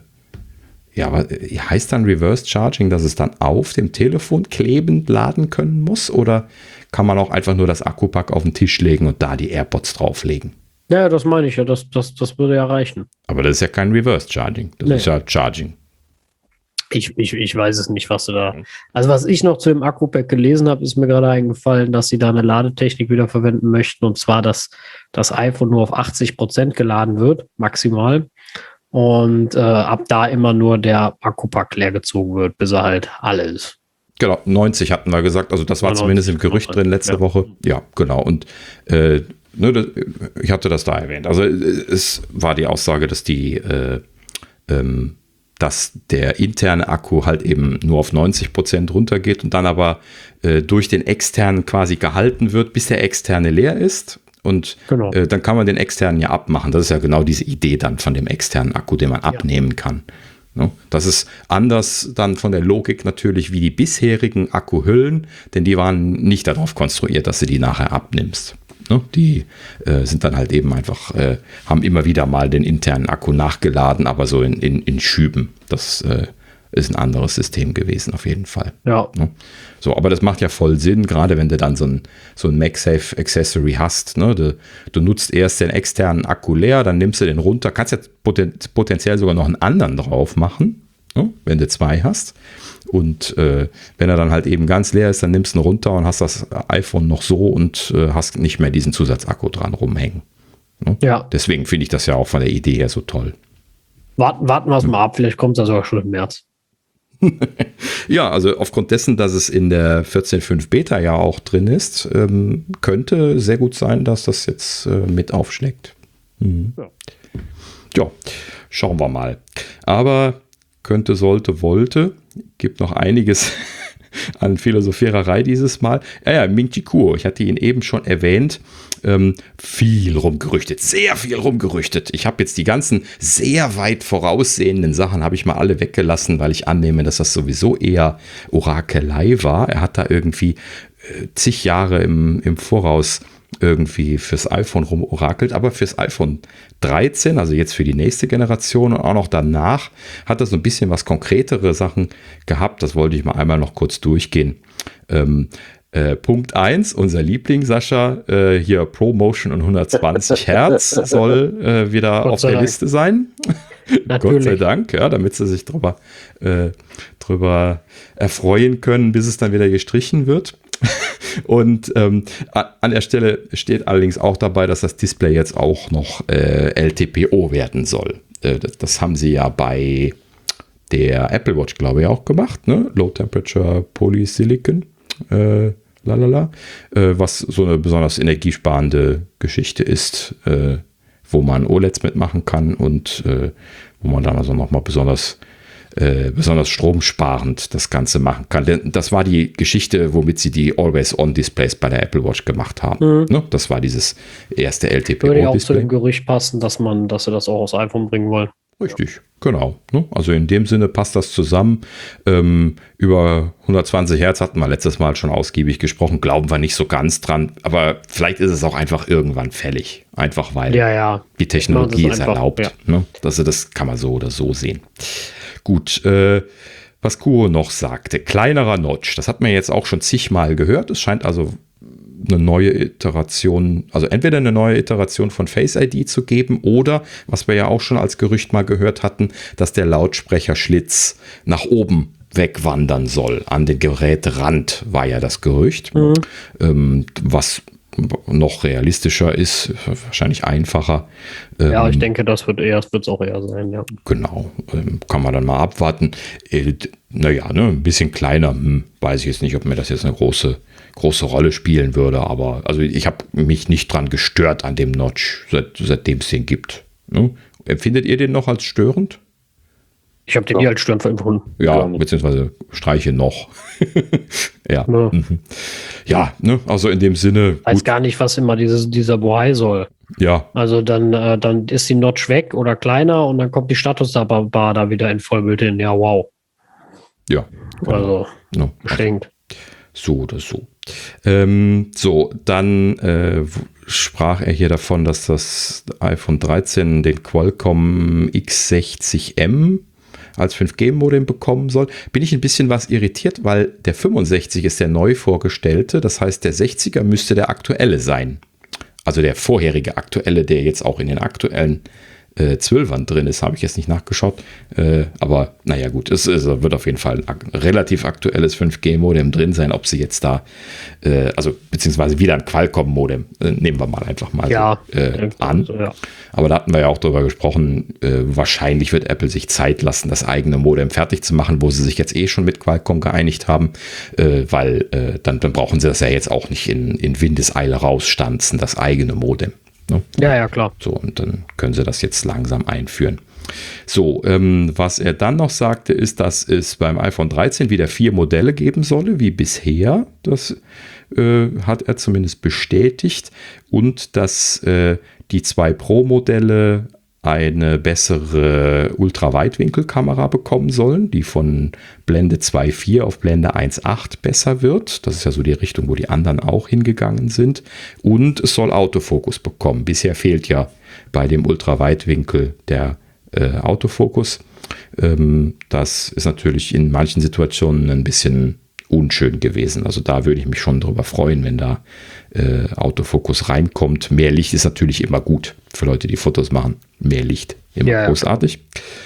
heißt dann Reverse Charging, dass es dann auf dem Telefon klebend laden können muss, oder kann man auch einfach nur das Akkupack auf den Tisch legen und da die AirPods drauflegen? Ja, das meine ich ja, das würde ja reichen. Aber das ist ja kein Reverse Charging, das ist ja Charging. Ich weiß es nicht, was du da. Also was ich noch zu dem Akkupack gelesen habe, ist mir gerade eingefallen, dass sie da eine Ladetechnik wieder verwenden möchten, und zwar, dass das iPhone nur auf 80% geladen wird, maximal. Und ab da immer nur der Akkupack leer gezogen wird, bis er halt alle ist. Genau, 90 hatten wir gesagt, also das war zumindest im Gerücht drin letzte Woche. Ja, genau. Und ich hatte das da erwähnt. Also es war die Aussage, dass dass der interne Akku halt eben nur auf 90% runtergeht und dann aber durch den externen quasi gehalten wird, bis der externe leer ist. Und dann kann man den externen ja abmachen. Das ist ja genau diese Idee dann von dem externen Akku, den man abnehmen kann. Ne? Das ist anders dann von der Logik natürlich wie die bisherigen Akkuhüllen, denn die waren nicht darauf konstruiert, dass du die nachher abnimmst. Ne? Die sind dann halt eben einfach, haben immer wieder mal den internen Akku nachgeladen, aber so in Schüben. Das ist ein anderes System gewesen, auf jeden Fall. Ja. Ne? So, aber das macht ja voll Sinn, gerade wenn du dann so ein MagSafe Accessory hast. Ne? Du nutzt erst den externen Akku leer, dann nimmst du den runter, kannst jetzt potenziell sogar noch einen anderen drauf machen, ne? Wenn du 2 hast. Und wenn er dann halt eben ganz leer ist, dann nimmst du ihn runter und hast das iPhone noch so und hast nicht mehr diesen Zusatzakku dran rumhängen. Ne? Ja. Deswegen finde ich das ja auch von der Idee her so toll. Warten wir es mal ab, vielleicht kommt es sogar schon im März. Ja, also aufgrund dessen, dass es in der 14.5 Beta ja auch drin ist, könnte sehr gut sein, dass das jetzt mit aufschlägt. Mhm. Ja, schauen wir mal. Aber könnte, sollte, wollte, gibt noch einiges an Philosophiererei dieses Mal. Ja, Ming Chi Kuo, ich hatte ihn eben schon erwähnt, viel rumgerüchtet, sehr viel rumgerüchtet. Ich habe jetzt die ganzen sehr weit voraussehenden Sachen, habe ich mal alle weggelassen, weil ich annehme, dass das sowieso eher Orakelei war. Er hat da irgendwie zig Jahre im Voraus irgendwie fürs iPhone rumorakelt, aber fürs iPhone 13, also jetzt für die nächste Generation und auch noch danach, hat er so ein bisschen was konkretere Sachen gehabt. Das wollte ich mal einmal noch kurz durchgehen. Punkt 1, unser Liebling, Sascha, hier ProMotion und 120 Hertz soll wieder auf der Liste sein. Gott sei Dank, ja, damit sie sich drüber erfreuen können, bis es dann wieder gestrichen wird. Und an der Stelle steht allerdings auch dabei, dass das Display jetzt auch noch LTPO werden soll. Das haben sie ja bei der Apple Watch, glaube ich, auch gemacht, ne? Low Temperature Polysilicon. Was so eine besonders energiesparende Geschichte ist, wo man OLEDs mitmachen kann und wo man dann also nochmal besonders stromsparend das Ganze machen kann. Denn das war die Geschichte, womit sie die Always-On-Displays bei der Apple Watch gemacht haben. Mhm. Ne? Das war dieses erste LTPO-Display. Würde ja auch zu dem Gerücht passen, dass sie das auch aufs iPhone bringen wollen. Richtig, genau. Ne? Also in dem Sinne passt das zusammen. Über 120 Hertz hatten wir letztes Mal schon ausgiebig gesprochen. Glauben wir nicht so ganz dran. Aber vielleicht ist es auch einfach irgendwann fällig. Einfach weil die Technologie es erlaubt. Ja. Ne? Das kann man so oder so sehen. Gut, was Kuo noch sagte. Kleinerer Notch. Das hat man jetzt auch schon zigmal gehört. Es scheint also eine neue Iteration, also entweder eine neue Iteration von Face ID zu geben oder, was wir ja auch schon als Gerücht mal gehört hatten, dass der Lautsprecherschlitz nach oben wegwandern soll. An den Gerätrand war ja das Gerücht, was noch realistischer ist, wahrscheinlich einfacher. Ja, ich denke, das wird es auch eher sein, ja. Genau, kann man dann mal abwarten. Naja, ne, ein bisschen kleiner, weiß ich jetzt nicht, ob mir das jetzt eine große Rolle spielen würde, aber also ich habe mich nicht dran gestört an dem Notch, seitdem es den gibt. Ne? Empfindet ihr den noch als störend? Ich habe den nie als störend empfunden. Ja, beziehungsweise streiche noch. Ja. Ja, ne, also in dem Sinne. Ich weiß gar nicht, was immer dieser Bohai soll. Ja. Also dann ist die Notch weg oder kleiner und dann kommt die Statusbar da wieder in Vollbild hin. Ja, wow. Ja. Genau. Also beschränkt. So oder so. So, dann sprach er hier davon, dass das iPhone 13 den Qualcomm X60M als 5G-Modem bekommen soll. Bin ich ein bisschen was irritiert, weil der 65 ist der neu vorgestellte. Das heißt, der 60er müsste der aktuelle sein. Also der vorherige aktuelle, der jetzt auch in den aktuellen 12ern drin ist, habe ich jetzt nicht nachgeschaut. Aber naja gut, es wird auf jeden Fall ein relativ aktuelles 5G-Modem drin sein. Ob sie jetzt da, also beziehungsweise wieder ein Qualcomm-Modem, nehmen wir mal einfach mal an. So, ja. Aber da hatten wir ja auch drüber gesprochen, wahrscheinlich wird Apple sich Zeit lassen, das eigene Modem fertig zu machen, wo sie sich jetzt schon mit Qualcomm geeinigt haben, weil dann brauchen sie das ja jetzt auch nicht in Windeseile rausstanzen, das eigene Modem. Ne? Ja, klar. So, und dann können sie das jetzt langsam einführen. So, was er dann noch sagte, ist, dass es beim iPhone 13 wieder 4 Modelle geben solle, wie bisher. Das hat er zumindest bestätigt. Und dass die 2 Pro-Modelle eine bessere Ultraweitwinkelkamera bekommen sollen, die von Blende 2.4 auf Blende 1.8 besser wird. Das ist ja so die Richtung, wo die anderen auch hingegangen sind. Und es soll Autofokus bekommen. Bisher fehlt ja bei dem Ultraweitwinkel der Autofokus. Das ist natürlich in manchen Situationen ein bisschen unschön gewesen. Also da würde ich mich schon drüber freuen, wenn da Autofokus reinkommt. Mehr Licht ist natürlich immer gut für Leute, die Fotos machen. Mehr Licht, immer großartig.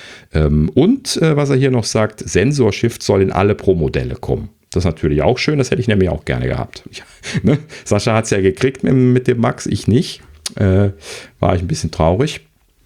Und was er hier noch sagt, Sensor-Shift soll in alle Pro-Modelle kommen. Das ist natürlich auch schön, das hätte ich nämlich auch gerne gehabt. Ne? Sascha hat es ja gekriegt mit dem Max, ich nicht. War ich ein bisschen traurig.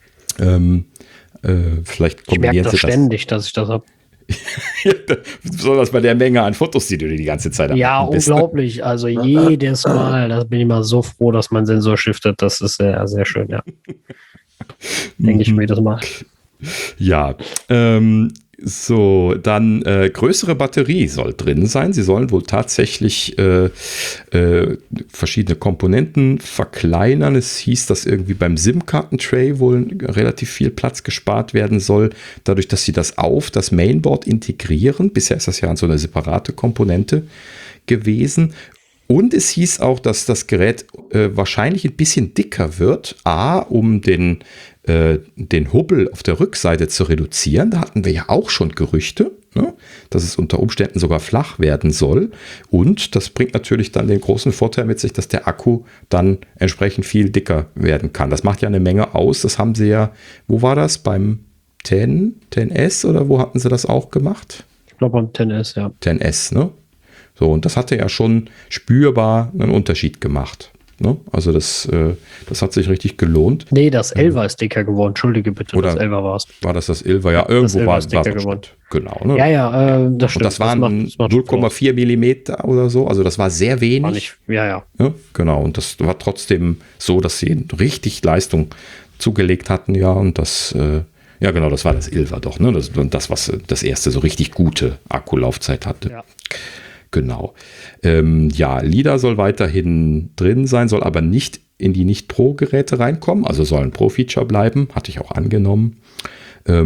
Vielleicht kombinieren sie das. Ich merke das ständig, dass ich das habe. Besonders bei der Menge an Fotos, die du dir die ganze Zeit Ja, unglaublich. Also jedes Mal, da bin ich mal so froh, dass mein Sensor shiftet. Das ist sehr, sehr schön, ja. Denke ich mir jedes Mal. Ja, so, dann größere Batterie soll drin sein. Sie sollen wohl tatsächlich verschiedene Komponenten verkleinern. Es hieß, dass irgendwie beim SIM-Karten-Tray wohl relativ viel Platz gespart werden soll, dadurch, dass sie das auf das Mainboard integrieren. Bisher ist das ja so eine separate Komponente gewesen. Und es hieß auch, dass das Gerät wahrscheinlich ein bisschen dicker wird. Um den Hubbel auf der Rückseite zu reduzieren. Da hatten wir ja auch schon Gerüchte, ne? Dass es unter Umständen sogar flach werden soll. Und das bringt natürlich dann den großen Vorteil mit sich, dass der Akku dann entsprechend viel dicker werden kann. Das macht ja eine Menge aus. Das haben sie ja, wo war das? Beim 10S oder wo hatten sie das auch gemacht? Ich glaube beim 10S, ja. 10S, ne? So, und das hatte ja schon spürbar einen Unterschied gemacht. Ne? Also das hat sich richtig gelohnt. Nee, das 11er ist dicker geworden. Entschuldige bitte, oder das 11er war es. War das 11er? Ja, irgendwo war es dicker geworden. Genau. Ne? Ja, das stimmt. Und das waren 0,4 Millimeter oder so. Also das war sehr wenig. War nicht, ja. Genau. Und das war trotzdem so, dass sie richtig Leistung zugelegt hatten. Ja, und das, genau, das war das 11er doch. Ne? Das, was das erste so richtig gute Akkulaufzeit hatte. Ja. Genau. LiDAR soll weiterhin drin sein, soll aber nicht in die Nicht-Pro-Geräte reinkommen, also soll ein Pro-Feature bleiben, hatte ich auch angenommen. Das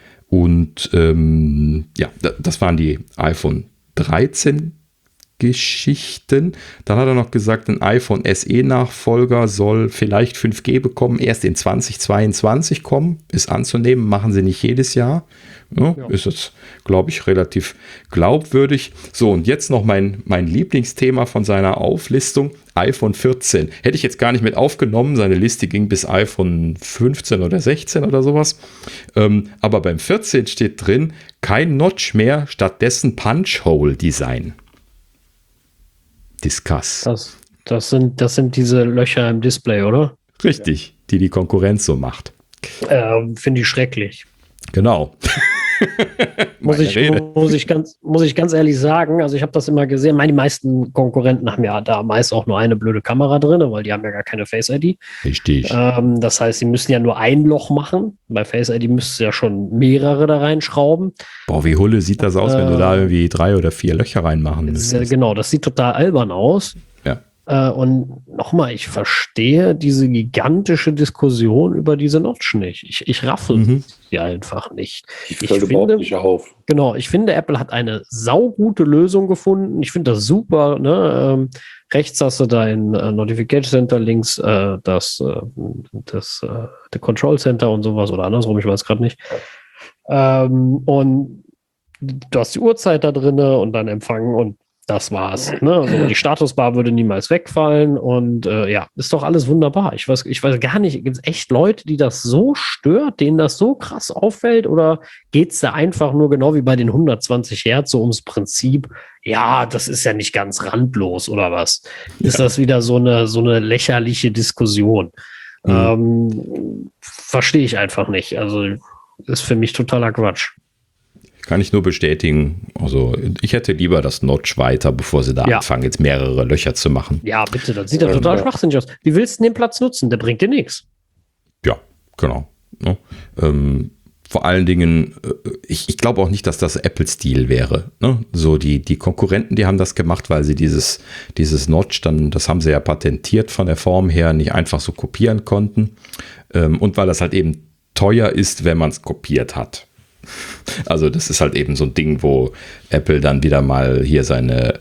waren die iPhone 13 Geschichten. Dann hat er noch gesagt, ein iPhone SE-Nachfolger soll vielleicht 5G bekommen, erst in 2022 kommen. Ist anzunehmen, machen sie nicht jedes Jahr. Ja. Ist jetzt, glaube ich, relativ glaubwürdig. So, und jetzt noch mein Lieblingsthema von seiner Auflistung, iPhone 14. Hätte ich jetzt gar nicht mit aufgenommen. Seine Liste ging bis iPhone 15 oder 16 oder sowas. Aber beim 14 steht drin, kein Notch mehr, stattdessen Punch-Hole-Design. Discuss. Das sind diese Löcher im Display, oder? Richtig, die Konkurrenz so macht. Finde ich schrecklich. Genau. Muss ich ganz ehrlich sagen, also ich habe das immer gesehen, die meisten Konkurrenten haben ja da meist auch nur eine blöde Kamera drin, weil die haben ja gar keine Face-ID. Richtig. Das heißt, sie müssen ja nur ein Loch machen. Bei Face-ID müsstest du ja schon mehrere da reinschrauben. Boah, wie Hulle sieht das aus, wenn du da irgendwie 3 oder 4 Löcher reinmachen müsstest. Genau, das sieht total albern aus. Ja. Und nochmal, ich verstehe diese gigantische Diskussion über diese Notch nicht. Ich raffel sie einfach nicht. Ich finde überhaupt nicht auf. Genau, ich finde, Apple hat eine saugute Lösung gefunden. Ich finde das super. Ne? Rechts hast du dein Notification Center, links das Control Center und sowas oder andersrum, ich weiß gerade nicht. Und du hast die Uhrzeit da drin und dann Empfang und das war's. Ne? Also die Statusbar würde niemals wegfallen und ist doch alles wunderbar. Ich weiß gar nicht, gibt es echt Leute, die das so stört, denen das so krass auffällt oder geht es da einfach nur genau wie bei den 120 Hertz so ums Prinzip, ja, das ist ja nicht ganz randlos oder was? Ist das wieder so eine lächerliche Diskussion? Verstehe ich einfach nicht. Also ist für mich totaler Quatsch. Kann ich nur bestätigen. Also ich hätte lieber das Notch weiter, bevor sie da anfangen, jetzt mehrere Löcher zu machen. Ja, bitte, das sieht ja total schwachsinnig aus. Wie willst du den Platz nutzen? Der bringt dir nichts. Ja, genau. Ja. Vor allen Dingen, ich glaube auch nicht, dass das Apple-Stil wäre. Ne? So die Konkurrenten, die haben das gemacht, weil sie dieses Notch dann, das haben sie ja patentiert von der Form her, nicht einfach so kopieren konnten. Und weil das halt eben teuer ist, wenn man es kopiert hat. Also das ist halt eben so ein Ding, wo Apple dann wieder mal hier seine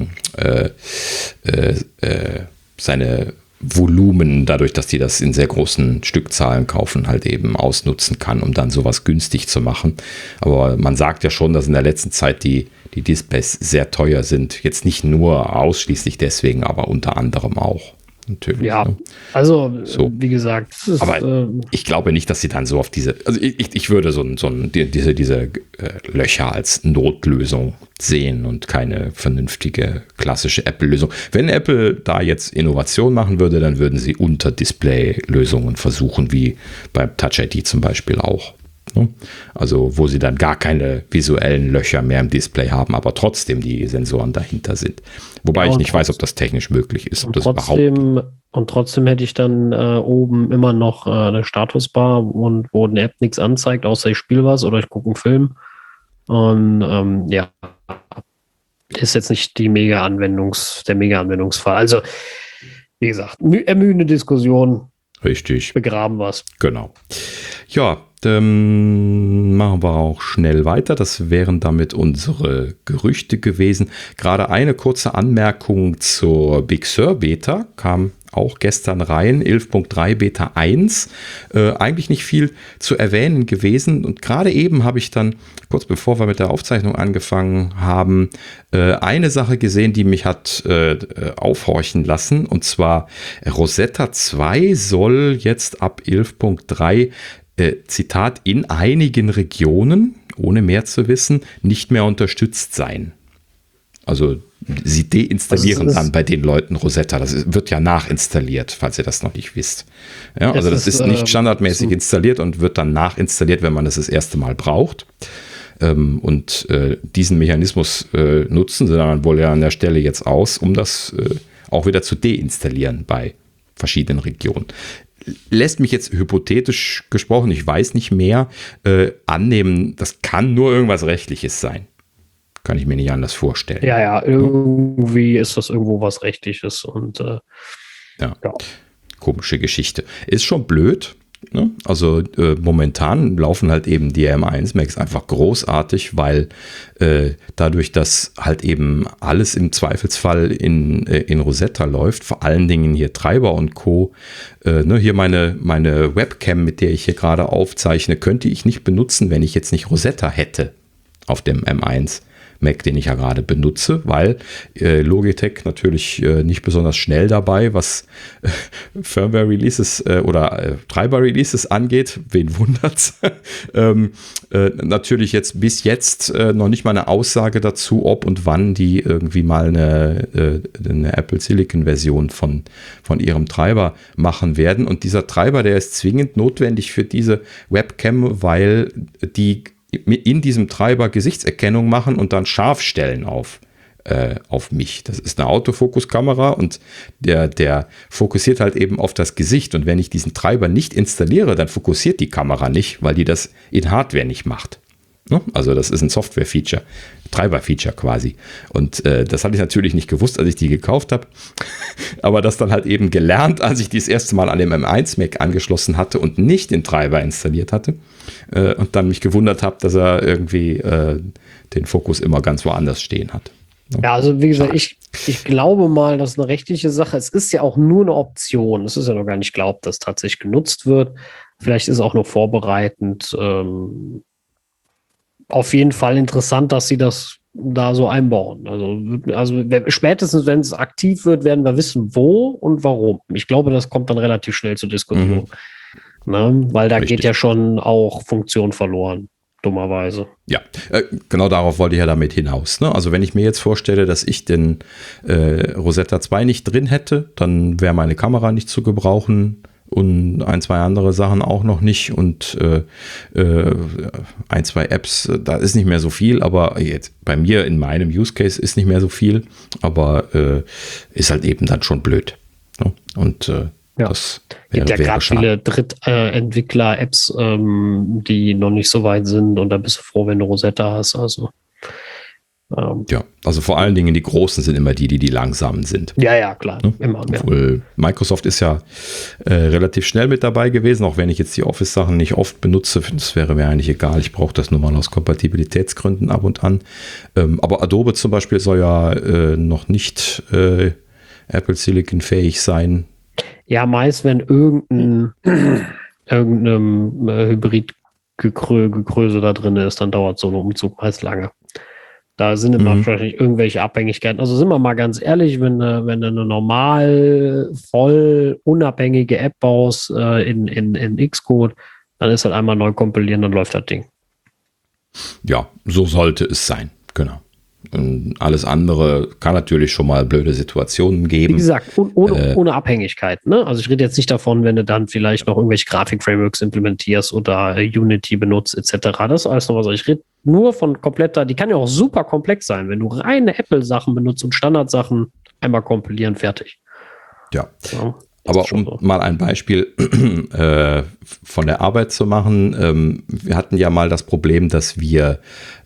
Volumen, dadurch, dass die das in sehr großen Stückzahlen kaufen, halt eben ausnutzen kann, um dann sowas günstig zu machen. Aber man sagt ja schon, dass in der letzten Zeit die Displays sehr teuer sind. Jetzt nicht nur ausschließlich deswegen, aber unter anderem auch. Natürlich. Ja, ne? Also wie gesagt. Aber ich glaube nicht, dass sie dann so auf diese, also ich würde diese Löcher als Notlösung sehen und keine vernünftige klassische Apple-Lösung. Wenn Apple da jetzt Innovation machen würde, dann würden sie Unter-Display-Lösungen versuchen, wie beim Touch ID zum Beispiel auch. Also wo sie dann gar keine visuellen Löcher mehr im Display haben, aber trotzdem die Sensoren dahinter sind. Wobei ich nicht weiß, ob das technisch möglich ist. Ob das und trotzdem hätte ich dann oben immer noch eine Statusbar, und wo eine App nichts anzeigt, außer ich spiele was oder ich gucke einen Film. Und ist jetzt nicht der Mega-Anwendungsfall. Also, wie gesagt, ermüdende Diskussion. Richtig. Begraben was. Genau. Ja, machen wir auch schnell weiter. Das wären damit unsere Gerüchte gewesen. Gerade eine kurze Anmerkung zur Big Sur Beta kam auch gestern rein, 11.3 Beta 1. Eigentlich nicht viel zu erwähnen gewesen. Und gerade eben habe ich dann, kurz bevor wir mit der Aufzeichnung angefangen haben, eine Sache gesehen, die mich hat aufhorchen lassen. Und zwar Rosetta 2 soll jetzt ab 11.3 Zitat, in einigen Regionen, ohne mehr zu wissen, nicht mehr unterstützt sein. Also sie deinstallieren dann bei den Leuten Rosetta. Das wird ja nachinstalliert, falls ihr das noch nicht wisst. Ja, also das ist nicht standardmäßig installiert und wird dann nachinstalliert, wenn man das erste Mal braucht. Und diesen Mechanismus nutzen sie dann wohl ja an der Stelle jetzt aus, um das auch wieder zu deinstallieren bei verschiedenen Regionen. Lässt mich jetzt hypothetisch gesprochen, ich weiß nicht mehr, annehmen, das kann nur irgendwas Rechtliches sein. Kann ich mir nicht anders vorstellen. Ja, irgendwie ist das irgendwo was Rechtliches und ja. Komische Geschichte. Ist schon blöd. Ne? Also momentan laufen halt eben die M1 Macs einfach großartig, weil dadurch, dass halt eben alles im Zweifelsfall in Rosetta läuft, vor allen Dingen hier Treiber und Co. Hier meine Webcam, mit der ich hier gerade aufzeichne, könnte ich nicht benutzen, wenn ich jetzt nicht Rosetta hätte auf dem M1. Mac, den ich ja gerade benutze, weil Logitech natürlich nicht besonders schnell dabei, was Firmware-Releases oder Treiber-Releases angeht. Wen wundert's? Natürlich jetzt bis jetzt noch nicht mal eine Aussage dazu, ob und wann die irgendwie mal eine Apple Silicon-Version von ihrem Treiber machen werden. Und dieser Treiber, der ist zwingend notwendig für diese Webcam, weil die in diesem Treiber Gesichtserkennung machen und dann scharf stellen auf mich. Das ist eine Autofokuskamera und der fokussiert halt eben auf das Gesicht. Und wenn ich diesen Treiber nicht installiere, dann fokussiert die Kamera nicht, weil die das in Hardware nicht macht. Also das ist ein Software-Feature, Treiber-Feature quasi. Und das hatte ich natürlich nicht gewusst, als ich die gekauft habe. Aber das dann halt eben gelernt, als ich die das erste Mal an dem M1 Mac angeschlossen hatte und nicht den Treiber installiert hatte. Und dann mich gewundert habe, dass er irgendwie den Fokus immer ganz woanders stehen hat. Ja, also wie gesagt, ich glaube mal, das ist eine rechtliche Sache. Es ist ja auch nur eine Option. Es ist ja noch gar nicht glaubt, dass tatsächlich genutzt wird. Vielleicht ist es auch nur vorbereitend. Auf jeden Fall interessant, dass sie das da so einbauen. Also spätestens, wenn es aktiv wird, werden wir wissen, wo und warum. Ich glaube, das kommt dann relativ schnell zur Diskussion. Ne? Weil da geht ja schon auch Funktion verloren, dummerweise. Ja, genau darauf wollte ich ja damit hinaus. Ne? Also wenn ich mir jetzt vorstelle, dass ich den Rosetta 2 nicht drin hätte, dann wäre meine Kamera nicht zu gebrauchen. Und ein, zwei andere Sachen auch noch nicht und ein, zwei Apps, da ist nicht mehr so viel, aber jetzt bei mir in meinem Use Case ist nicht mehr so viel, aber ist halt eben dann schon blöd. Ne? Und das gibt ja gerade viele Drittentwickler-Apps, die noch nicht so weit sind und da bist du froh, wenn du Rosetta hast. Also ja, also vor allen Dingen die Großen sind immer die langsamen sind. Ja, klar. Ne? Immer mehr. Obwohl Microsoft ist ja relativ schnell mit dabei gewesen, auch wenn ich jetzt die Office-Sachen nicht oft benutze. Das wäre mir eigentlich egal. Ich brauche das nur mal aus Kompatibilitätsgründen ab und an. Aber Adobe zum Beispiel soll ja noch nicht Apple Silicon fähig sein. Ja, meist wenn irgendeinem Hybrid-Gekröse da drin ist, dann dauert so ein Umzug meist lange. Da sind immer wahrscheinlich irgendwelche Abhängigkeiten. Also sind wir mal ganz ehrlich, wenn du eine normal, voll unabhängige App baust in Xcode, dann ist halt einmal neu kompilieren, dann läuft das Ding. Ja, so sollte es sein, genau. Und alles andere kann natürlich schon mal blöde Situationen geben. Wie gesagt, ohne Abhängigkeit. Ne? Also ich rede jetzt nicht davon, wenn du dann vielleicht noch irgendwelche Grafik-Frameworks implementierst oder Unity benutzt etc. Das ist alles noch was. Ich rede nur von kompletter, die kann ja auch super komplex sein, wenn du reine Apple-Sachen benutzt und Standardsachen einmal kompilieren, fertig. Ja. Aber um so mal ein Beispiel von der Arbeit zu machen, wir hatten ja mal das Problem, dass wir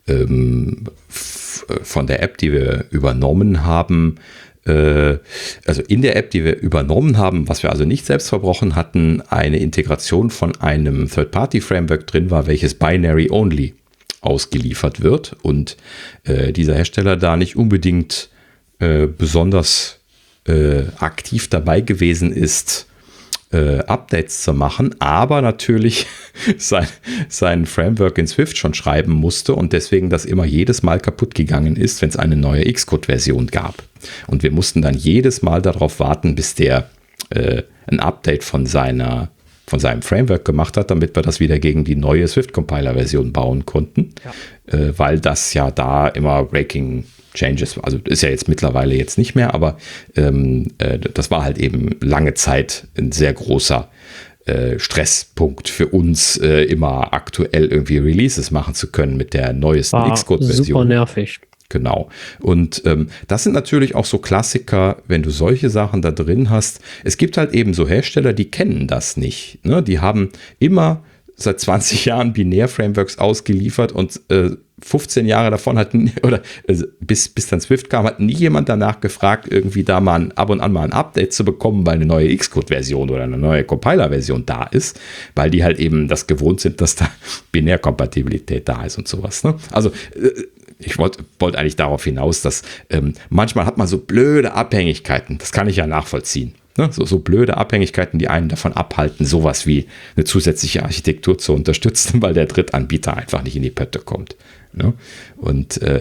von der App, die wir übernommen haben, also in der App, die wir übernommen haben, was wir also nicht selbst verbrochen hatten, eine Integration von einem Third-Party-Framework drin war, welches Binary-Only ausgeliefert wird und dieser Hersteller da nicht unbedingt besonders aktiv dabei gewesen ist, Updates zu machen, aber natürlich sein Framework in Swift schon schreiben musste und deswegen das immer jedes Mal kaputt gegangen ist, wenn es eine neue Xcode-Version gab. Und wir mussten dann jedes Mal darauf warten, bis der ein Update von seinem Framework gemacht hat, damit wir das wieder gegen die neue Swift-Compiler-Version bauen konnten, weil das ja da immer Breaking Changes, also ist ja jetzt mittlerweile jetzt nicht mehr, aber das war halt eben lange Zeit ein sehr großer Stresspunkt für uns, immer aktuell irgendwie Releases machen zu können mit der neuesten Xcode-Version. Super nervig. Genau. Und das sind natürlich auch so Klassiker, wenn du solche Sachen da drin hast. Es gibt halt eben so Hersteller, die kennen das nicht. Ne? Die haben immer seit 20 Jahren Binär-Frameworks ausgeliefert und 15 Jahre davon bis dann Swift kam, hat nie jemand danach gefragt, irgendwie da mal ab und an mal ein Update zu bekommen, weil eine neue Xcode-Version oder eine neue Compiler-Version da ist, weil die halt eben das gewohnt sind, dass da Binärkompatibilität da ist und sowas. Ne? Also ich wollte eigentlich darauf hinaus, dass manchmal hat man so blöde Abhängigkeiten, das kann ich ja nachvollziehen. Ne? So blöde Abhängigkeiten, die einen davon abhalten, sowas wie eine zusätzliche Architektur zu unterstützen, weil der Drittanbieter einfach nicht in die Pötte kommt. Ne? Und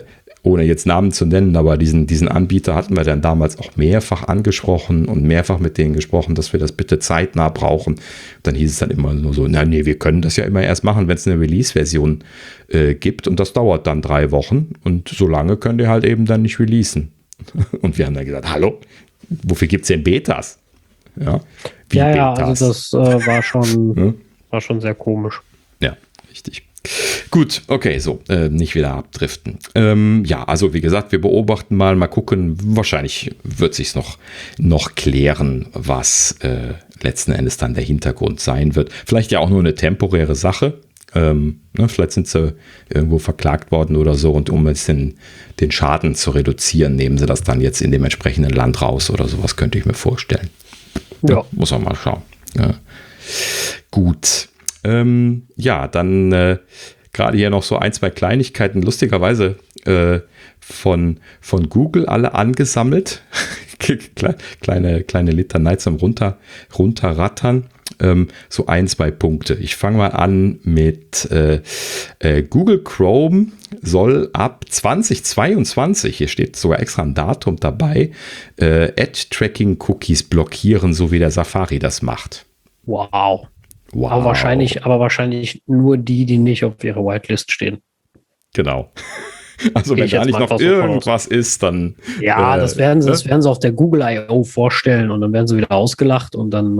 ohne jetzt Namen zu nennen, aber diesen Anbieter hatten wir dann damals auch mehrfach angesprochen und mehrfach mit denen gesprochen, dass wir das bitte zeitnah brauchen. Dann hieß es dann immer nur so, nee, wir können das ja immer erst machen, wenn es eine Release-Version gibt und das dauert dann 3 Wochen und so lange könnt ihr halt eben dann nicht releasen. Und wir haben dann gesagt, hallo, wofür gibt es denn Betas? Ja, Betas? Also das war schon sehr komisch. Ja, richtig. Gut, okay, so, nicht wieder abdriften. Ja, also wie gesagt, wir beobachten mal gucken, wahrscheinlich wird sich's noch klären, was letzten Endes dann der Hintergrund sein wird. Vielleicht ja auch nur eine temporäre Sache. Vielleicht sind sie irgendwo verklagt worden oder so und um jetzt den Schaden zu reduzieren, nehmen sie das dann jetzt in dem entsprechenden Land raus oder sowas, könnte ich mir vorstellen. Ja, muss man mal schauen. Ja. Gut. Ja, dann gerade hier noch so 1, 2 Kleinigkeiten, lustigerweise von Google alle angesammelt. kleine Litanei zum runterrattern. So 1, 2 Punkte. Ich fange mal an mit Google Chrome soll ab 2022, hier steht sogar extra ein Datum dabei, Ad-Tracking-Cookies blockieren, so wie der Safari das macht. Wow. Aber wahrscheinlich nur die nicht auf ihrer Whitelist stehen. Genau. Also wenn da nicht noch irgendwas ist, dann... Ja, das werden sie auf der Google I.O. vorstellen und dann werden sie wieder ausgelacht und dann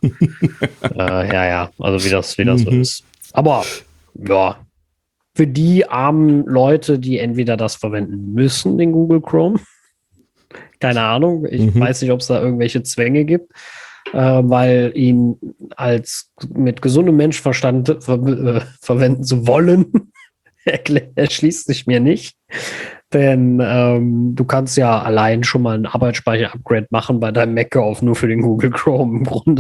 also wie das so ist. Aber ja, für die armen Leute, die entweder das verwenden müssen, den Google Chrome, keine Ahnung, ich weiß nicht, ob es da irgendwelche Zwänge gibt, weil ihn als mit gesundem Menschenverstand verwenden zu wollen, erschließt sich mir nicht. Denn du kannst ja allein schon mal ein Arbeitsspeicher-Upgrade machen bei deinem Mac auf nur für den Google Chrome im Grunde.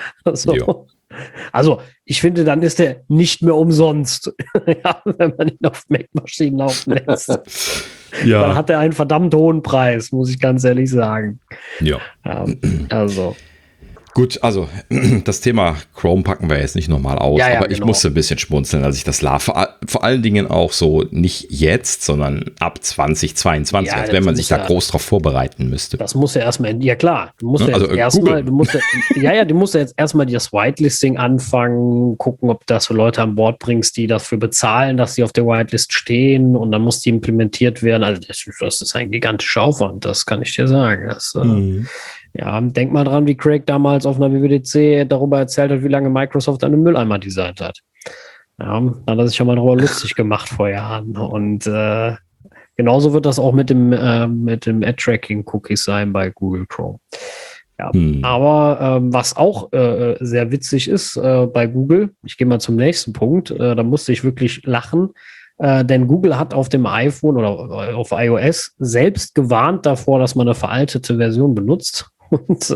Also ich finde, dann ist der nicht mehr umsonst, wenn man ihn auf Mac-Maschinen laufen lässt. Ja. Dann hat er einen verdammt hohen Preis, muss ich ganz ehrlich sagen. Ja. Also. Gut, also das Thema Chrome packen wir jetzt nicht nochmal aus, aber ich musste ein bisschen schmunzeln, als ich das las. Vor allen Dingen auch so nicht jetzt, sondern ab 2022, als wenn man sich da groß drauf vorbereiten müsste. Das muss ja erstmal, klar, du musst jetzt erstmal das Whitelisting anfangen, gucken, ob du so Leute an Bord bringst, die dafür bezahlen, dass sie auf der Whitelist stehen und dann muss die implementiert werden. Also das ist ein gigantischer Aufwand, das kann ich dir sagen. Ja, denk mal dran, wie Craig damals auf einer WWDC darüber erzählt hat, wie lange Microsoft einen Mülleimer designt hat. Ja, da hat er sich schon mal darüber lustig gemacht vor Jahren. Und genauso wird das auch mit dem Ad-Tracking-Cookies sein bei Google Chrome. Ja, aber was auch sehr witzig ist bei Google, ich gehe mal zum nächsten Punkt, da musste ich wirklich lachen, denn Google hat auf dem iPhone oder auf iOS selbst gewarnt davor, dass man eine veraltete Version benutzt. Und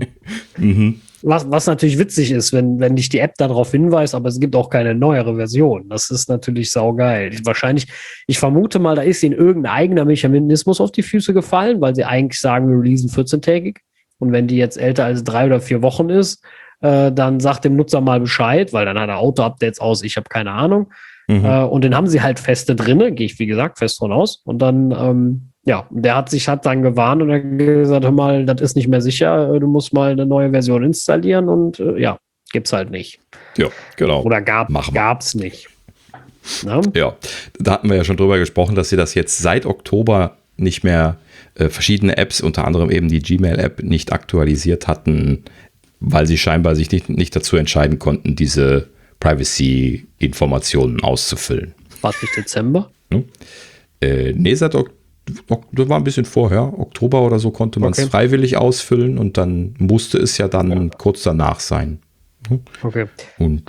was natürlich witzig ist, wenn dich die App darauf hinweist, aber es gibt auch keine neuere Version. Das ist natürlich saugeil. Wahrscheinlich, ich vermute mal, da ist ihnen irgendein eigener Mechanismus auf die Füße gefallen, weil sie eigentlich sagen, wir releasen 14-tägig. Und wenn die jetzt älter als 3 oder 4 Wochen ist, dann sagt dem Nutzer mal Bescheid, weil dann hat er Auto-Updates aus, ich habe keine Ahnung. Und den haben sie halt feste drinne, gehe ich wie gesagt fest von aus. Und dann, der hat dann gewarnt und hat gesagt, hör mal, das ist nicht mehr sicher, du musst mal eine neue Version installieren und gibt's halt nicht. Ja, genau. Oder gab's nicht. Na? Ja, da hatten wir ja schon drüber gesprochen, dass sie das jetzt seit Oktober nicht mehr verschiedene Apps, unter anderem eben die Gmail-App, nicht aktualisiert hatten, weil sie scheinbar sich nicht dazu entscheiden konnten, diese Privacy-Informationen auszufüllen. War es nicht Dezember? Nee, das war ein bisschen vorher. Oktober oder so konnte man es freiwillig ausfüllen und dann musste es ja dann kurz danach sein. Okay. Und,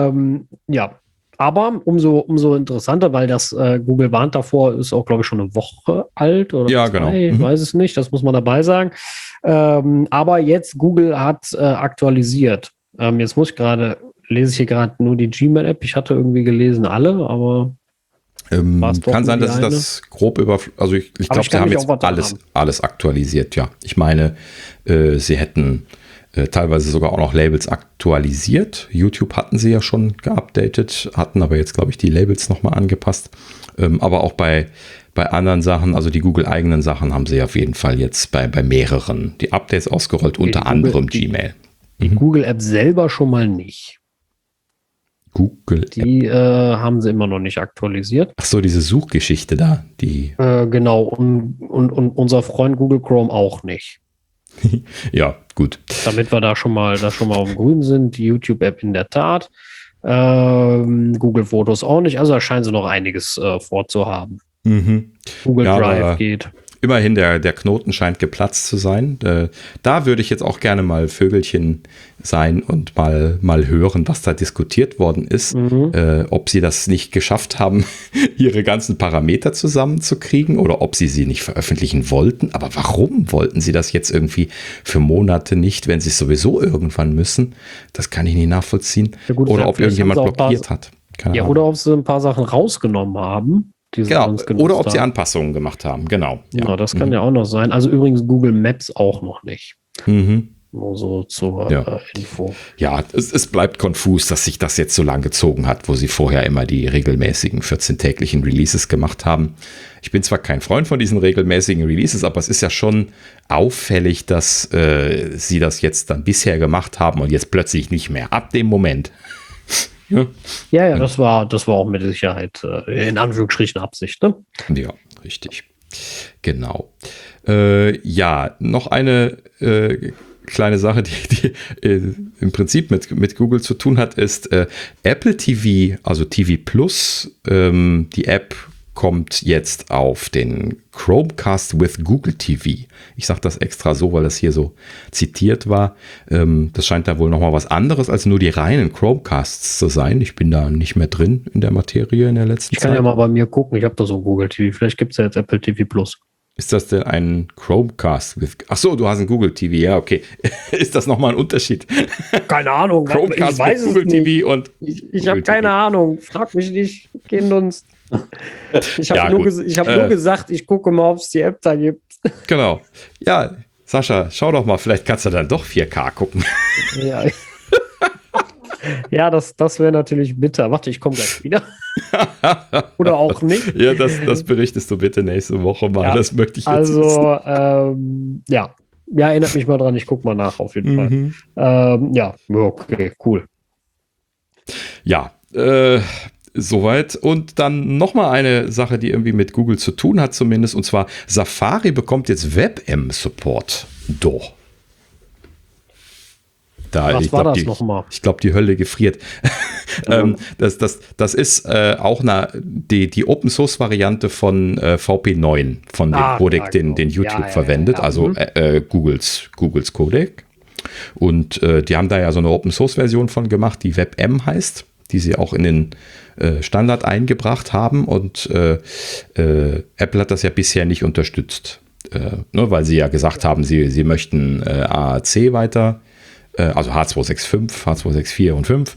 aber umso interessanter, weil das Google warnt davor, ist auch, glaube ich, schon eine Woche alt oder 2, genau. Ich weiß es nicht, das muss man dabei sagen. Aber jetzt Google hat aktualisiert. Jetzt lese ich hier gerade nur die Gmail-App. Ich hatte irgendwie gelesen alle, aber kann sein, dass ich das grob also ich glaube, sie haben jetzt alles aktualisiert, ja. Ich meine, sie hätten teilweise sogar auch noch Labels aktualisiert. YouTube hatten sie ja schon geupdatet, hatten aber jetzt, glaube ich, die Labels nochmal angepasst. Aber auch bei Bei anderen Sachen, also die Google-eigenen Sachen, haben sie auf jeden Fall jetzt bei mehreren die Updates ausgerollt, unter anderem Gmail. Die Google-App selber schon mal nicht. Die haben sie immer noch nicht aktualisiert. Ach so, diese Suchgeschichte da, die. Genau, und unser Freund Google Chrome auch nicht. Ja, gut. Damit wir da schon mal auf dem Grün sind, die YouTube-App in der Tat. Google Fotos auch nicht, also da scheinen sie noch einiges vorzuhaben. Google Drive geht. Immerhin, der Knoten scheint geplatzt zu sein. Da würde ich jetzt auch gerne mal Vögelchen sein und mal hören, was da diskutiert worden ist. Ob sie das nicht geschafft haben, ihre ganzen Parameter zusammenzukriegen oder ob sie nicht veröffentlichen wollten. Aber warum wollten sie das jetzt irgendwie für Monate nicht, wenn sie es sowieso irgendwann müssen? Das kann ich nicht nachvollziehen. Ja gut, oder ob irgendjemand blockiert hat. Ja, oder ob sie ein paar Sachen rausgenommen haben. Genau, oder ob sie Anpassungen gemacht haben, genau. Ja, das kann ja auch noch sein. Also übrigens Google Maps auch noch nicht. Nur so zur Info. Ja, es bleibt konfus, dass sich das jetzt so lang gezogen hat, wo sie vorher immer die regelmäßigen 14-täglichen Releases gemacht haben. Ich bin zwar kein Freund von diesen regelmäßigen Releases, aber es ist ja schon auffällig, dass sie das jetzt dann bisher gemacht haben und jetzt plötzlich nicht mehr. Ab dem Moment. Ja, das war auch mit Sicherheit in Anführungsstrichen Absicht, ne? Ja, richtig. Genau. Noch eine kleine Sache, die im Prinzip mit Google zu tun hat, ist Apple TV, also TV Plus, die App kommt jetzt auf den Chromecast with Google TV. Ich sage das extra so, weil das hier so zitiert war. Das scheint da wohl nochmal was anderes als nur die reinen Chromecasts zu sein. Ich bin da nicht mehr drin in der Materie in der letzten Zeit. Ich kann ja mal bei mir gucken. Ich habe da so Google TV. Vielleicht gibt es ja jetzt Apple TV Plus. Ist das denn ein Chromecast with... Ach so, du hast ein Google TV. Ja, okay. Ist das nochmal ein Unterschied? Keine Ahnung. Chromecast with Google TV und... Ich habe keine Ahnung. Frag mich nicht. Gehen uns... Ich habe nur gesagt, ich gucke mal, ob es die App da gibt. Genau. Ja, Sascha, schau doch mal, vielleicht kannst du dann doch 4K gucken. Ja, ja das wäre natürlich bitter. Warte, ich komme gleich wieder. Oder auch nicht. Ja, das berichtest du bitte nächste Woche mal. Ja, das möchte ich jetzt wissen. Ja, erinnert mich mal dran. Ich gucke mal nach auf jeden Fall. Okay, cool. Ja, soweit. Und dann nochmal eine Sache, die irgendwie mit Google zu tun hat zumindest, und zwar Safari bekommt jetzt WebM-Support. Doch. Was war das nochmal? Ich glaube, die Hölle gefriert. Das ist auch die Open-Source-Variante von VP9, von dem Codec, den YouTube verwendet, also Googles Codec. Und die haben da ja so eine Open-Source-Version von gemacht, die WebM heißt, die sie auch in den Standard eingebracht haben, und Apple hat das ja bisher nicht unterstützt, weil sie ja gesagt haben, sie möchten AAC weiter, also H265, H264 und 5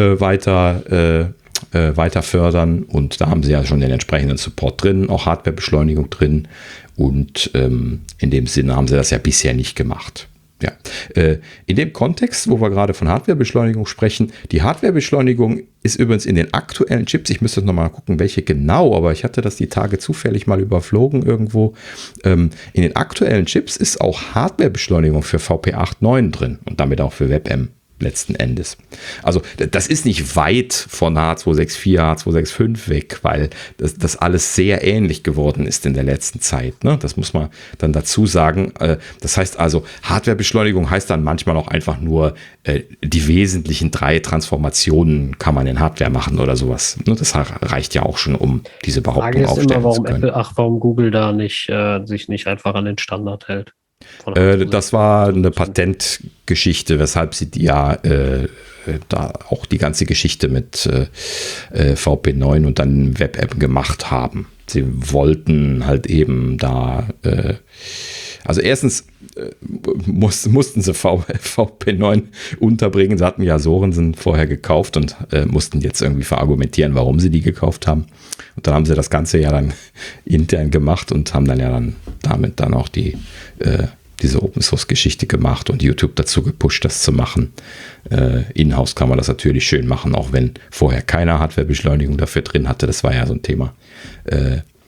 weiter fördern, und da haben sie ja schon den entsprechenden Support drin, auch Hardwarebeschleunigung drin, und in dem Sinne haben sie das ja bisher nicht gemacht. Ja. In dem Kontext, wo wir gerade von Hardwarebeschleunigung sprechen, die Hardwarebeschleunigung ist übrigens in den aktuellen Chips, ich müsste noch mal gucken, welche genau, aber ich hatte das die Tage zufällig mal überflogen irgendwo. In den aktuellen Chips ist auch Hardwarebeschleunigung für VP8.9 drin und damit auch für WebM letzten Endes. Also das ist nicht weit von H264, H265 weg, weil das alles sehr ähnlich geworden ist in der letzten Zeit. Ne? Das muss man dann dazu sagen. Das heißt also, Hardwarebeschleunigung heißt dann manchmal auch einfach nur, die wesentlichen 3 Transformationen kann man in Hardware machen oder sowas. Ne? Das reicht ja auch schon, um diese Behauptung aufstellen zu können. Warum Google da sich nicht einfach an den Standard hält? Das war eine Patentgeschichte, weshalb sie da auch die ganze Geschichte mit VP9 und dann WebM gemacht haben. Sie wollten halt eben da, also erstens mussten sie VP9 unterbringen. Sie hatten ja Sorensen vorher gekauft und mussten jetzt irgendwie verargumentieren, warum sie die gekauft haben. Und dann haben sie das Ganze ja dann intern gemacht und haben dann ja dann damit dann auch diese Open-Source-Geschichte gemacht und YouTube dazu gepusht, das zu machen. In-house kann man das natürlich schön machen, auch wenn vorher keine Hardwarebeschleunigung dafür drin hatte. Das war ja so ein Thema.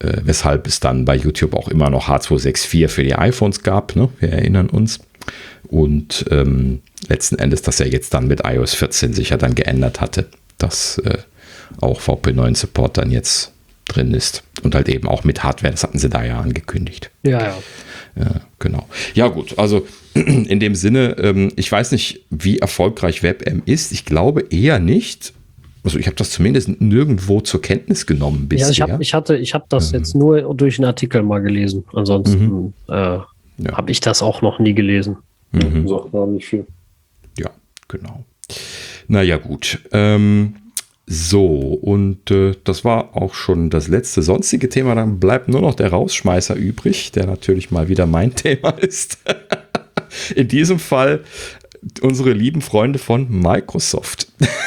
weshalb es dann bei YouTube auch immer noch H264 für die iPhones gab, ne? Wir erinnern uns. Und letzten Endes, dass er jetzt dann mit iOS 14 sich ja dann geändert hatte, dass auch VP9-Support dann jetzt drin ist. Und halt eben auch mit Hardware, das hatten sie da ja angekündigt. Ja. Genau. Ja gut, also in dem Sinne, ich weiß nicht, wie erfolgreich WebM ist. Ich glaube eher nicht. Also ich habe das zumindest nirgendwo zur Kenntnis genommen bisher. Ja, ich habe das jetzt nur durch einen Artikel mal gelesen. Ansonsten habe ich das auch noch nie gelesen. Sagt man nicht viel. Ja, genau. Naja, gut. So, und das war auch schon das letzte sonstige Thema. Dann bleibt nur noch der Rausschmeißer übrig, der natürlich mal wieder mein Thema ist. In diesem Fall unsere lieben Freunde von Microsoft.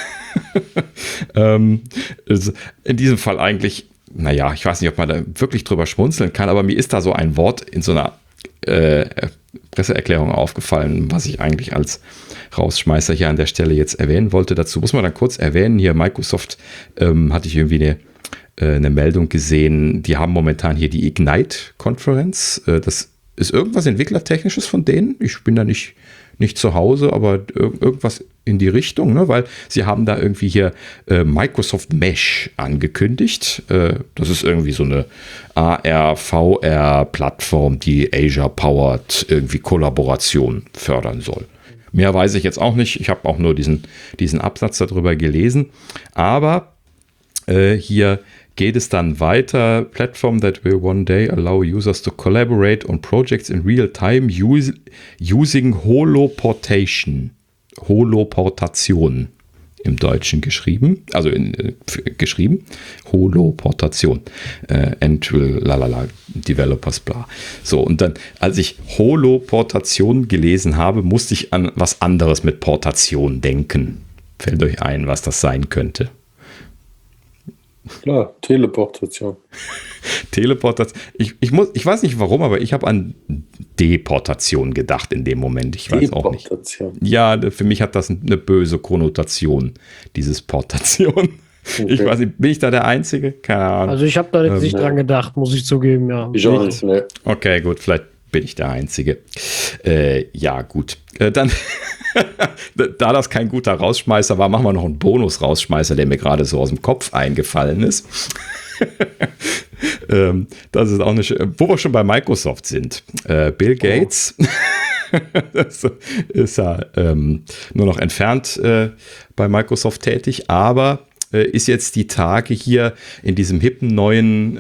In diesem Fall eigentlich, naja, ich weiß nicht, ob man da wirklich drüber schmunzeln kann, aber mir ist da so ein Wort in so einer Presseerklärung aufgefallen, was ich eigentlich als Rausschmeißer hier an der Stelle jetzt erwähnen wollte. Dazu muss man dann kurz erwähnen, hier Microsoft hatte ich irgendwie eine Meldung gesehen, die haben momentan hier die Ignite-Konferenz. Das ist irgendwas Entwicklertechnisches von denen. Ich bin da nicht zu Hause, aber irgendwas in die Richtung, ne? Weil sie haben da irgendwie hier Microsoft Mesh angekündigt. Das ist irgendwie so eine AR-VR-Plattform, die Azure-powered irgendwie Kollaboration fördern soll. Mehr weiß ich jetzt auch nicht. Ich habe auch nur diesen Absatz darüber gelesen. Aber hier geht es dann weiter. Platform that will one day allow users to collaborate on projects in real time using Holoportation. Holoportation im Deutschen geschrieben. Also geschrieben. Holoportation. And will developers bla. So, und dann, als ich Holoportation gelesen habe, musste ich an was anderes mit Portation denken. Fällt euch ein, was das sein könnte? Klar, Teleportation. Teleportation. Ich weiß nicht warum, aber ich habe an Deportation gedacht in dem Moment. Ich weiß auch nicht. Ja, für mich hat das eine böse Konnotation, dieses Portation. Okay. Ich weiß nicht, bin ich da der Einzige? Keine Ahnung. Also ich habe da jetzt nicht dran gedacht, muss ich zugeben, ja. Ich auch nicht, ne. Okay, gut, vielleicht bin ich der Einzige. Ja, gut. Dann, da das kein guter Rausschmeißer war, machen wir noch einen Bonus-Rausschmeißer, der mir gerade so aus dem Kopf eingefallen ist. Das ist auch eine wo wir schon bei Microsoft sind. Bill Gates das ist ja nur noch entfernt bei Microsoft tätig, aber ist jetzt die Tage hier in diesem hippen neuen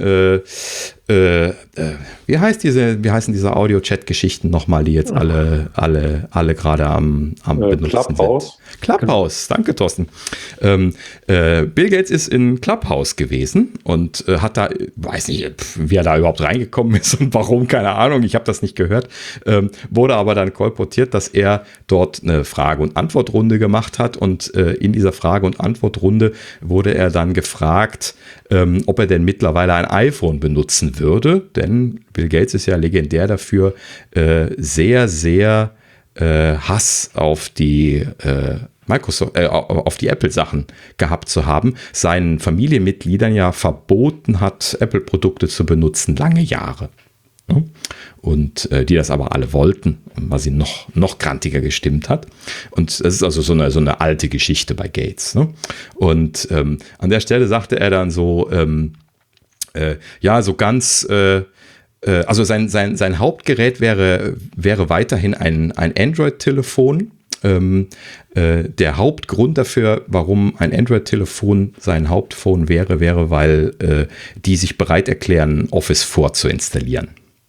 wie heißen diese Audio-Chat-Geschichten nochmal, die jetzt alle gerade am benutzen Clubhouse. sind. Clubhouse, danke Thorsten. Bill Gates ist in Clubhouse gewesen und hat da, weiß nicht, wie er da überhaupt reingekommen ist und warum, keine Ahnung, ich habe das nicht gehört, wurde aber dann kolportiert, dass er dort eine Frage- und Antwortrunde gemacht hat und in dieser Frage- und Antwortrunde wurde er dann gefragt, ob er denn mittlerweile ein iPhone benutzen würde, denn Bill Gates ist ja legendär dafür, sehr, sehr Hass auf die Microsoft, auf die Apple-Sachen gehabt zu haben, seinen Familienmitgliedern ja verboten hat, Apple-Produkte zu benutzen, lange Jahre. Und die das aber alle wollten, was ihn noch grantiger gestimmt hat. Und es ist also so eine alte Geschichte bei Gates. Ne? Und an der Stelle sagte er dann so, ja, so ganz, also sein Hauptgerät wäre weiterhin ein Android-Telefon. Der Hauptgrund dafür, warum ein Android-Telefon sein Hauptphone wäre, weil die sich bereit erklären, Office vorzuinstallieren.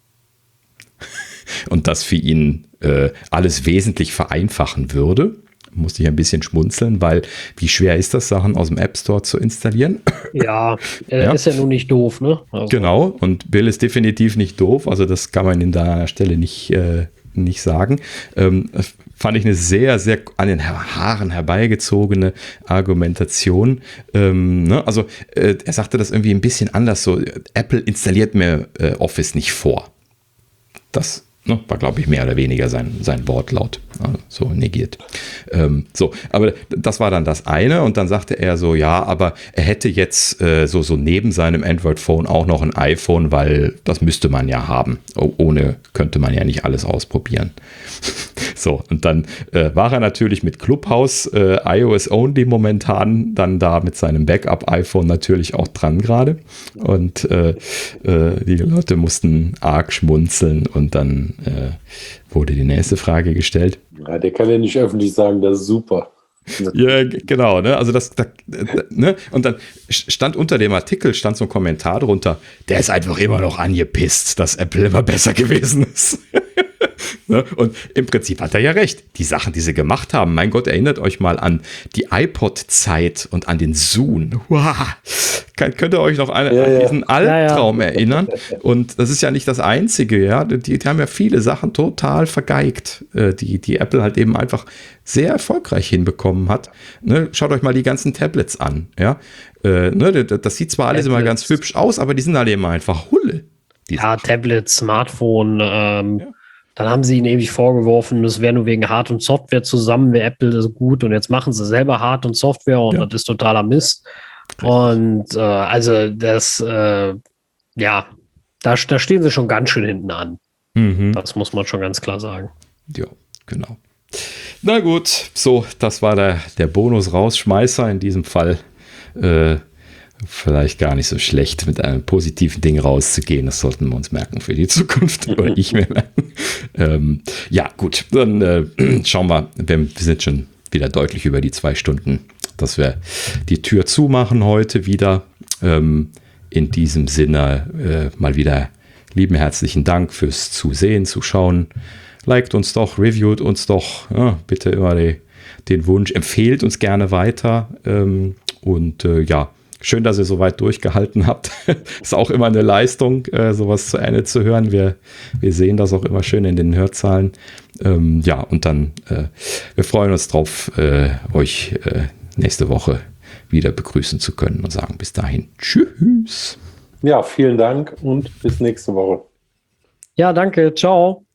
Und das für ihn alles wesentlich vereinfachen würde. Musste ich ein bisschen schmunzeln, weil wie schwer ist das, Sachen aus dem App Store zu installieren? Ja, ist ja nun nicht doof, ne? Also. Genau, und Bill ist definitiv nicht doof, also das kann man in der Stelle nicht sagen. Fand ich eine sehr, sehr an den Haaren herbeigezogene Argumentation. Ne? Also er sagte das irgendwie ein bisschen anders, so Apple installiert mir Office nicht vor. Das Ne, war, glaube ich, mehr oder weniger sein Wortlaut, so negiert. Aber das war dann das eine und dann sagte er so, ja, aber er hätte jetzt so neben seinem Android-Phone auch noch ein iPhone, weil das müsste man ja haben. Ohne könnte man ja nicht alles ausprobieren. So, und dann war er natürlich mit Clubhouse iOS Only momentan dann da mit seinem Backup-iPhone natürlich auch dran gerade und die Leute mussten arg schmunzeln und dann wurde die nächste Frage gestellt. Ja, der kann ja nicht öffentlich sagen, das ist super. Ja, genau, ne? Also ne? Und dann stand unter dem Artikel so ein Kommentar drunter, der ist einfach immer noch angepisst, dass Apple immer besser gewesen ist. Ne? Und im Prinzip hat er ja recht. Die Sachen, die sie gemacht haben, mein Gott, erinnert euch mal an die iPod-Zeit und an den Zune. Wow. Könnt ihr euch noch an diesen Albtraum erinnern? Und das ist ja nicht das Einzige, ja. Die haben ja viele Sachen total vergeigt, die Apple halt eben einfach sehr erfolgreich hinbekommen hat. Ne? Schaut euch mal die ganzen Tablets an, ja. Ne? Das sieht zwar alles immer ganz hübsch aus, aber die sind alle immer einfach Hulle. Ja, Tablet, Smartphone, Dann haben sie ihnen ewig vorgeworfen, das wäre nur wegen Hard- und Software zusammen, wäre Apple das gut und jetzt machen sie selber Hard- und Software und das ist totaler Mist. Und also das, da stehen sie schon ganz schön hinten an. Mhm. Das muss man schon ganz klar sagen. Ja, genau. Na gut, so, das war der Bonus-Rausschmeißer in diesem Fall. Vielleicht gar nicht so schlecht, mit einem positiven Ding rauszugehen. Das sollten wir uns merken für die Zukunft. Oder ich mir merken. Ja, gut. Dann schauen wir. Wir sind schon wieder deutlich über die 2 Stunden, dass wir die Tür zumachen heute wieder. In diesem Sinne mal wieder lieben herzlichen Dank fürs Zusehen, Zuschauen. Liked uns doch, reviewt uns doch. Ja, bitte immer den Wunsch. Empfehlt uns gerne weiter. Schön, dass ihr so weit durchgehalten habt. Ist auch immer eine Leistung, sowas zu Ende zu hören. Wir sehen das auch immer schön in den Hörzahlen. Und dann wir freuen uns drauf, euch nächste Woche wieder begrüßen zu können und sagen bis dahin tschüss. Ja, vielen Dank und bis nächste Woche. Ja, danke. Ciao.